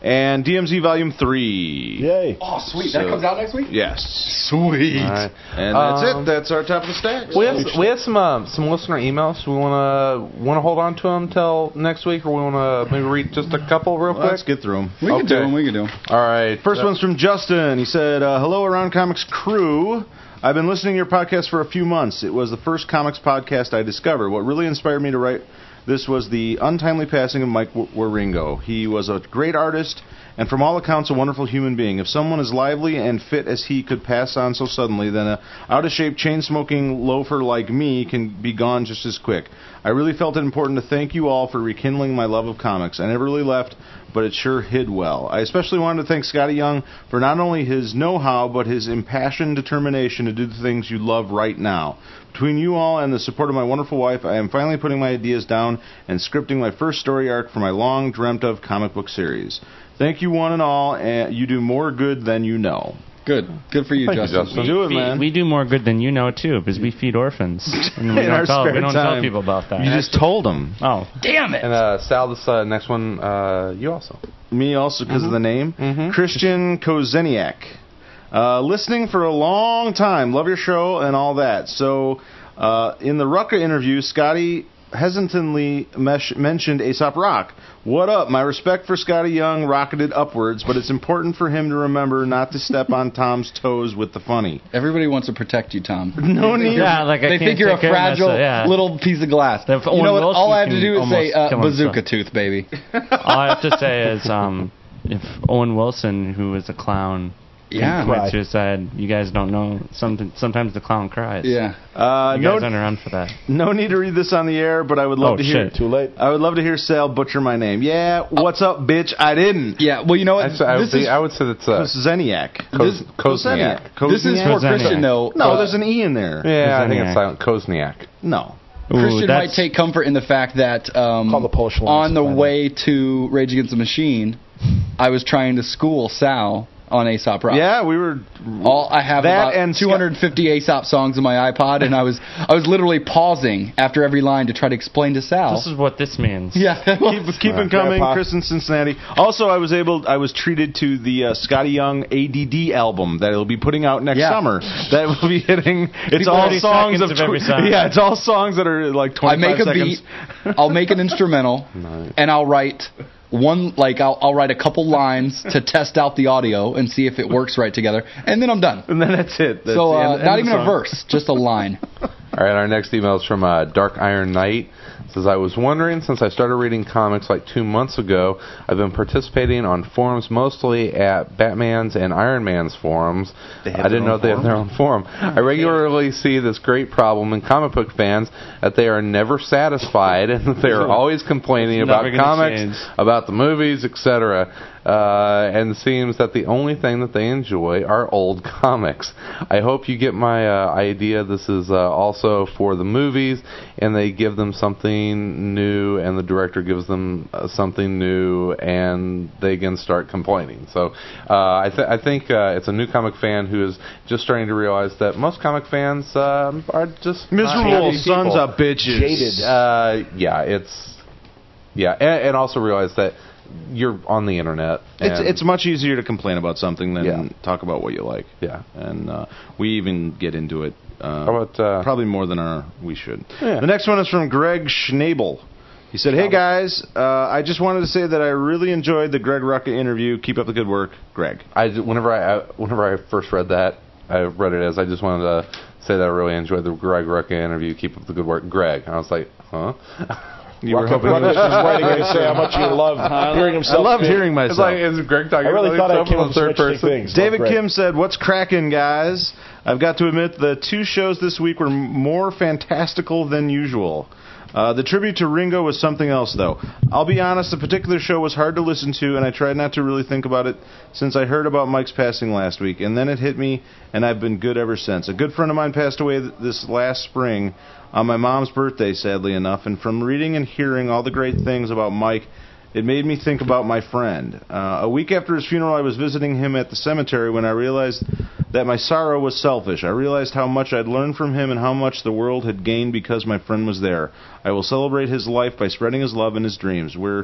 S1: and D M Z Volume three.
S5: Yay.
S3: Oh, sweet.
S1: So-
S3: that comes out next week?
S1: Yes.
S3: Sweet.
S2: All right.
S1: And that's
S2: Um,
S1: it. That's our top of the stacks.
S2: We have we have some uh, some listener emails. We want to want to hold on to them till next week, or we want to maybe read just a couple real quick.
S1: Let's get through them.
S3: We can do
S2: Okay.
S3: them. We can do them.
S2: All right.
S1: First
S2: Uh,
S1: one's from Justin. He said, uh, hello, Around Comics crew. I've been listening to your podcast for a few months. It was the first comics podcast I discovered. What really inspired me to write this was the untimely passing of Mike W- Waringo. He was a great artist and from all accounts a wonderful human being. If someone as lively and fit as he could pass on so suddenly, then a out-of-shape, chain-smoking loafer like me can be gone just as quick. I really felt it important to thank you all for rekindling my love of comics. I never really left, but it sure hid well. I especially wanted to thank Scotty Young for not only his know-how, but his impassioned determination to do the things you love right now. Between you all and the support of my wonderful wife, I am finally putting my ideas down and scripting my first story arc for my long-dreamt-of comic book series. Thank you one and all, and you do more good than you know.
S3: Good. Good for you,
S2: Thank you,
S3: Justin.
S2: Justin.
S1: Do it,
S4: Feed-
S1: man.
S4: We do more good than you know too, because we feed orphans, and we
S1: In
S4: don't,
S1: our
S4: tell, we
S1: spare
S4: don't tell
S1: time.
S4: people about that.
S1: You just told him.
S4: oh,
S3: Damn it.
S2: And uh, Sal, this uh, next one, uh, you also.
S1: Me also because of the name.
S2: Mhm.
S1: Christian Kozeniak. Uh, listening for a long time. Love your show and all that. So, uh, in the Rucka interview, Scotty hesitantly mesh- mentioned Aesop Rock. What up? My respect for Scotty Young rocketed upwards, but it's important for him to remember not to step on Tom's toes with the funny.
S3: Everybody wants to protect you, Tom.
S1: No need.
S4: yeah, like I
S3: They
S4: can't
S3: think you're a
S4: take care of
S3: fragile
S4: myself, yeah.
S3: little piece of glass.
S4: If
S3: You
S4: Owen
S3: know what?
S4: Wilson
S3: All I have to
S4: can
S3: do is say
S4: almost
S3: uh,
S4: kill
S3: bazooka
S4: himself.
S3: tooth, baby.
S4: All I have to say is, um, if Owen Wilson, who was a clown,
S3: Yeah.
S4: commit
S5: Cry.
S4: suicide, you guys don't know. Something sometimes the clown cries.
S3: Yeah.
S1: Uh,
S4: You
S1: no,
S4: guys aren't around for that.
S1: no need to read this on the air, but I would love
S4: Oh,
S1: to hear.
S4: shit.
S5: Too late.
S1: I would love to hear Sal butcher my name. Yeah, what's up, bitch? I didn't.
S3: Yeah. Well, you know what?
S2: Actually, I would,
S3: this,
S2: say,
S3: is,
S2: I would say that's uh,
S1: Kozeniak.
S2: Koz-
S3: this-
S2: Kozniak.
S3: this is for
S1: Kozniak?
S4: Kozniak.
S3: Christian, though.
S1: No,
S3: Uh,
S1: there's an E in there.
S2: Yeah, I think it's
S4: Kozniak.
S2: silent. Kozniak.
S1: No.
S3: Christian
S4: Ooh,
S3: might
S4: that's-
S3: take comfort in the fact that um,
S5: Call the Polish Alliance
S3: on the
S5: and find
S3: way to Rage Against the Machine, I was trying to school Sal on Aesop Rock.
S1: Yeah, we were.
S3: All I have
S1: That
S3: about
S1: and
S3: two hundred fifty Aesop songs on my iPod, and I was I was literally pausing after every line to try to explain to Sal.
S4: This is what this means.
S3: yeah,
S1: Keep, keep it coming,
S5: Grandpa.
S1: Chris in Cincinnati. Also, I was able, I was treated to the uh, Scotty Young A D D album that he'll be putting out next
S3: Yeah.
S1: summer. That will be hitting. It's all
S4: thirty
S1: songs
S4: seconds
S1: of,
S4: of every
S1: tw-
S4: song.
S1: Yeah, it's all songs that are like
S3: I make
S1: twenty-five
S3: a
S1: seconds.
S3: beat. I'll make an instrumental,
S2: Nice.
S3: and I'll write one like I'll, I'll write a couple lines to test out the audio and see if it works right together, and then I'm done.
S1: And then that's it. That's
S3: so
S1: the
S3: uh,
S1: end-
S3: not
S1: end
S3: even
S1: of
S3: a
S1: the song.
S3: verse, just a line.
S2: All right, our next email is from uh, Dark Iron Knight. It says, I was wondering, since I started reading comics like two months ago, I've been participating on forums mostly at Batman's and Iron Man's forums.
S1: They have
S2: I didn't
S1: their
S2: know
S1: own
S2: they have their own forum. I regularly see this great problem in comic book fans that they are never satisfied and that they are always complaining
S4: It's
S2: about
S4: never gonna
S2: comics,
S4: change.
S2: about the movies, et cetera. Uh, and it seems that the only thing that they enjoy are old comics. I hope you get my uh, idea. This is uh, also for the movies, and they give them something new, and the director gives them uh, something new, and they again start complaining. So uh, I, th- I think uh, it's a new comic fan who is just starting to realize that most comic fans um, are just not
S1: Miserable
S2: happy
S1: sons
S2: people.
S1: of bitches.
S5: Jaded.
S2: Uh, yeah, it's yeah, and, and also realize that you're on the internet.
S1: It's
S2: and-
S1: it's much easier to complain about something than
S2: Yeah.
S1: talk about what you like.
S2: yeah.
S1: And uh, we even get into it. Uh,
S2: How about uh,
S1: Probably more than our we should.
S2: Yeah.
S1: The next one is from Greg Schnabel. He said, "Hey guys, uh, I just wanted to say that I really enjoyed the Greg Rucka interview. Keep up the good work, Greg."
S2: I ju- whenever I I- whenever I first read that, I read it as I just wanted to say that I really enjoyed the Greg Rucka interview. Keep up the good work, Greg. And I was like, huh?
S1: You were
S5: Rucka,
S1: hoping.
S5: Rucka's just writing in to say how much you love hearing
S1: I
S5: himself.
S1: love
S5: speak.
S1: hearing
S2: It's
S1: myself.
S2: like, is Greg talking
S5: I really
S2: about
S5: thought I
S2: himself
S5: came
S2: in
S5: up
S2: the
S5: with some
S2: third
S5: interesting
S2: person?
S5: things.
S1: David
S5: Love Greg.
S1: Kim said, "What's cracking, guys? I've got to admit the two shows this week were more fantastical than usual. Uh, the tribute to Ringo was something else, though. I'll be honest, the particular show was hard to listen to, and I tried not to really think about it since I heard about Mike's passing last week, and then it hit me, and I've been good ever since. A good friend of mine passed away th- this last spring on my mom's birthday, sadly enough, and from reading and hearing all the great things about Mike, it made me think about my friend. Uh, a week after his funeral, I was visiting him at the cemetery when I realized that my sorrow was selfish. I realized how much I'd learned from him and how much the world had gained because my friend was there. I will celebrate his life by spreading his love and his dreams. We're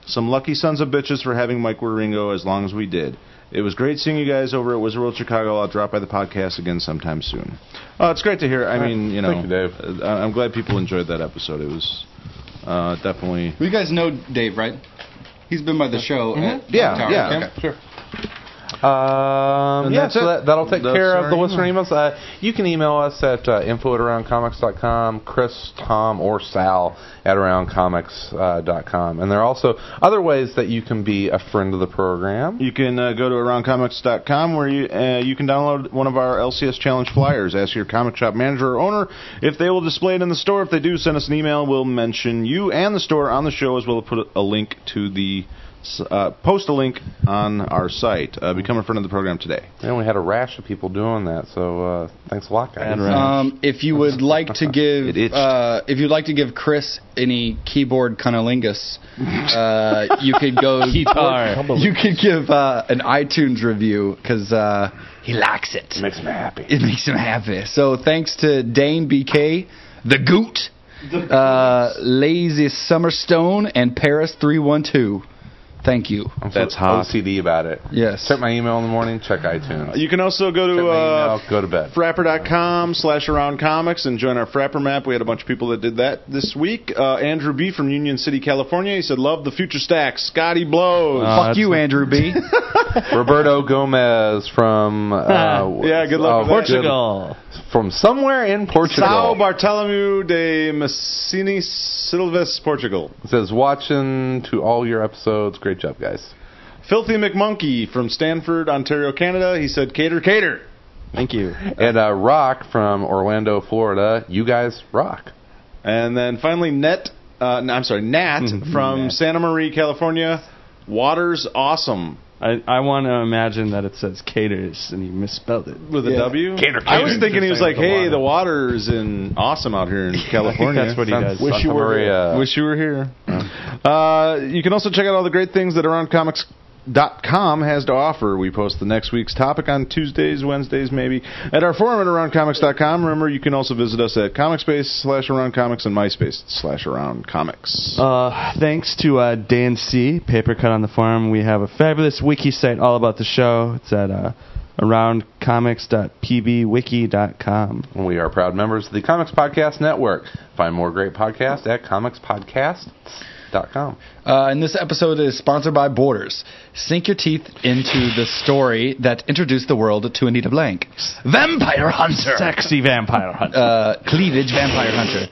S1: Some lucky sons of bitches for having Mike Wieringo as long as we did. It was great seeing you guys over at Wizard World Chicago. I'll drop by the podcast again sometime soon. Oh, it's great to hear. I mean, you know,
S2: Thank you, Dave.
S1: uh, I'm glad people enjoyed that episode. It was uh, definitely...
S3: You guys know Dave, right? He's been by the show.
S1: Mhm.
S3: At
S1: Yeah,
S3: Tower.
S1: yeah.
S3: Okay.
S2: Sure. Um,
S1: And
S2: yeah,
S1: that's
S2: so
S1: it.
S2: that, that'll take
S1: Those
S2: care
S1: are
S2: of the
S1: our
S2: listener emails. Uh, you can email us at uh, info at around comics dot com, Chris, Tom, or Sal at around comics dot com. And there are also other ways that you can be a friend of the program.
S1: You can uh, go to around comics dot com where you uh, you can download one of our L C S Challenge flyers. Ask your comic shop manager or owner if they will display it in the store. If they do, send us an email. We'll mention you and the store on the show, as well as put a link to the uh, post a link on our site. Uh, become a friend of the program today.
S2: And we had a rash of people doing that, so uh, thanks a lot, guys.
S4: And rash.
S3: Um, if you would like to give,
S1: It itched.
S3: uh, if you'd like to give Chris any keyboard cunnilingus, uh, you could go.
S4: Guitar.
S3: You could give uh, an iTunes review because uh, he likes it.
S2: Makes me happy.
S3: It makes him happy. So thanks to Dane B K, the Goot, uh, Lazy Summerstone, and Paris three one two. Thank you.
S2: I'm
S1: That's
S2: so
S1: hot.
S2: O C D about it.
S3: Yes.
S2: Check my email in the morning, check iTunes.
S1: You can also go
S2: check
S1: to
S2: my
S1: uh,
S2: email, go to bed.
S1: frapper dot com slash around comics and join our Frapper map. We had a bunch of people that did that this week. Uh, Andrew B. from Union City, California. He said, love the future stacks. Scotty blows.
S4: Uh,
S3: Fuck you, Andrew B.
S2: Roberto Gomez from uh,
S1: Yeah, good luck
S2: uh,
S1: with that.
S4: Portugal.
S2: From somewhere in
S1: Sao
S2: Portugal.
S1: Bartolomeu de Messini Silves, Portugal.
S2: It says, watching to all your episodes. Great job, guys.
S1: Filthy McMonkey from Stanford, Ontario, Canada. He said, cater, cater.
S4: Thank you.
S2: And uh, Rock from Orlando, Florida. You guys rock.
S1: And then finally, Net, uh, no, I'm sorry, Nat from
S4: Nat.
S1: Santa Maria, California. Water's awesome.
S4: I, I want to imagine that it says caters and he misspelled it.
S1: With a W? I was thinking he was like, hey, the water's in awesome out here in California.
S4: That's what he does.
S1: Wish you were here. Wish you were here. Uh, you can also check out all the great things that Around Comics dot com has to offer. We post the next week's topic on Tuesdays, Wednesdays, maybe, at our forum at around comics dot com. Remember, you can also visit us at ComicSpace slash Around Comics and MySpace slash Around Comics.
S4: Uh, thanks to uh, Dan C. Paper Cut on the Forum. We have a fabulous wiki site all about the show. It's at uh, around comics dot p b wiki dot com.
S2: We are proud members of the Comics Podcast Network. Find more great podcasts at comics podcast dot com.
S3: Uh, and this episode is sponsored by Borders. Sink your teeth into the story that introduced the world to Anita Blank. Vampire Hunter.
S4: Sexy vampire hunter.
S3: Uh, cleavage Vampire Hunter.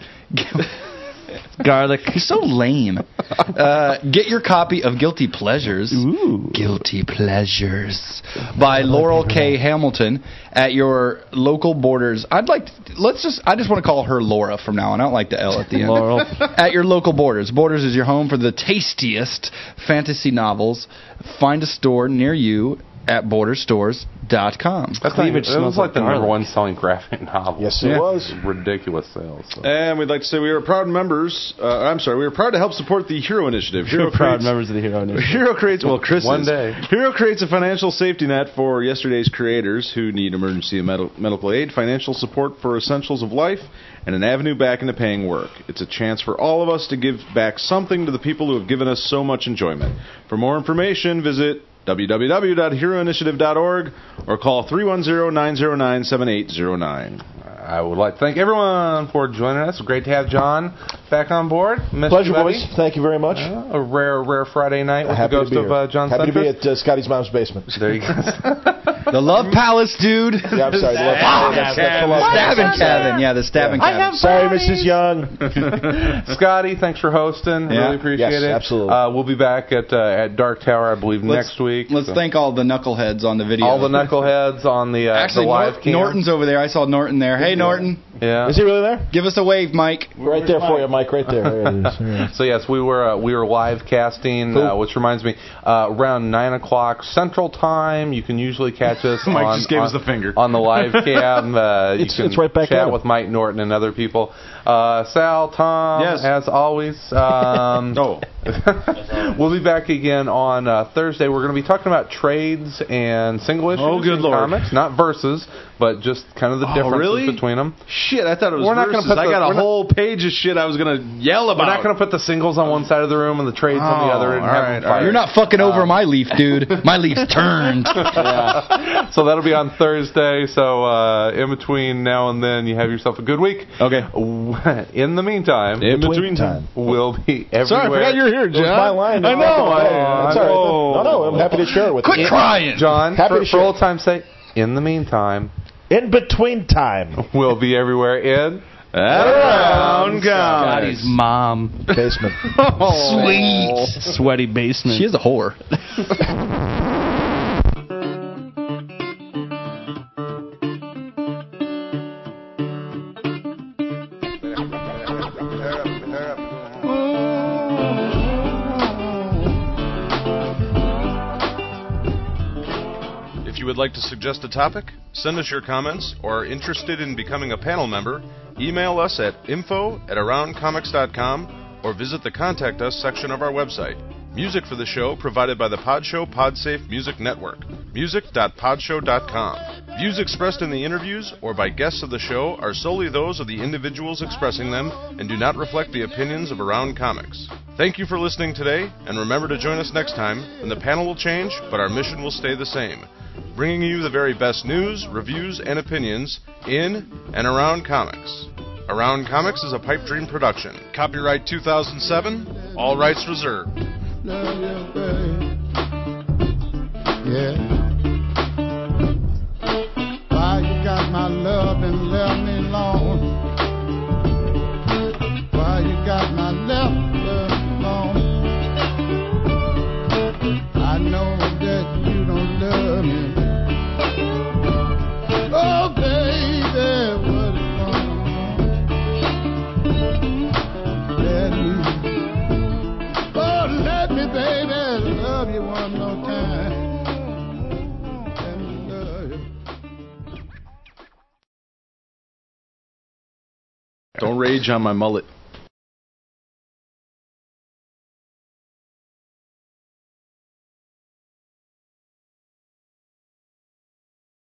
S4: Garlic.
S3: He's so lame. Uh, get your copy of Guilty Pleasures.
S4: Ooh.
S3: Guilty Pleasures by Laurel K. Hamilton at your local Borders. I'd like to, let's just I just want to call her Laura from now on. I don't like the L at the end.
S4: Laurel.
S3: At your local Borders. Borders is your home for the tastiest fantasy novels. Find a store near you at borders stores dot com.
S2: That's
S4: Cleavage
S2: not, it
S4: smells
S2: was like
S4: like
S2: the number
S4: garlic.
S2: one selling graphic novel.
S5: Yes, it
S3: Yeah.
S5: was.
S2: Ridiculous sales. So.
S1: And we'd like to say we are proud members. Uh, I'm sorry, we are proud to help support the Hero Initiative. Hero
S4: We're proud
S1: creates-
S4: members of the Hero Initiative.
S1: Hero creates, well, Chris
S2: One
S1: is.
S2: day.
S1: Hero creates a financial safety net for yesterday's creators who need emergency med- medical aid, financial support for essentials of life, and an avenue back into paying work. It's a chance for all of us to give back something to the people who have given us so much enjoyment. For more information, visit w w w dot hero initiative dot org or call three one zero, nine zero nine, seven eight zero nine.
S2: I would like to thank everyone for joining us. Great to have John back on board. Missed
S5: Pleasure,
S2: you, buddy.
S5: boys. Thank you very much.
S2: Uh, a rare, rare Friday night with
S5: Happy
S2: the
S5: to
S2: ghost
S5: be
S2: of
S5: here.
S2: uh, John
S5: Happy to be
S2: Sunfist.
S5: at uh, Scotty's mom's basement.
S2: There you go.
S3: The Love Palace, dude.
S5: Yeah, I'm sorry. the love-
S3: Ah,
S5: that's, that's the love.
S3: Stabbing Cabin. Yeah, the Stabbing Cabin.
S5: Sorry, Missus Young.
S2: Scotty, thanks for hosting.
S3: Yeah.
S2: Really appreciate
S5: Yes,
S2: it.
S5: absolutely.
S2: Uh, we'll be back at uh, at Dark Tower, I believe,
S3: Let's-
S2: next week.
S3: Let's
S2: So-
S3: thank all the knuckleheads on the video.
S2: all the knuckleheads on the, uh,
S3: Actually,
S2: the live
S3: Nor-
S2: cam.
S3: Norton's over there. I saw Norton there. Hey, Norton.
S2: Yeah.
S5: Is he really there?
S3: Give us a wave, Mike.
S5: Right there for you, Mike. Right there. There it is. Yeah.
S2: So yes, we were uh, we were live casting, uh, which reminds me, uh, around nine o'clock Central Time. You can usually catch us.
S1: Mike
S2: on,
S1: just gave
S2: on,
S1: us the finger.
S2: on the live cam. Uh, you
S5: It's-
S2: can
S5: it's right back at
S2: chat
S5: him.
S2: with Mike Norton and other people. Uh, Sal, Tom,
S1: Yes.
S2: as always. Um,
S1: Oh.
S2: We'll be back again on uh, Thursday. We're going to be talking about trades and single issues
S1: Oh, good
S2: in
S1: Lord.
S2: comics. Not verses, but just kind of the
S1: Oh,
S2: differences
S1: really?
S2: between them.
S1: Shit, I thought it was
S2: We're not gonna
S1: verses.
S2: put
S1: I
S2: the-
S1: got a
S2: we're not-
S1: whole page of shit I was going to yell about.
S2: We're not going to put the singles on one side of the room and the trades on the
S1: Oh,
S2: other and
S1: all
S2: have
S1: right,
S2: them
S1: all right.
S2: fight.
S3: You're not fucking over my leaf, dude. My leaf's turned.
S2: So that'll be on Thursday. So uh, in between now and then, you have yourself a good week.
S1: Okay.
S2: In the meantime,
S1: In between time.
S2: we'll be everywhere.
S1: Sorry, I forgot you're here,
S5: It was
S1: John.
S5: my line.
S1: I know.
S5: Hey,
S2: I
S5: that's all right.
S1: know.
S5: No, no, I'm happy to share it with
S3: Quit
S5: you.
S3: crying.
S2: John,
S5: Happy
S2: for,
S5: to
S2: for
S5: share.
S2: old time's sake, in the meantime,
S5: In between time.
S2: we'll be everywhere in
S1: Around
S4: Scotty's
S1: Comics.
S4: mom.
S5: Basement.
S3: Sweet.
S4: Sweaty basement.
S3: She is a whore.
S1: If you would like to suggest a topic, send us your comments, or are interested in becoming a panel member, email us at info at around comics dot com or visit the Contact Us section of our website. Music for the show provided by the Podshow Podsafe Music Network. music dot podshow dot com. Views expressed in the interviews or by guests of the show are solely those of the individuals expressing them and do not reflect the opinions of Around Comics. Thank you for listening today, and remember to join us next time when the panel will change, but our mission will stay the same. Bringing you the very best news, reviews, and opinions in and around comics. Around Comics is a Pipe Dream production. Copyright two thousand seven, all rights reserved.
S8: Love you, babe. Yeah. Why you got my love and left me alone? Why you got my left love alone? I know that you don't love me. Oh, baby, what is going on? Let me, oh, let me, baby, love you one more time. Let me love you.
S1: Don't rage on my mullet.